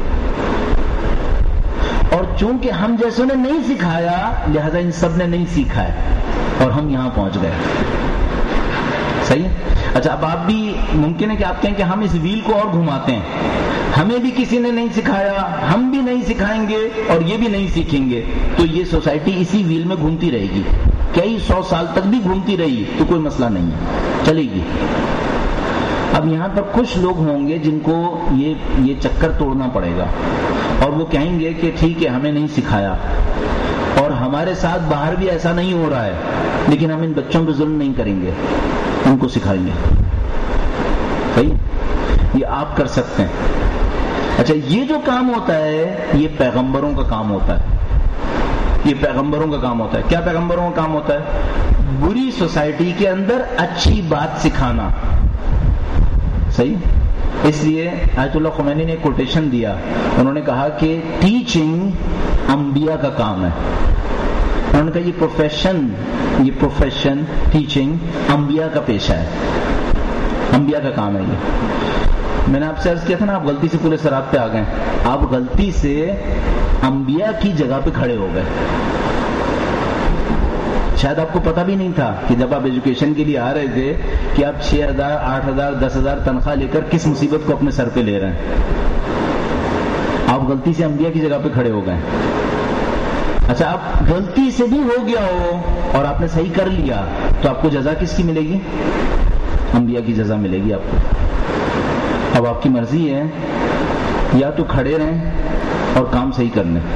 Speaker 1: اور چونکہ ہم جیسوں نے نہیں سکھایا لہذا ان سب نے نہیں سیکھا ہے اور ہم یہاں پہنچ گئے. صحیح ہے. اچھا، اب آپ بھی ممکن ہے کہ آپ کہیں کہ ہم اس ویل کو اور گھماتے ہیں، ہمیں بھی کسی نے نہیں سکھایا، ہم بھی نہیں سکھائیں گے اور یہ بھی نہیں سیکھیں گے، تو یہ سوسائٹی اسی ویل میں گھومتی رہے گی. کئی سو سال تک بھی گھومتی رہی تو کوئی مسئلہ نہیں ہے، چلے گی. اب یہاں پر کچھ لوگ ہوں گے جن کو یہ یہ چکر توڑنا پڑے گا اور وہ کہیں گے کہ ٹھیک ہے ہمیں نہیں سکھایا اور ہمارے ساتھ باہر بھی ایسا نہیں ہو رہا ہے، لیکن ہم ان بچوں پہ ظلم نہیں کریں گے، ان کو سکھائیں گے. صحیح. یہ آپ کر سکتے ہیں. اچھا، یہ جو کام ہوتا ہے یہ پیغمبروں کا کام ہوتا ہے. یہ پیغمبروں کا کام ہوتا ہے. کیا پیغمبروں کا کام ہوتا ہے؟ بری سوسائٹی کے اندر اچھی بات سکھانا. صحیح. اس لیے آیت اللہ خمینی نے ایک کوٹیشن دیا. انہوں نے کہا کہ ٹیچنگ انبیاء کا کام ہے. انہوں نے کہا یہ پروفیشن یہ پروفیشن ٹیچنگ انبیاء کا پیشہ ہے، انبیاء کا کام ہے. یہ میں نے آپ سے عرض کیا تھا نا، آپ غلطی سے پورے سرات پہ آ گئے. آپ غلطی سے انبیاء کی جگہ پہ کھڑے ہو گئے. شاید آپ کو پتا بھی نہیں تھا کہ جب آپ ایجوکیشن کے لیے آ رہے تھے کہ آپ چھ ہزار آٹھ ہزار دس ہزار تنخواہ لے کر کس مصیبت کو اپنے سر پہ لے رہے ہیں. آپ غلطی سے انبیاء کی جگہ پہ کھڑے ہو گئے. اچھا، آپ غلطی سے بھی ہو گیا ہو اور آپ نے صحیح کر لیا تو آپ کو جزا کس کی ملے گی؟ انبیاء کی جزا ملے گی آپ کو. اب آپ کی مرضی ہے، یا تو کھڑے رہیں اور کام صحیح کر لیں.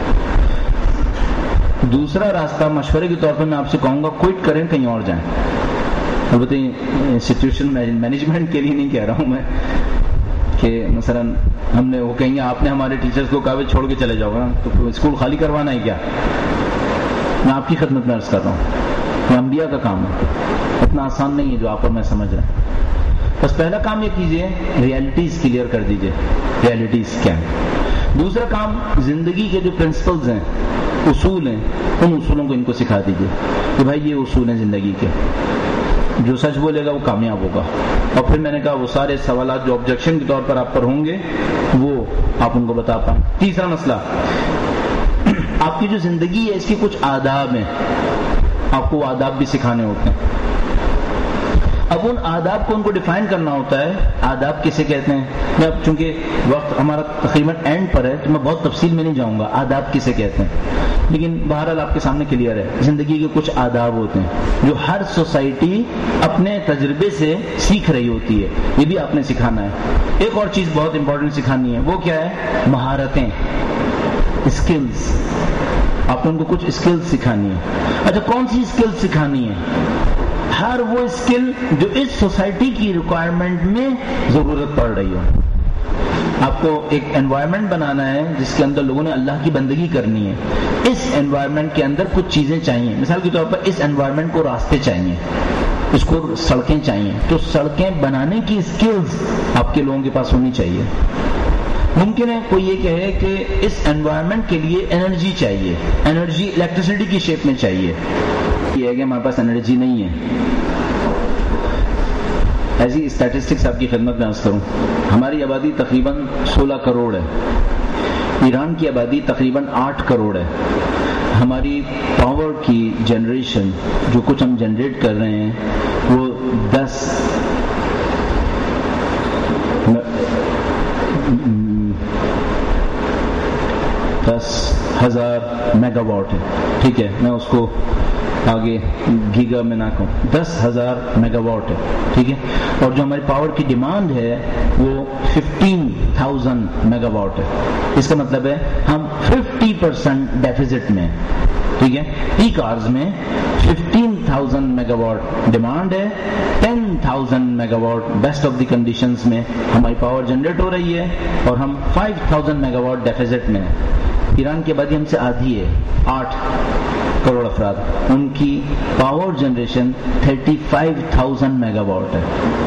Speaker 1: دوسرا راستہ مشورے کے طور پر میں آپ سے کہوں گا کوئٹ کریں، کہیں اور جائیں. البتہ انسٹیٹیوشن مینجمنٹ کے لیے نہیں کہہ رہا ہوں میں کہ مثلا ہم نے وہ کہیں گے آپ نے ہمارے ٹیچرز کو کہا چھوڑ کے چلے جاؤ نا، تو اسکول خالی کروانا ہے کیا؟ میں آپ کی خدمت میں عرض کر رہا ہوں، یہ انبیاء کا کام ہے. اتنا آسان نہیں ہے جو آپ اور میں سمجھ رہے ہیں. بس پہلا کام یہ کیجئے، ریالٹیز کلیئر کر دیجئے، ریالٹیز کیا ہے. دوسرا کام، زندگی کے جو پرنسپلز ہیں، اصول ہیں، ان اصولوں کو ان کو سکھا دیجئے کہ بھائی یہ اصول ہیں زندگی کے. جو سچ بولے گا وہ کامیاب ہوگا. اور پھر میں نے کہا وہ سارے سوالات جو آبجیکشن کے طور پر آپ پر ہوں گے وہ آپ ان کو بتا پائیں. تیسرا مسئلہ، آپ کی جو زندگی ہے اس کے کچھ آداب ہیں. آپ کو وہ آداب بھی سکھانے ہوتے ہیں. اب ان آداب کو ان کو ڈیفائن کرنا ہوتا ہے. آداب کسے کہتے ہیں؟ میں اب چونکہ وقت ہمارا تقریباً اینڈ پر ہے تو میں بہت تفصیل میں نہیں جاؤں گا آداب کسے کہتے ہیں، لیکن بہرحال آپ کے سامنے کلیئر ہے. زندگی کے کچھ آداب ہوتے ہیں جو ہر سوسائٹی اپنے تجربے سے سیکھ رہی ہوتی ہے، یہ بھی آپ نے سکھانا ہے. ایک اور چیز بہت امپورٹنٹ سکھانی ہے، وہ کیا ہے؟ مہارتیں، اسکلز. آپ نے ان کو کچھ اسکلز سکھانی ہے. اچھا کون سی اسکلز سکھانی ہے؟ ہر وہ اسکل جو اس سوسائٹی کی ریکوائرمنٹ میں ضرورت پڑ رہی ہو. آپ کو ایک انوائرمنٹ بنانا ہے جس کے اندر لوگوں نے اللہ کی بندگی کرنی ہے. اس انوائرمنٹ کے اندر کچھ چیزیں چاہیے. مثال کے طور پر اس انوائرمنٹ کو راستے چاہیے، اس کو سڑکیں چاہیے، تو سڑکیں بنانے کی اسکلز آپ کے لوگوں کے پاس ہونی چاہیے. ممکن ہے کوئی یہ کہے کہ اس انوائرمنٹ کے لیے انرجی چاہیے، انرجی الیکٹریسٹی کی شیپ میں چاہیے. یہ ہے کہ ہمارے پاس انرجی نہیں ہے. ایسی اسٹیٹسٹکس آپ کی خدمت میں عرض کروں، ہماری آبادی تقریباً سولہ کروڑ ہے، ایران کی آبادی تقریباً آٹھ کروڑ ہے. ہماری پاور کی جنریشن جو کچھ ہم جنریٹ کر رہے ہیں وہ دس دس ہزار میگا واٹ ہے. ٹھیک ہے، میں اس کو آگے گیگا میں نہ کہوں، دس ہزار میگا واٹ ہے. ٹھیک ہے، اور جو ہماری پاور کی ڈیمانڈ ہے وہ ففٹین تھاؤزینڈ میگا واٹ ہے. اس کا مطلب ہے ہم ففٹی پرسینٹ ڈیفیزٹ میں. ٹھیک ہے، پیک آورز میں fifteen thousand megawatt demand ہے، ten thousand megawatt best of the conditions میں ہماری پاور جنریٹ ہو رہی ہے اور ہم five thousand megawatt deficit میں ہیں. ایران کی آبادی ہم سے آدھی ہے، آٹھ کروڑ افراد، ان کی power generation thirty five thousand megawatt ہے.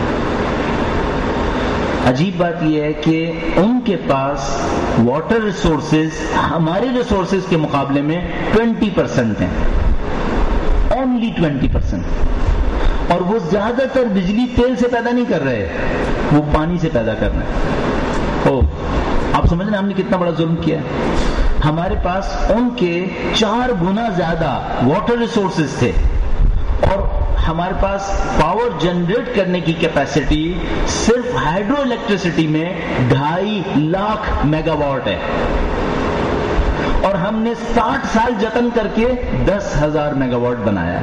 Speaker 1: عجیب بات یہ ہے کہ ان کے پاس واٹر ریسورسز ہمارے ریسورسز کے مقابلے میں ٹوینٹی پرسینٹ ہیں، اونلی ٹوینٹی پرسینٹ. اور وہ زیادہ تر بجلی تیل سے پیدا نہیں کر رہے، وہ پانی سے پیدا کر رہے ہیں. او آپ سمجھ رہے ہیں ہم نے کتنا بڑا ظلم کیا ہے. ہمارے پاس ان کے چار گنا زیادہ واٹر ریسورسز تھے اور ہمارے پاس پاور جنریٹ کرنے کی کیپیسٹی صرف ہائیڈرو الیکٹریسٹی میں ڈھائی لاکھ میگا واٹ ہے، اور ہم نے ساٹھ سال جتن کر کے دس ہزار میگا واٹ بنایا.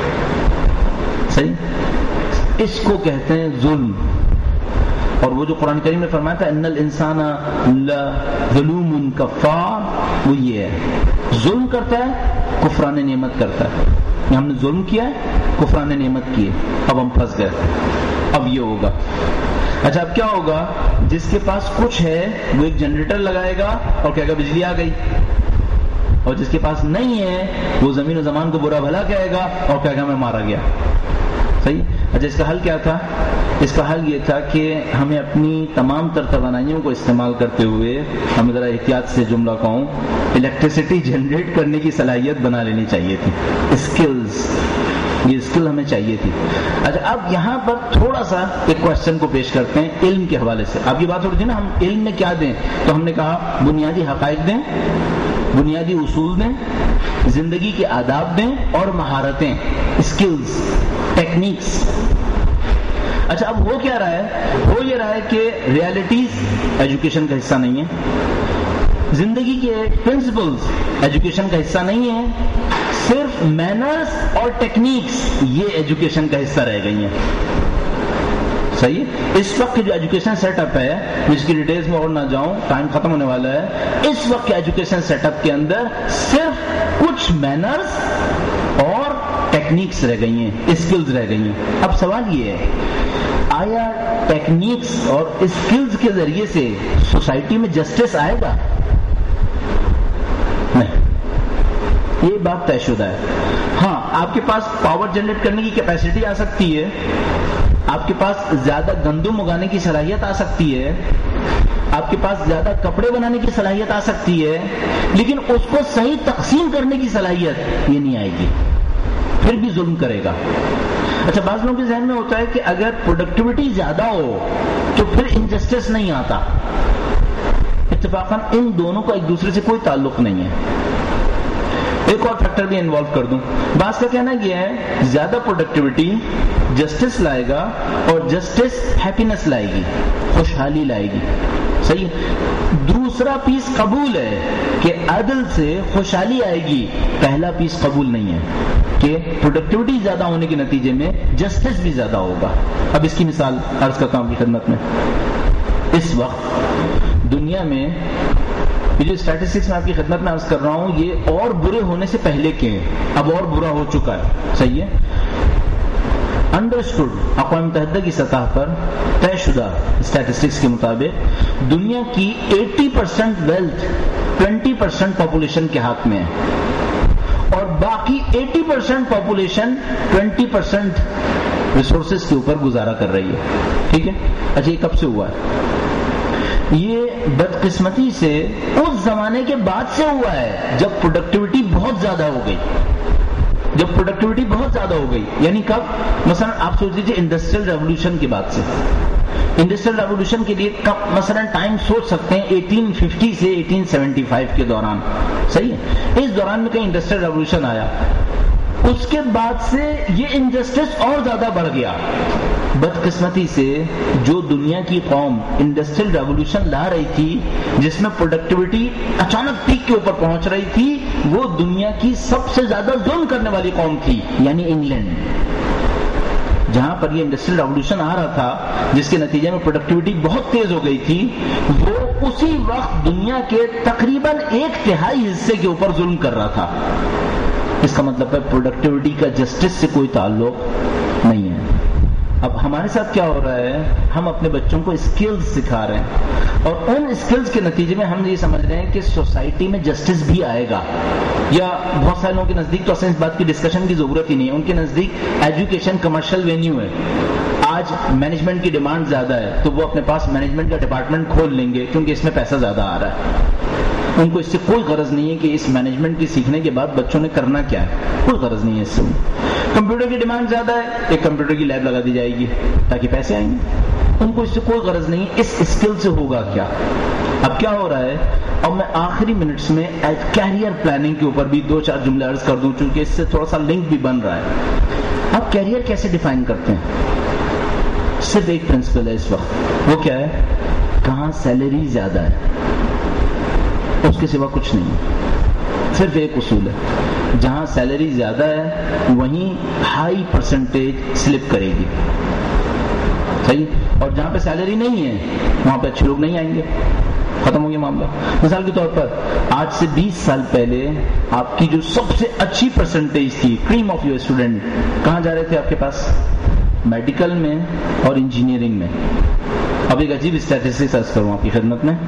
Speaker 1: صحیح، اس کو کہتے ہیں ظلم. اور وہ جو قرآن کریم میں فرمایا تھا ان الانسان لظلوم کفار، وہ یہ ہے ظلم کرتا ہے، کفران نعمت کرتا ہے. ہم نے ظلم کیا ہے، کفران نعمت کیے، اب ہم پھنس گئے. اب یہ ہوگا. اچھا اب کیا ہوگا؟ جس کے پاس کچھ ہے وہ ایک جنریٹر لگائے گا اور کہے گا بجلی آ گئی، اور جس کے پاس نہیں ہے وہ زمین و زمان کو برا بھلا کہے گا اور کہے گا میں مارا گیا. صحیح. اچھا اس کا حل کیا تھا؟ اس کا حل یہ تھا کہ ہمیں اپنی تمام تر توانائیوں کو استعمال کرتے ہوئے، ہمیں ذرا احتیاط سے جملہ کہوں، الیکٹریسٹی جنریٹ کرنے کی صلاحیت بنا لینی چاہیے تھی. اسکلز، یہ اسکل ہمیں چاہیے تھی. اچھا اب یہاں پر تھوڑا سا ایک کوشچن کو پیش کرتے ہیں علم کے حوالے سے. اب یہ بات ہو رہی تھی نا ہم علم میں کیا دیں، تو ہم نے کہا بنیادی حقائق دیں، بنیادی اصول دیں، زندگی کے آداب دیں اور مہارتیں، اسکلز، ٹیکنیکس. اچھا اب ہو کیا رہا ہے؟ ہو یہ رہا ہے کہ ریالٹیز ایجوکیشن کا حصہ نہیں ہے، زندگی کے پرنسپلز ایجوکیشن کا حصہ نہیں ہے، صرف مینرز اور ٹیکنیکس یہ ایجوکیشن کا حصہ رہ گئی ہیں. صحیح. اس وقت کی جو ایجوکیشن سیٹ اپ ہے، جس کی ڈیٹیلز میں اور نہ جاؤں، ٹائم ختم ہونے والا ہے، اس وقت کے ایجوکیشن سیٹ اپ کے اندر صرف کچھ مینرز اور ٹیکنیکس رہ گئی ہیں، اسکلز رہ گئی ہیں. اب سوال یہ ہے آیا ٹیکنیکس اور اسکلز کے ذریعے سے سوسائٹی میں جسٹس آئے گا؟ نہیں، یہ بات طے شدہ ہے. ہاں آپ کے پاس پاور جنریٹ کرنے کی کیپیسٹی آ سکتی ہے، آپ کے پاس زیادہ گندم اگانے کی صلاحیت آ سکتی ہے، آپ کے پاس زیادہ کپڑے بنانے کی صلاحیت آ سکتی ہے، لیکن اس کو صحیح تقسیم کرنے کی صلاحیت یہ نہیں آئے گی، پھر بھی ظلم کرے گا. اچھا بعض لوگوں کے ذہن میں ہوتا ہے کہ اگر پروڈکٹیوٹی زیادہ ہو تو پھر انجسٹس نہیں آتا. اتفاقاً ان دونوں کا ایک دوسرے سے کوئی تعلق نہیں ہے. ایک اور فیکٹر بھی انوالو کر دوں. بعض کا کہنا یہ ہے زیادہ پروڈکٹیوٹی جسٹس لائے گا اور جسٹس ہیپینس لائے گی, خوشحالی لائے گی. صحیح. دوسرا پیس قبول ہے کہ عدل سے خوشحالی آئے گی, پہلا پیس قبول نہیں ہے کہ پروڈکٹیوٹی زیادہ ہونے کے نتیجے میں جسٹس بھی زیادہ ہوگا. اب اس کی مثال عرض کرتا ہوں آپ کی خدمت میں. اس وقت دنیا میں یہ جو اسٹیٹسٹکس میں آپ کی خدمت میں عرض کر رہا ہوں یہ اور برے ہونے سے پہلے کے ہیں, اب اور برا ہو چکا ہے. صحیح ہے. انڈرسٹوڈ اقوام متحدہ کی سطح پر طے شدہ اسٹیٹسٹکس کے مطابق دنیا کی eighty percent wealth twenty percent population کے ہاتھ میں ہے اور باقی eighty percent population twenty percent resources کے اوپر گزارا کر رہی ہے. ٹھیک ہے. اچھا, یہ کب سے ہوا ہے؟ یہ بدقسمتی سے اس زمانے کے بعد سے ہوا ہے جب پروڈکٹیوٹی بہت زیادہ ہو گئی. جب پروڈکٹیوٹی بہت زیادہ ہو گئی یعنی کب؟ مثلا آپ سوچ لیجیے انڈسٹریل ریولوشن کے بعد سے. انڈسٹریل ریولوشن کے لیے کب مثلا ٹائم سوچ سکتے ہیں ایٹین ففٹی سے ایٹین سیونٹی فائیو کے دوران. صحیح ہے. اس دوران میں کہیں انڈسٹریل ریولوشن آیا, اس کے بعد سے یہ انجسٹس اور زیادہ بڑھ گیا. بدقسمتی سے جو دنیا کی قوم انڈسٹریل ریولوشن لا رہی تھی جس میں پروڈکٹیوٹی اچانک پیک کے اوپر پہنچ رہی تھی, وہ دنیا کی سب سے زیادہ ظلم کرنے والی قوم تھی, یعنی انگلینڈ. جہاں پر یہ انڈسٹریل ریولوشن آ رہا تھا جس کے نتیجے میں پروڈکٹیوٹی بہت تیز ہو گئی تھی, وہ اسی وقت دنیا کے تقریباً ایک تہائی حصے کے اوپر ظلم کر رہا تھا. اس کا مطلب ہے پروڈکٹیوٹی کا جسٹس سے کوئی تعلق نہیں ہے. اب ہمارے ساتھ کیا ہو رہا ہے, ہم اپنے بچوں کو اسکلز سکھا رہے ہیں اور ان اسکلز کے نتیجے میں ہم یہ سمجھ رہے ہیں کہ سوسائٹی میں جسٹس بھی آئے گا. یا بہت سارے لوگوں کے نزدیک تو اصل اس بات کی ڈسکشن کی ضرورت ہی نہیں ہے, ان کے نزدیک ایجوکیشن کمرشل وینیو ہے. آج مینجمنٹ کی ڈیمانڈ زیادہ ہے تو وہ اپنے پاس مینجمنٹ کا ڈپارٹمنٹ کھول لیں گے کیونکہ اس میں پیسہ زیادہ آ رہا ہے. ان کو اس سے کوئی غرض نہیں ہے کہ اس مینجمنٹ کی سیکھنے کے بعد بچوں نے کرنا کیا ہے, کوئی غرض نہیں ہے اس سے. کمپیوٹر کی ڈیمانڈ زیادہ ہے, ایک کمپیوٹر کی لیب لگا دی جائے گی تاکہ پیسے آئیں گے. ان کو اس سے کوئی غرض نہیں, اس اسکل سے ہوگا کیا. اب کیا ہو رہا ہے, اب میں آخری منٹس میں کیریئر پلاننگ کے اوپر بھی دو چار جملے عرض کر دوں چونکہ اس سے تھوڑا سا لنک بھی بن رہا ہے. آپ کیریئر کیسے ڈیفائن کرتے ہیں؟ صرف ایک پرنسپل ہے اس وقت, وہ کیا ہے, کہاں سیلری زیادہ ہے, اس کے سوا کچھ نہیں. صرف ایک اصول ہے, جہاں سیلری زیادہ ہے وہیں ہائی پرسنٹیج سلپ کرے گی. صحیح. اور جہاں پہ سیلری نہیں ہے وہاں پہ اچھے لوگ نہیں آئیں گے, ختم ہو گیا معاملہ. مثال کے طور پر آج سے بیس سال پہلے آپ کی جو سب سے اچھی پرسنٹیج تھی, کریم آف یور اسٹوڈنٹ, کہاں جا رہے تھے آپ کے پاس؟ میڈیکل میں اور انجینئرنگ میں. اب ایک عجیب اسٹیٹسٹکس عرض کروں آپ کی خدمت میں.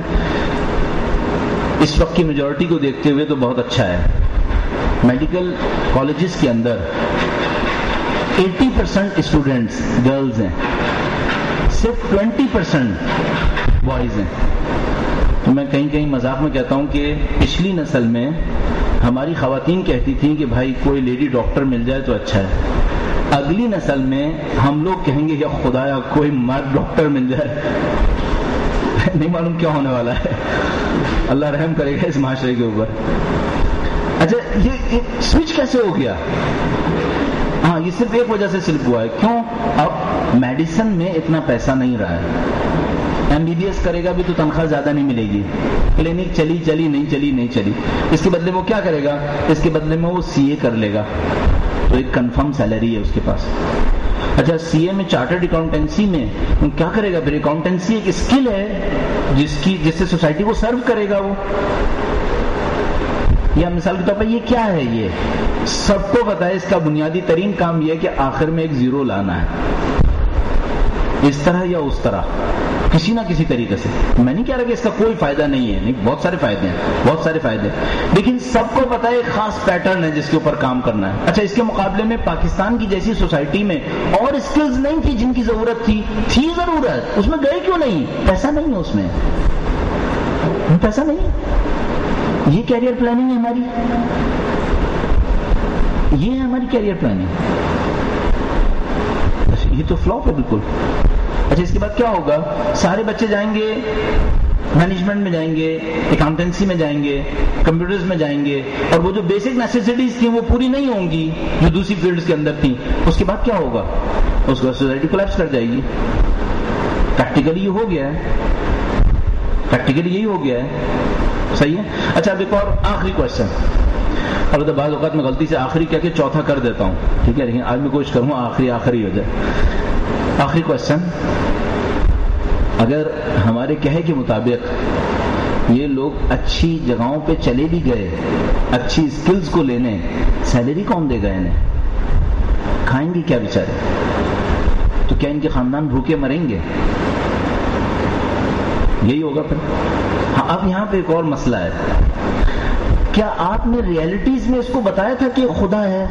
Speaker 1: اس وقت کی میجورٹی کو دیکھتے ہوئے تو بہت اچھا ہے. میڈیکل کالجز کے اندر ایٹی پرسینٹ اسٹوڈینٹس گرلز ہیں, صرف ٹوینٹی پرسینٹ بوائز ہیں. تو میں کہیں کہیں مذاق میں کہتا ہوں کہ پچھلی نسل میں ہماری خواتین کہتی تھیں کہ بھائی کوئی لیڈی ڈاکٹر مل جائے تو اچھا ہے. اگلی نسل میں ہم لوگ کہیں گے یا خدایا کوئی مرد ڈاکٹر مل جائے. نہیں معلوم کیا ہونے والا ہے, اللہ رحم کرے گا اس معاشرے کے اوپر. اچھا, یہ سوئچ کیسے ہو گیا؟ ہاں, یہ صرف ایک وجہ سے سلپ ہوا ہے. کیوں؟ اب میڈیسن میں اتنا پیسہ نہیں رہا ہے. ایم بی بی ایس کرے گا بھی تو تنخواہ زیادہ نہیں ملے گی. کلینک چلی چلی نہیں چلی نہیں چلی, اس کے بدلے وہ کیا کرے گا؟ اس کے بدلے میں وہ سی اے کر لے گا, تو ایک کنفرم سیلری ہے اس کے پاس. اچھا, سی اے میں چارٹرڈ اکاؤنٹنسی میں کیا کرے گا پھر؟ اکاؤنٹنسی ایک اسکل ہے جس کی جس سے سوسائٹی کو سرو کرے گا وہ. یا مثال کے طور پر یہ کیا ہے, یہ سب کو پتا ہے اس کا بنیادی ترین کام یہ ہے کہ آخر میں ایک زیرو لانا ہے, اس طرح یا اس طرح, کسی نہ کسی طریقے سے. میں نہیں کہہ رہا کہ اس کا کوئی فائدہ نہیں ہے, نہیں, بہت سارے فائدے ہیں, بہت سارے فائدے ہیں, لیکن سب کو پتا ہے ایک خاص پیٹرن ہے جس کے اوپر کام کرنا ہے. اچھا, اس کے مقابلے میں پاکستان کی جیسی سوسائٹی میں اور اسکلز نہیں تھی جن کی ضرورت تھی. تھی ضرورت, اس میں گئے کیوں نہیں؟ پیسہ نہیں ہے اس میں, پیسہ نہیں. یہ کیریئر پلاننگ ہے ہماری, یہ ہے ہماری کیریئر پلاننگ. یہ تو فلاپ ہے بالکل. اچھا, اس کے بعد کیا ہوگا؟ سارے بچے جائیں گے مینجمنٹ میں, جائیں گے اکاؤنٹنسی میں, جائیں گے کمپیوٹرز میں جائیں گے اور وہ جو بیسک نیسیسٹیز تھیں وہ پوری نہیں ہوں گی جو دوسری فیلڈز کے اندر تھیں، اس کے بعد کیا ہوگا؟ اس کا سوسائٹی کولیپس کر جائے گی. پریکٹیکلی یہ ہو گیا ہے، پریکٹیکلی یہی ہو گیا ہے. صحیح ہے. اچھا اب ایک اور آخری کوشچن، اور تو بعض اوقات میں غلطی سے آخری کیا کہ چوتھا کر دیتا ہوں، ٹھیک ہے، لیکن آج میں کوشش کروں آخری آخری ہو جائے. آخری کوشچن، اگر ہمارے کہے کے مطابق یہ لوگ اچھی جگہوں پہ چلے بھی گئے اچھی اسکلز کو لینے، سیلری کون دے گا انہیں؟ کھائیں گے کیا بیچارے؟ تو کیا ان کے خاندان بھوکے مریں گے؟ یہی ہوگا پھر. ہاں اب یہاں پہ ایک اور مسئلہ ہے، کیا آپ نے ریئلٹیز میں اس کو بتایا تھا کہ خدا ہے؟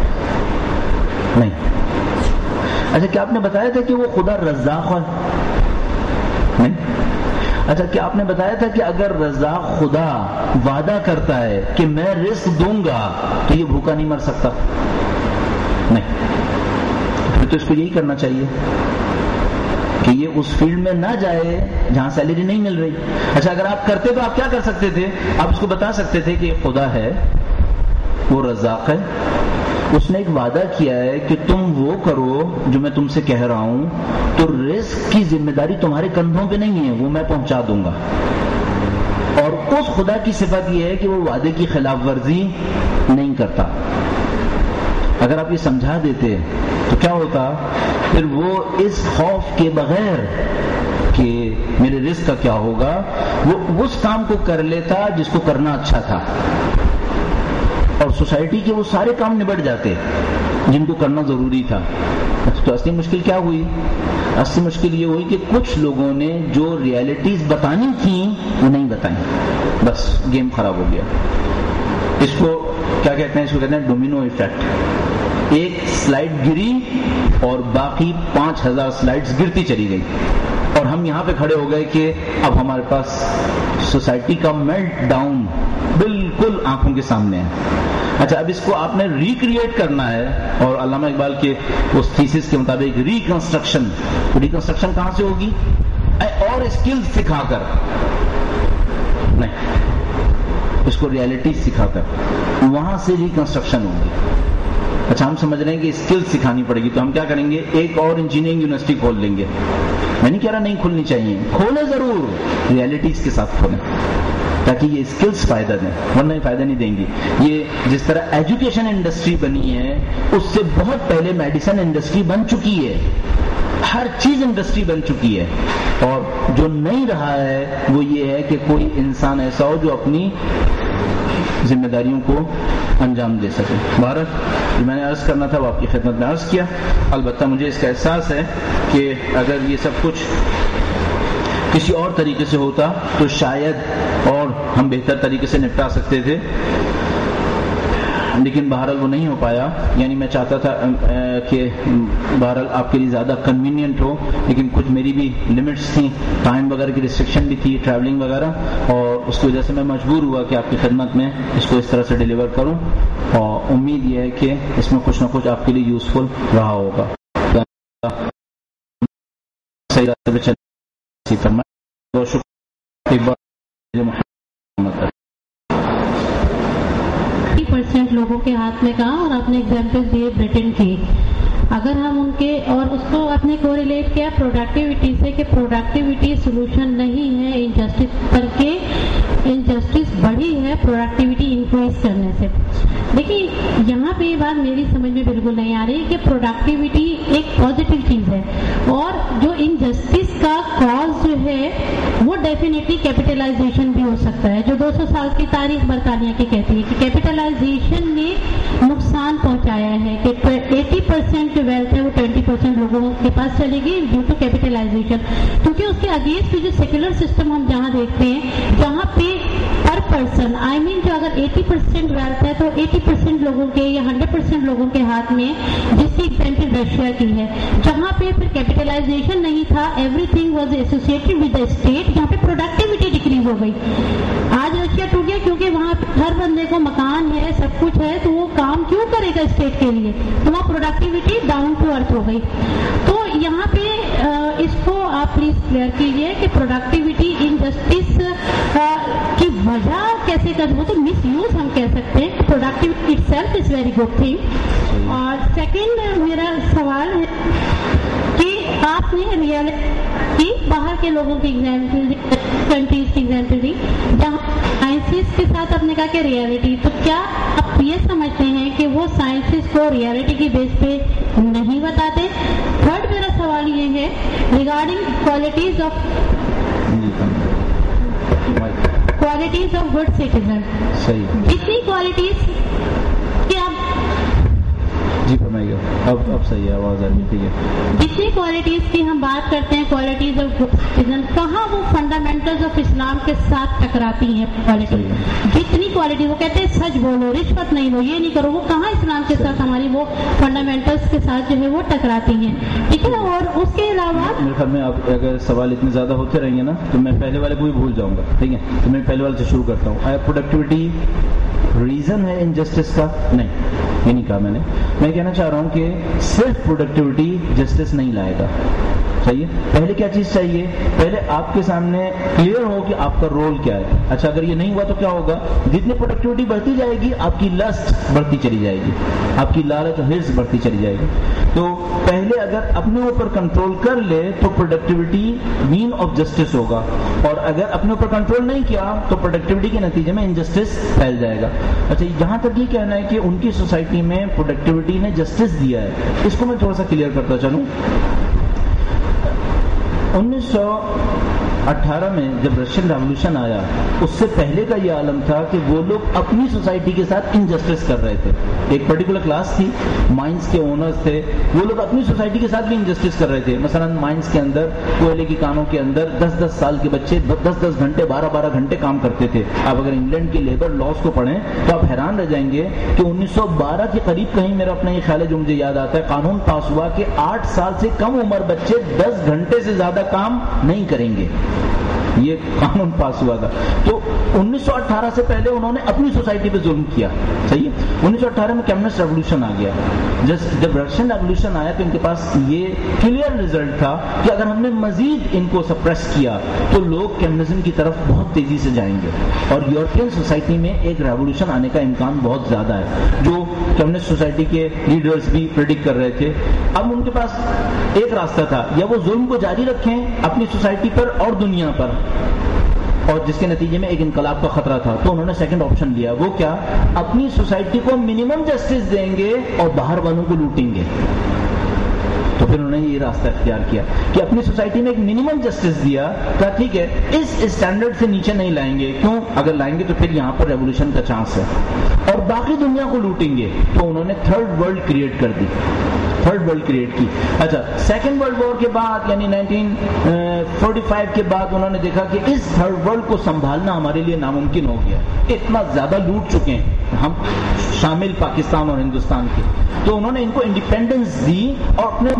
Speaker 1: نہیں. اچھا کیا آپ نے بتایا تھا کہ وہ خدا رزاق ہے؟ نہیں. اچھا کیا آپ نے بتایا تھا کہ اگر رزاق خدا وعدہ کرتا ہے کہ میں رزق دوں گا تو یہ بھوکا نہیں مر سکتا؟ نہیں. پھر تو اس کو یہی کرنا چاہیے کہ یہ اس فیلڈ میں نہ جائے جہاں سیلری نہیں مل رہی. اچھا اگر آپ کرتے تو آپ کیا کر سکتے تھے؟ آپ اس کو بتا سکتے تھے کہ خدا ہے، وہ رزاق ہے، اس نے ایک وعدہ کیا ہے کہ تم وہ کرو جو میں تم سے کہہ رہا ہوں، تو رزق کی ذمہ داری تمہارے کندھوں پہ نہیں ہے، وہ میں پہنچا دوں گا. اور اس خدا کی صفت یہ ہے کہ وہ وعدے کی خلاف ورزی نہیں کرتا. اگر آپ یہ سمجھا دیتے تو کیا ہوتا؟ پھر وہ اس خوف کے بغیر کہ میرے رزق کا کیا ہوگا، وہ اس کام کو کر لیتا جس کو کرنا اچھا تھا، اور سوسائٹی کے وہ سارے کام نبٹ جاتے جن کو کرنا ضروری تھا. تو اصلی مشکل کیا ہوئی؟ اصلی مشکل یہ ہوئی کہ کچھ لوگوں نے جو ریالٹیز بتانی تھیں وہ نہیں بتائیں، بس گیم خراب ہو گیا. اس کو کیا کہتے ہیں؟ اس کو کہتے ہیں ڈومینو ایفیکٹ. ایک سلائڈ گری اور باقی پانچ ہزار سلائڈز گرتی چلی گئی، اور ہم یہاں پہ کھڑے ہو گئے کہ اب ہمارے پاس سوسائٹی کا میلٹ ڈاؤن بالکل آنکھوں کے سامنے ہے. اچھا اب اس کو آپ نے ریکریٹ کرنا ہے، اور علامہ اقبال کے اس تھیسس کے مطابق ریکنسٹرکشن. ریکنسٹرکشن کہاں سے ہوگی؟ اور اسکل سکھا کر نہیں، اس کو ریالٹی سکھا کر وہاں سے ریکنسٹرکشن ہوگی. اچھا ہم سمجھ رہے ہیں کہ اسکل سکھانی پڑے گی، تو ہم کیا کریں گے؟ ایک اور انجینئرنگ یونیورسٹی کھول لیں گے. میں نہیں کہہ رہا نہیں کھولنی چاہیے، کھولیں ضرور، ریالٹیز کے ساتھ کھولیں تاکہ یہ اسکلز فائدہ دیں، ورنہ یہ فائدہ نہیں دیں گی. یہ جس طرح ایجوکیشن انڈسٹری بنی ہے اس سے بہت پہلے میڈیسن انڈسٹری بن چکی ہے، ہر چیز انڈسٹری بن چکی ہے. اور جو نہیں رہا ہے وہ یہ ہے کہ کوئی انسان ایسا ہو جو اپنی ذمہ داریوں کو انجام دے سکے. بہرحال میں نے عرض کرنا تھا وہ آپ کی خدمت میں عرض کیا. البتہ مجھے اس کا احساس ہے کہ اگر یہ سب کچھ کسی اور طریقے سے ہوتا تو شاید اور ہم بہتر طریقے سے نپٹا سکتے تھے، لیکن بہرحال وہ نہیں ہو پایا. یعنی میں چاہتا تھا کہ بہرحال آپ کے لیے زیادہ کنوینئنٹ ہو، لیکن کچھ میری بھی لمٹس تھیں، ٹائم وغیرہ کی ریسٹرکشن بھی تھی، ٹریولنگ وغیرہ، اور اس کی وجہ سے میں مجبور ہوا کہ آپ کی خدمت میں اس کو اس طرح سے ڈیلیور کروں. اور امید یہ ہے کہ اس میں کچھ نہ کچھ آپ کے لیے یوزفل رہا ہوگا. صحیح راستے پہ چلیں.
Speaker 2: پرسینٹ لوگوں کے ہاتھ میں کہا، اور آپ نے ایگزامپل دیے برٹن کی. اگر ہم ان کے اور اس کو اپنے کو ریلیٹ کیا پروڈکٹیوٹی سے کہ پروڈکٹیوٹی سولوشن نہیں ہے انجسٹس، بلکہ انجسٹس بڑھی ہے پروڈکٹیوٹی انکریز کرنے سے. دیکھیے یہاں پہ یہ بات میری سمجھ میں بالکل نہیں آ رہی کہ پروڈکٹیوٹی ایک پازیٹیو چیز ہے، اور جو انجسٹس کا کاز جو ہے وہ ڈیفینیٹلی کیپٹلائزیشن بھی ہو سکتا ہے، جو دو سو سال کی تاریخ برطانیہ کی کہتی ہے کہ کیپٹلائزیشن نے نقصان پہنچایا ہے، کہ ایٹی پرسینٹ جو ویلتھ ہے وہ ٹوینٹی پرسینٹ لوگوں کے پاس چلے گی ڈیو ٹو کیپٹلائزیشن. کیونکہ اس کے اگینسٹ جو سیکولر سسٹم ہم جہاں دیکھتے ہیں جہاں پہ پر پرسن آئی مین جو اگر ایٹی پرسینٹ ویلتھ ہے تو ایٹی پرسینٹ لوگوں کے یا ہنڈریڈ پرسینٹ لوگوں کے ہاتھ میں، جس کی ایگزامپل رشیا کی ہے، جہاں پہ پھر کیپٹلائزیشن نہیں تھا، everything was associated with the state, جہاں پہ پروڈکٹیوٹی ڈکریز ہو گئی. آج رشیا ٹوٹ گیا کیونکہ وہاں ہر بندے کو مکان ہے، سب کچھ ہے، تو وہ کام کیوں کرے گا اسٹیٹ کے لیے، تو وہاں پروڈکٹیوٹی ڈاؤن ٹو ارتھ ہو گئی. تو یہاں پہ اس کو آپ پلیز کلیئر کیجیے کہ پروڈکٹیوٹی انجسٹس کی وجہ کیسے کر وہ تو مس یوز ہم کہہ سکتے ہیں. Productivity itself is very good thing. اور سیکنڈ میرا سوال ہے کہ آپ نے ریئلٹی باہر کے لوگوں کی ایگزامپل دی, کنٹریز کی ایگزامپل دی جہاں سائنسز کے ساتھ آپ نے کہا کہ ریئلٹی, تو کیا آپ یہ سمجھتے ہیں کہ وہ سائنسز کو ریئلٹی کی بیس پہ نہیں بتاتے؟ تھرڈ میرا سوال یہ ہے regarding qualities of qualities of good citizen. جتنی کوالٹیز کہ آپ
Speaker 1: جی فرمائیے. اب اب صحیح ہے, آواز آ رہی ہے, ٹھیک ہے.
Speaker 2: جتنی کوالٹیز کی ہم بات کرتے ہیں کوالٹیز آف گڈ سٹیزن, کہاں وہ فنڈامنٹلز آف اسلام کے ساتھ ٹکراتی ہیں کوالٹی؟ جتنی کوالٹی وہ کہتے ہیں سچ بولو, رشوت نہیں لو, یہ نہیں کرو, وہ کہاں اسلام کے ساتھ ہماری وہ فنڈامنٹلز کے ساتھ جو ہے وہ ٹکراتی ہیں؟ ٹھیک ہے. اور اس کے علاوہ
Speaker 1: میرے خیال میں اب اگر سوال اتنے زیادہ ہوتے رہیں گے نا تو میں پہلے والے کو بھی بھول جاؤں گا. ٹھیک ہے, تو میں پہلے والے سے شروع کرتا ہوں. پروڈکٹیوٹی ریزن ہے انجسٹس کا؟ نہیں, یہ نہیں کہا میں نے. میں کہنا چاہ رہا ہوں کہ صرف پروڈکٹیوٹی جسٹس نہیں لائے گا. چاہیے پہلے کیا چیز چاہیے؟ پہلے آپ کے سامنے کلیئر ہو کہ آپ کا رول کیا ہے. اچھا, اگر یہ نہیں ہوا تو کیا ہوگا؟ جتنی پروڈکٹیوٹی بڑھتی جائے گی آپ کی لسٹ بڑھتی چلی جائے گی, آپ کی لالچ اور ہرس بڑھتی چلی جائے گی. تو پہلے اگر اپنے اوپر کنٹرول کر لے تو پروڈکٹیوٹی مین آف جسٹس ہوگا, اور اگر اپنے اوپر کنٹرول نہیں کیا تو پروڈکٹیوٹی کے نتیجے میں انجسٹس پھیل جائے گا. اچھا, جہاں تک یہ کہنا ہے کہ ان کی سوسائٹی میں پروڈکٹیوٹی نے جسٹس دیا ہے, اس کو میں تھوڑا سا کلیئر کرتا چلوں. انیس سو اٹھارہ میں جب رشین ریولوشن آیا, اس سے پہلے کا یہ عالم تھا کہ وہ لوگ اپنی سوسائٹی کے ساتھ انجسٹس کر رہے تھے. ایک پرٹیکولر کلاس تھی, مائنس کے اونرز تھے, وہ لوگ اپنی سوسائٹی کے ساتھ بھی انجسٹس کر رہے تھے. مثلا مائنس کے اندر, کوئلے کی کانوں کے اندر دس دس سال کے بچے دس دس گھنٹے بارہ بارہ گھنٹے کام کرتے تھے. آپ اگر انگلینڈ کے لیبر لاس کو پڑھیں تو آپ حیران رہ جائیں گے کہ انیس سو بارہ کے قریب کہیں میرا اپنا یہ خیال ہے جو مجھے یاد آتا ہے, قانون پاس ہوا کہ آٹھ سال سے کم عمر بچے دس گھنٹے سے زیادہ کام نہیں کریں گے. یہ قانون پاس ہوا تھا. تو انیس سو اٹھارہ سے پہلے انہوں نے اپنی سوسائٹی پہ ظلم کیا. صحیح ہے. انیس سو اٹھارہ میں کمیونسٹ ریولوشن آ گیا. جب رشین ریولوشن آیا تو ان کے پاس یہ کلیئر ریزلٹ تھا کہ اگر ہم نے مزید ان کو سپریس کیا تو لوگ کمیونزم کی طرف بہت تیزی سے جائیں گے, اور یورپین سوسائٹی میں ایک ریولوشن آنے کا امکان بہت زیادہ ہے, جو کمیونسٹ سوسائٹی کے لیڈرز بھی پریڈکٹ کر رہے تھے. اب ان کے پاس ایک راستہ تھا, یا وہ ظلم کو جاری رکھیں اپنی سوسائٹی پر اور دنیا پر, اور جس کے نتیجے میں ایک انقلاب کا خطرہ تھا. تو انہوں نے سیکنڈ آپشن لیا. وہ کیا؟ اپنی سوسائٹی کو منیمم جسٹس دیں گے اور باہر والوں کو لوٹیں گے. تو پھر انہوں نے یہ راستہ اختیار کیا کہ اپنی سوسائٹی میں ایک منیمم جسٹس دیا, کہا ٹھیک ہے اس اسٹینڈرڈ سے نیچے نہیں لائیں گے. کیوں؟ اگر لائیں گے تو پھر یہاں پر ریولوشن کا چانس ہے, اور باقی دنیا کو لوٹیں گے. تو انہوں نے تھرڈ ورلڈ کریٹ کر دی, تھرڈ ورلڈ کریٹ کی. اچھا, سیکنڈ ورلڈ وار کے بعد یعنی نائنٹین فورٹی فائیو کے بعد انہوں نے دیکھا کہ اس تھرڈ ورلڈ کو سنبھالنا ہمارے لیے ناممکن ہو گیا, اتنا زیادہ لوٹ چکے ہیں ہم, شامل پاکستان اور ہندوستان کے. تو انہوں نے ان کو انڈیپینڈنس دی اور اپنے